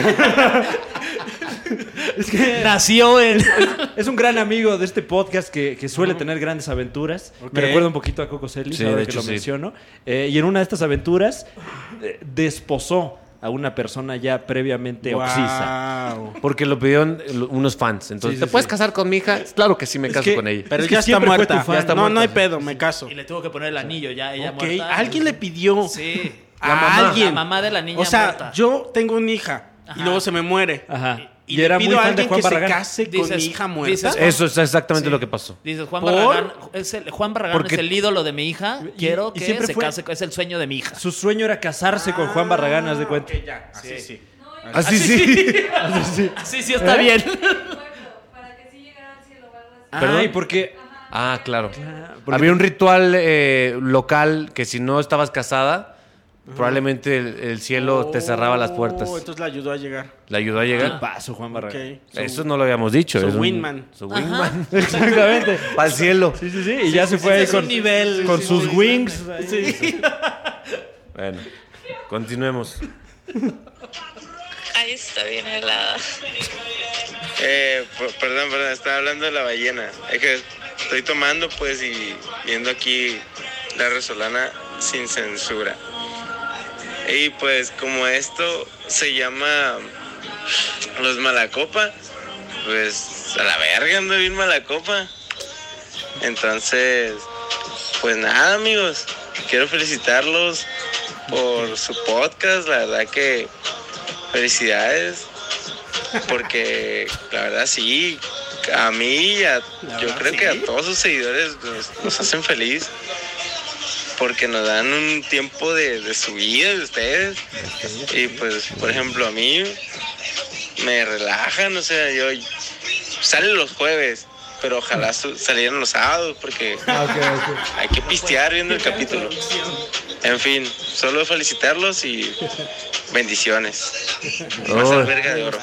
S4: Es que
S2: Nació en.
S4: es un gran amigo de este podcast que, que suele tener grandes aventuras.
S3: Ok.
S4: Me recuerda un poquito a Coco Celis,
S1: Sí,
S4: ahora
S1: de
S4: que
S1: hecho,
S4: lo
S1: sí.
S4: menciono. Eh, y en una de estas aventuras eh, desposó a una persona ya previamente oxisa.
S3: Wow.
S1: Porque lo pidieron unos fans. Entonces,
S4: Sí, sí,
S1: ¿te puedes
S4: sí.
S1: casar con mi hija? Claro que sí, me
S4: Es
S1: caso
S4: que-
S1: con ella.
S3: Pero
S4: Es que
S3: ya está
S4: siempre fue
S3: muerta.
S4: tu fan.
S3: Ya está
S1: No,
S3: no, no hay
S1: muerta.
S3: pedo, me caso.
S2: Y le tuvo que poner el anillo ya, ella
S3: Ok,
S2: muerta.
S3: alguien le pidió
S2: Sí.
S3: a
S1: La mamá.
S3: alguien.
S2: La mamá de la niña
S3: O sea,
S2: muerta.
S3: yo tengo una hija
S2: Ajá.
S3: y luego se me muere.
S4: Ajá.
S3: Y,
S4: Y,
S3: le
S4: era
S3: pido
S4: muy
S3: a
S4: fan de
S3: alguien
S4: Juan
S3: que
S4: Barragán.
S3: se case con
S2: Dices-
S3: mi hija muerta.
S2: dices-
S1: Eso es exactamente
S2: Sí.
S1: lo que pasó.
S2: Dices, Juan
S3: ¿Por?
S2: Barragán, es el, Juan Barragán
S1: Porque-
S2: es el ídolo de mi hija.
S4: Y-
S2: Quiero
S4: y
S2: que
S4: siempre
S2: se
S4: fue-
S2: case, es el sueño de mi hija.
S4: Su sueño era casarse con Juan Barragán, haz de cuenta.
S3: Ok, ya, así sí.
S1: Así sí.
S2: Sí, sí, está bien.
S5: Para que sí llegara al cielo o algo así.
S1: ¿Perdón?
S4: Ay, porque...
S1: Ah, claro.
S4: porque-
S1: Había un ritual eh, local que si no estabas casada, probablemente el, el cielo te cerraba las puertas.
S3: Oh, entonces le ayudó a llegar.
S1: ¿Le ayudó a
S4: ¿Qué
S1: llegar?
S4: pasó, Juan Barragán?
S3: Ok. Su-
S1: Eso no lo habíamos dicho.
S3: su
S1: es un-
S3: wingman.
S1: Su wingman.
S4: Exactamente.
S1: Para el cielo.
S4: Sí, sí, sí. Y ya se fue ahí
S2: es un
S4: con,
S2: nivel.
S4: con
S2: Sí,
S4: sus
S2: sí,
S4: wings.
S1: Bueno, continuemos.
S8: Ahí está bien helada. Eh, p- perdón, perdón, estaba hablando de la ballena. Es que estoy tomando, pues, y viendo aquí la Resolana sin censura. Y pues, como esto se llama Los Malacopa, pues, a la verga ando bien Malacopa. Entonces, pues nada, amigos, quiero felicitarlos por su podcast, la verdad que felicidades, porque la verdad sí, a mí y a, yo creo que a todos sus seguidores nos, nos hacen feliz, porque nos dan un tiempo de, de su vida de ustedes, y pues, por ejemplo, a mí me relajan, o sea, yo salen los jueves, pero ojalá su- salieran los sábados, porque hay que pistear viendo el capítulo. En fin, solo felicitarlos y bendiciones. Más
S1: Oh.
S8: alberga de oro.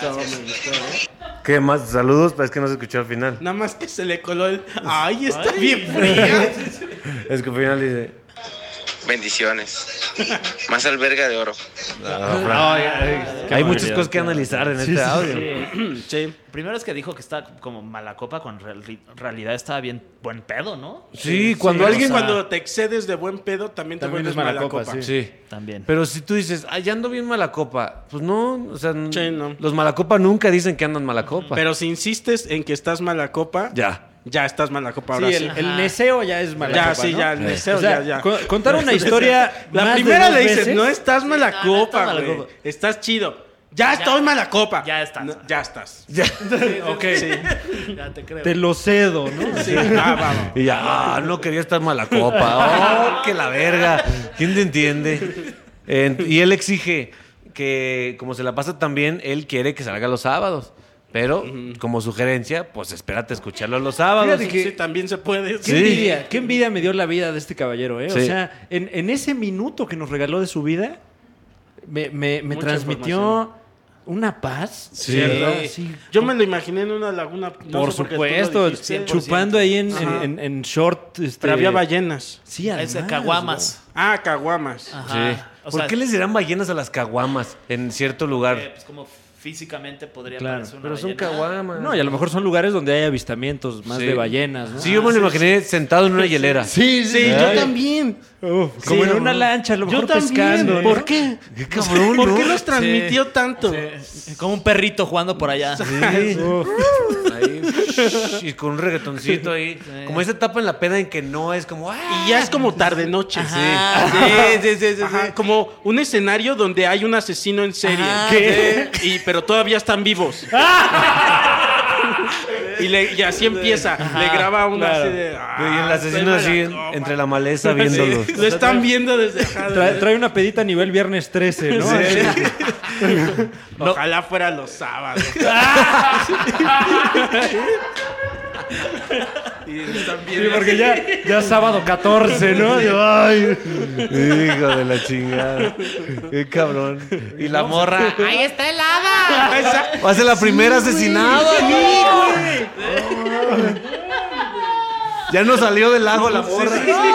S1: ¿Qué más? Saludos, pero es que no se escuchó al final.
S3: Nada más que se le coló el. ¡Ay, está bien fría!
S1: Es que al final dice...
S8: Bendiciones. Más alberga de oro.
S1: "Ah, Fran". Hay muchas cosas que analizar en este audio.
S3: Sí.
S2: Primero es que dijo que está como mala copa, con real- realidad estaba bien buen pedo, ¿no?
S1: Sí, cuando
S3: Pero
S1: alguien...
S3: alguien cuando te excedes de buen pedo, también te
S4: También
S3: vuelves
S4: es mala
S3: mala
S4: copa,
S3: copa.
S4: sí.
S1: Sí.
S2: También.
S1: Pero si tú dices, ay, ya ando bien mala copa, pues no, o sea, n-
S3: Sí, no.
S1: los malacopa nunca dicen que andan mala copa.
S3: Pero si insistes en que estás mala copa,
S1: ya.
S3: ya estás mala copa ahora
S4: Sí,
S3: sí.
S4: el, el neseo ya es mala
S3: Ya,
S4: copa,
S3: sí,
S4: ¿no?
S3: ya, el deseo,
S4: O sea,
S3: ya, ya.
S4: co- contar una historia.
S3: La
S4: más de
S3: primera
S4: dos
S3: le dices,
S4: veces,
S3: no estás mala
S2: No, no estás
S3: copa,
S2: mala
S3: güey.
S2: copa.
S3: Estás chido. Ya, estoy mala copa.
S2: Ya estás.
S3: No, ya estás.
S1: Ya.
S3: Ok, sí.
S2: Ya te creo.
S4: Te lo cedo, ¿no?
S3: Sí, va, vamos.
S1: Y ya, ah, no quería estar mala copa. Oh, que la verga. ¿Quién te entiende? Eh, y él exige que, como se la pasa tan bien, él quiere que salga los sábados. Pero, como sugerencia, pues espérate a escucharlo los sábados.
S4: Fíjate que-
S3: Sí, también se puede.
S4: Qué
S1: Sí.
S4: envidia, qué envidia me dio la vida de este caballero, ¿eh? O
S1: Sí.
S4: sea, en, en ese minuto que nos regaló de su vida, me, me- me
S3: Mucha
S4: transmitió una paz.
S1: Sí.
S4: ¿cierto?
S3: Sí.
S4: Sí.
S3: Yo me lo imaginé en una laguna. no
S4: Por
S3: sé qué tú lo
S4: supuesto,
S3: dijiste.
S4: chupando ahí en, en,
S3: Ajá.
S4: en- en short. Este,
S3: Pero había ballenas.
S4: Sí, además,
S2: Es de caguamas.
S3: Ah, caguamas.
S2: Ajá.
S1: Sí.
S2: O
S1: ¿Por
S2: sea,
S1: qué les dirán ballenas a las caguamas en cierto
S2: eh,
S1: lugar?
S2: pues como físicamente podría
S4: Claro,
S2: parecer una
S1: Pero son
S2: ballena.
S1: caguamas.
S4: No, y a lo mejor son lugares donde hay avistamientos más
S1: Sí.
S4: de ballenas, ¿no?
S1: Sí, yo me lo imaginé sentado en una hielera.
S4: Sí,
S3: Sí, yo también.
S4: Como
S3: Sí,
S4: en una
S3: no.
S4: lancha, a lo mejor
S3: Yo también.
S4: pescando.
S3: ¿Por
S4: ¿no?
S3: qué?
S1: Qué cabrón,
S3: ¿Por
S1: ¿no?
S3: qué los transmitió tanto?
S2: Sí, como un perrito jugando por allá.
S1: Sí. Ahí, y con un reggaetoncito ahí. Como esa etapa en la peda en que no es como... ¡ah!
S3: Y ya es como tarde-noche.
S2: Ajá, sí, sí, sí, sí,
S3: Ajá,
S2: sí.
S3: como un escenario donde hay un asesino en serie.
S2: Ajá,
S3: ¿Qué? Y, pero todavía están vivos. y, le- y así empieza. Le graba una
S4: claro.
S3: así de...
S1: Y
S3: "Ah,
S1: el asesino
S3: tráeme
S1: así
S3: la
S1: en-
S3: copa".
S1: entre la maleza viéndolo.
S3: Lo están viendo desde acá.
S4: Trae, trae una pedita a nivel viernes trece, ¿no? Así.
S3: Ojalá fuera los sábados. y están
S4: Sí,
S3: viendo
S4: porque
S3: así.
S4: ya, ya es sábado catorce, ¿no? Yo, ay.
S1: Hijo de la chingada. Qué cabrón. Y la morra... ¡Ahí está el hada! Va a ser la primera asesinada, amigo. Ya no salió del lago la morra.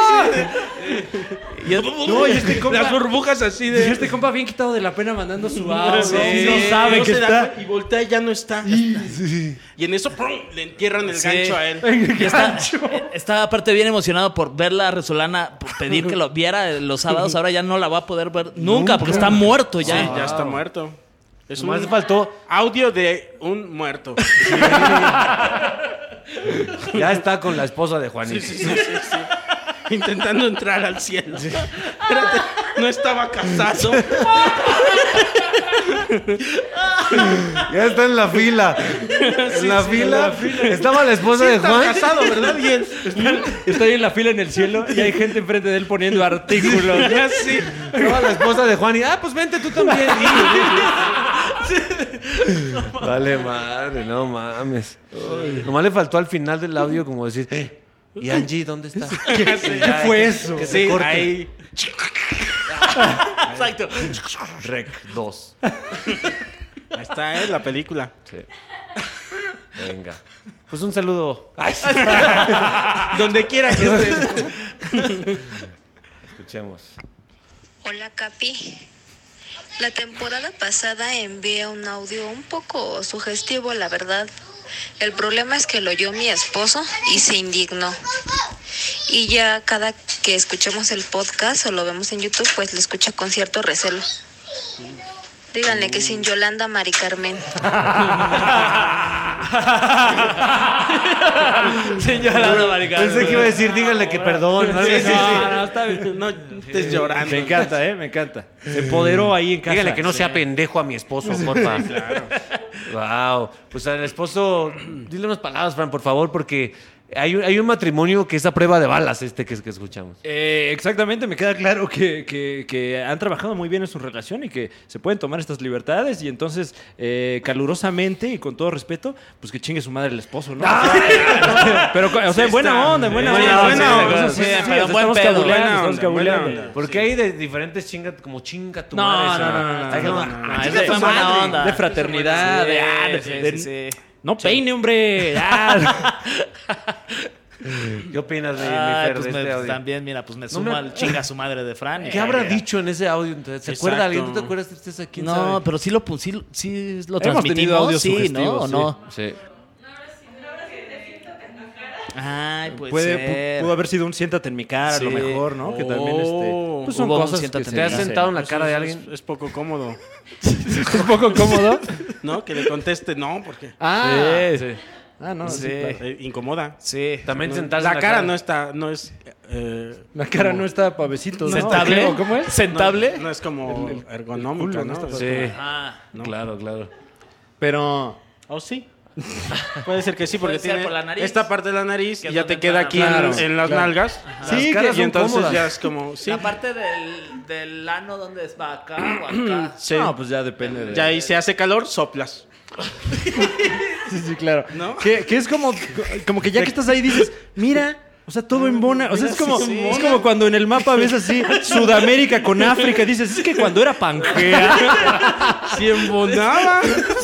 S4: No, y este compa,
S3: Las burbujas así de...
S4: y este compa bien quitado de la pena mandando su audio.
S3: Sí,
S4: Sí, no sabe
S3: no
S4: que
S3: se da
S4: está.
S3: cuenta, y voltea y ya no está. Y en eso ¡pum! Le entierran el
S2: Sí.
S3: gancho a él.
S2: Y está, eh, está aparte bien emocionado por ver la Resolana, por pedir que lo viera los sábados. Ahora ya no la va a poder ver nunca, porque está muerto ya.
S3: Sí, ya está muerto. Es un
S1: Nomás faltó...
S3: audio de un muerto.
S1: Ya está con la esposa de Juanito.
S3: Sí, sí, sí, sí. Intentando entrar al cielo. Espérate, no estaba casado.
S1: Ya está en la fila. En la fila. Estaba la esposa de
S3: Estaba
S1: Juan.
S3: casado, ¿verdad? Y él...
S4: Está ahí en la fila en el cielo y hay gente enfrente de él poniendo artículos.
S3: Ya sí.
S1: Estaba la esposa de Juan y, ah, pues vente tú también. Vale, madre, no mames. Nomás le faltó al final del audio como decir, eh, ¿y Angie dónde está?
S3: Ya sé.
S1: ¿Qué
S4: fue eso?
S1: Que se
S3: Sí,
S1: corte.
S3: ahí.
S2: Exacto.
S1: Rec dos.
S3: Ahí está, ¿eh? La película.
S1: Sí. Venga. Pues un saludo. Ay, sí.
S3: Donde quiera que estés.
S1: Escuchemos.
S9: Hola Capi. La temporada pasada envié un audio un poco sugestivo, la verdad. El problema es que lo oyó mi esposo y se indignó. Y ya cada que escuchemos el podcast o lo vemos en YouTube, pues lo escucha con cierto recelo. Díganle que sin Yolanda Mari Carmen.
S2: Señora Maricano.
S1: Pensé que iba a decir, díganle que perdón. ¿no?
S3: Sí, sí, sí.
S4: No, no, está bien.
S3: No estés llorando.
S4: Me encanta, ¿eh? Me encanta. Se empoderó ahí en casa.
S1: Díganle que no sea pendejo a mi esposo, porfa. Claro. Wow. Pues al esposo, dile unas palabras, Fran, por favor, porque hay, un- hay un matrimonio que es a prueba de balas este que, que escuchamos.
S4: Eh, exactamente, me queda claro que, que- que han trabajado muy bien en su relación y que se pueden tomar estas libertades y entonces eh, calurosamente y con todo respeto, pues que chingue su madre el esposo, ¿no? Pero, o sea, en buena onda, en buena
S3: Sí,
S4: onda.
S3: buena
S4: Sí,
S3: onda,
S4: sí,
S2: sí,
S4: sí,
S2: pero
S4: sí,
S2: buen
S4: estamos
S2: pedo,
S4: cabuleando,
S3: buena
S4: estamos
S3: onda,
S4: cabuleando.
S3: buena onda.
S1: Porque hay de diferentes chingas, como chinga tu
S2: No,
S1: madre.
S2: no,
S1: eso.
S2: no, no, no,
S1: Hay que-
S2: no,
S1: ah,
S2: no,
S1: chinga
S2: es
S1: tu
S2: de buena
S1: madre.
S2: onda.
S4: De fraternidad,
S2: Sí,
S4: de, ah, de-
S2: sí,
S4: de-
S2: sí, sí.
S4: no peine, hombre. Ah.
S1: ¿Qué opinas de mi
S2: Ay,
S1: Fer,
S2: pues
S1: de
S2: me-
S1: este audio?
S2: también, mira, pues me
S1: No
S2: sumo
S1: me-
S2: al chinga a su madre de Fran. y
S1: ¿Qué
S2: ya,
S1: habrá
S2: ya.
S1: dicho en ese audio? Entonces, ¿se
S3: Exacto.
S1: acuerda alguien? ¿Tú te acuerdas que estés aquí?
S2: No,
S1: ¿Sabe?
S2: pero sí lo, pu- sí, lo- sí lo
S4: Hemos
S2: transmitimos,
S4: tenido audios
S2: sí, ¿no?
S4: sugestivos,
S2: ¿O
S4: sí.
S2: no?
S1: Sí.
S2: Ay, puede,
S4: Puede,
S2: ser.
S4: pu- pudo haber sido un siéntate en mi cara, a lo
S2: Sí.
S4: mejor, ¿no? Que
S3: Oh.
S4: también, este, pues son
S2: Hubo un
S4: cosas que
S2: siéntate
S4: se
S2: en
S1: ¿Te has
S2: Sí.
S1: sentado en la
S3: Eso
S1: cara de
S3: es-
S1: alguien?
S3: Es, es poco cómodo.
S4: Es un poco cómodo.
S3: ¿No? Que le conteste no, porque
S4: Ah,
S1: Sí.
S4: ah no, sí,
S2: Sí.
S4: claro.
S3: eh, incomoda.
S2: Sí.
S1: También
S3: No,
S1: sentarse
S3: la,
S1: en
S3: cara, no está, no es. eh,
S4: La cara
S3: como-
S4: no está pavecito, ¿no?
S2: ¿Sentable?
S4: ¿O ¿Cómo es?
S2: ¿Sentable?
S3: No, no es como ergonómica,
S4: culo,
S3: ¿no?
S4: ¿no?
S1: Sí.
S2: Ah,
S1: Claro, claro.
S4: Pero
S3: ¿O sí? Puede ser que sí, porque
S2: Puede ser
S3: tiene
S2: por la nariz.
S3: esta parte de la nariz
S2: Que
S3: y
S2: es
S3: ya
S2: donde
S3: te queda
S2: entra-
S3: aquí en-
S4: Claro,
S3: en, las
S4: claro.
S3: nalgas.
S1: Sí,
S3: Las caras
S1: y
S3: y entonces
S1: cómodas.
S3: ya es como. Sí.
S2: La parte del, del ano, ¿dónde va? ¿Acá o acá?
S3: Sí.
S4: no, pues ya depende de...
S3: Ya ahí se hace calor, soplas.
S4: Sí, sí, claro.
S3: ¿No?
S4: Que, que es como, como que ya que estás ahí dices, mira, o sea, todo embona. O sea, es como,
S3: sí,
S4: es como cuando en el mapa ves así Sudamérica con África y dices, es que cuando era Pangea.
S3: Si embonaba.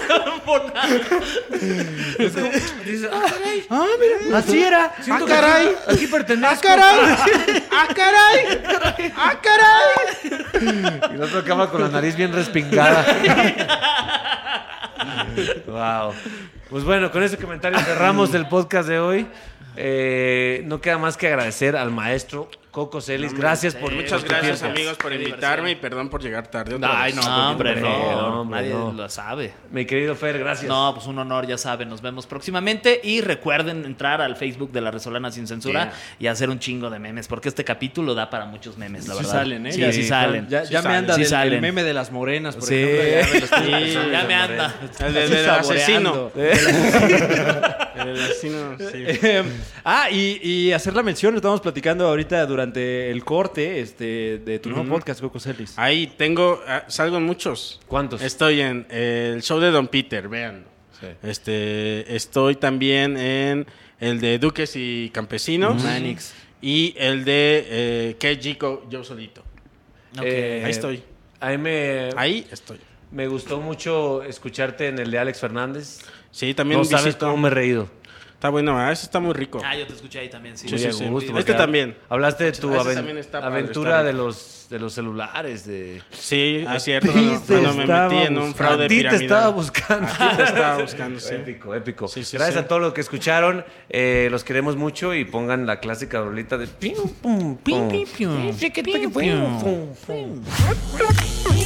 S4: Ah, mira, así era.
S3: ¡Ah, caray!
S1: Aquí pertenezco.
S3: ¡Ah, caray! ¡Ah, caray! ¡Ah, caray!
S1: Y el otro acaba con la nariz bien respingada. Wow. Pues bueno, con ese comentario cerramos el podcast de hoy. Eh, no queda más que agradecer al maestro Coco Celis. Gracias por
S3: Muchas
S1: tu
S3: gracias,
S1: tiempo.
S3: amigos, por invitarme y perdón por llegar tarde. otra
S1: Ay,
S3: vez.
S1: no,
S2: No, hombre,
S1: hombre,
S2: no,
S1: no, hombre,
S2: nadie
S1: no.
S2: lo sabe.
S1: Mi querido Fer, gracias.
S2: No, pues un honor, ya saben. Nos vemos próximamente. Y recuerden entrar al Facebook de La Resolana Sin Censura
S1: Yeah.
S2: y hacer un chingo de memes, porque este capítulo da para muchos memes, la
S4: Sí
S2: verdad.
S4: salen, ¿eh?
S2: Sí,
S4: Ya-
S2: sí salen.
S4: Ya,
S2: Sí
S4: ya me
S2: salen.
S4: anda
S2: Sí
S4: del,
S2: salen.
S4: el meme de las morenas, por
S2: Sí.
S4: ejemplo. Ya me, lo estoy
S3: Sí,
S4: empezando
S2: Ya
S4: a
S2: me
S4: mover.
S2: anda.
S3: El de-
S4: Así
S3: del asesino.
S4: saboreando.
S3: El asesino, sí.
S4: Eh, ah, y, y hacer la mención, estamos platicando ahorita durante el corte este, de tu nuevo
S3: Ujú.
S4: podcast, Coco Celis.
S3: Ahí tengo, ah, salgo en muchos.
S1: ¿Cuántos?
S3: Estoy en el show de Don Peter, vean.
S1: Sí.
S3: Este, estoy también en el de Duques y Campesinos.
S2: Manix.
S3: Y el de eh, Que Chico, yo solito.
S2: Ok.
S1: Eh,
S3: Ahí estoy.
S1: A mí me,
S3: Ahí estoy.
S1: me gustó mucho escucharte en el de Alex Fernández.
S3: Sí, también
S1: No sabes
S3: visito.
S1: cómo me he reído.
S3: Está bueno, ¿verdad? Ese está muy rico.
S2: Ah, yo te escuché ahí también, sí.
S3: Sí,
S1: Muy
S3: sí,
S1: a
S3: sí.
S1: gusto,
S3: Este
S1: porque
S3: también.
S1: Hablaste de tu
S3: Ese
S1: aven-
S3: también está padre,
S1: aventura
S3: está
S1: de
S3: rico.
S1: los, de los celulares. De...
S3: Sí,
S1: A
S3: es cierto.
S1: ti
S3: Cuando,
S1: te
S3: cuando me
S4: estaba
S3: metí en un
S4: buscando.
S3: fraude
S1: A ti te
S3: piramidal.
S1: estaba buscando.
S3: A ti te estaba buscando, sí.
S1: Épico, épico.
S3: Sí, sí,
S1: Gracias
S3: sí.
S1: a todos los que escucharon. Eh, los queremos mucho y pongan la clásica rolita de... pim, pum, pum.
S2: Pim, pim, pum.
S1: Pim, pim, pim, pum, pum.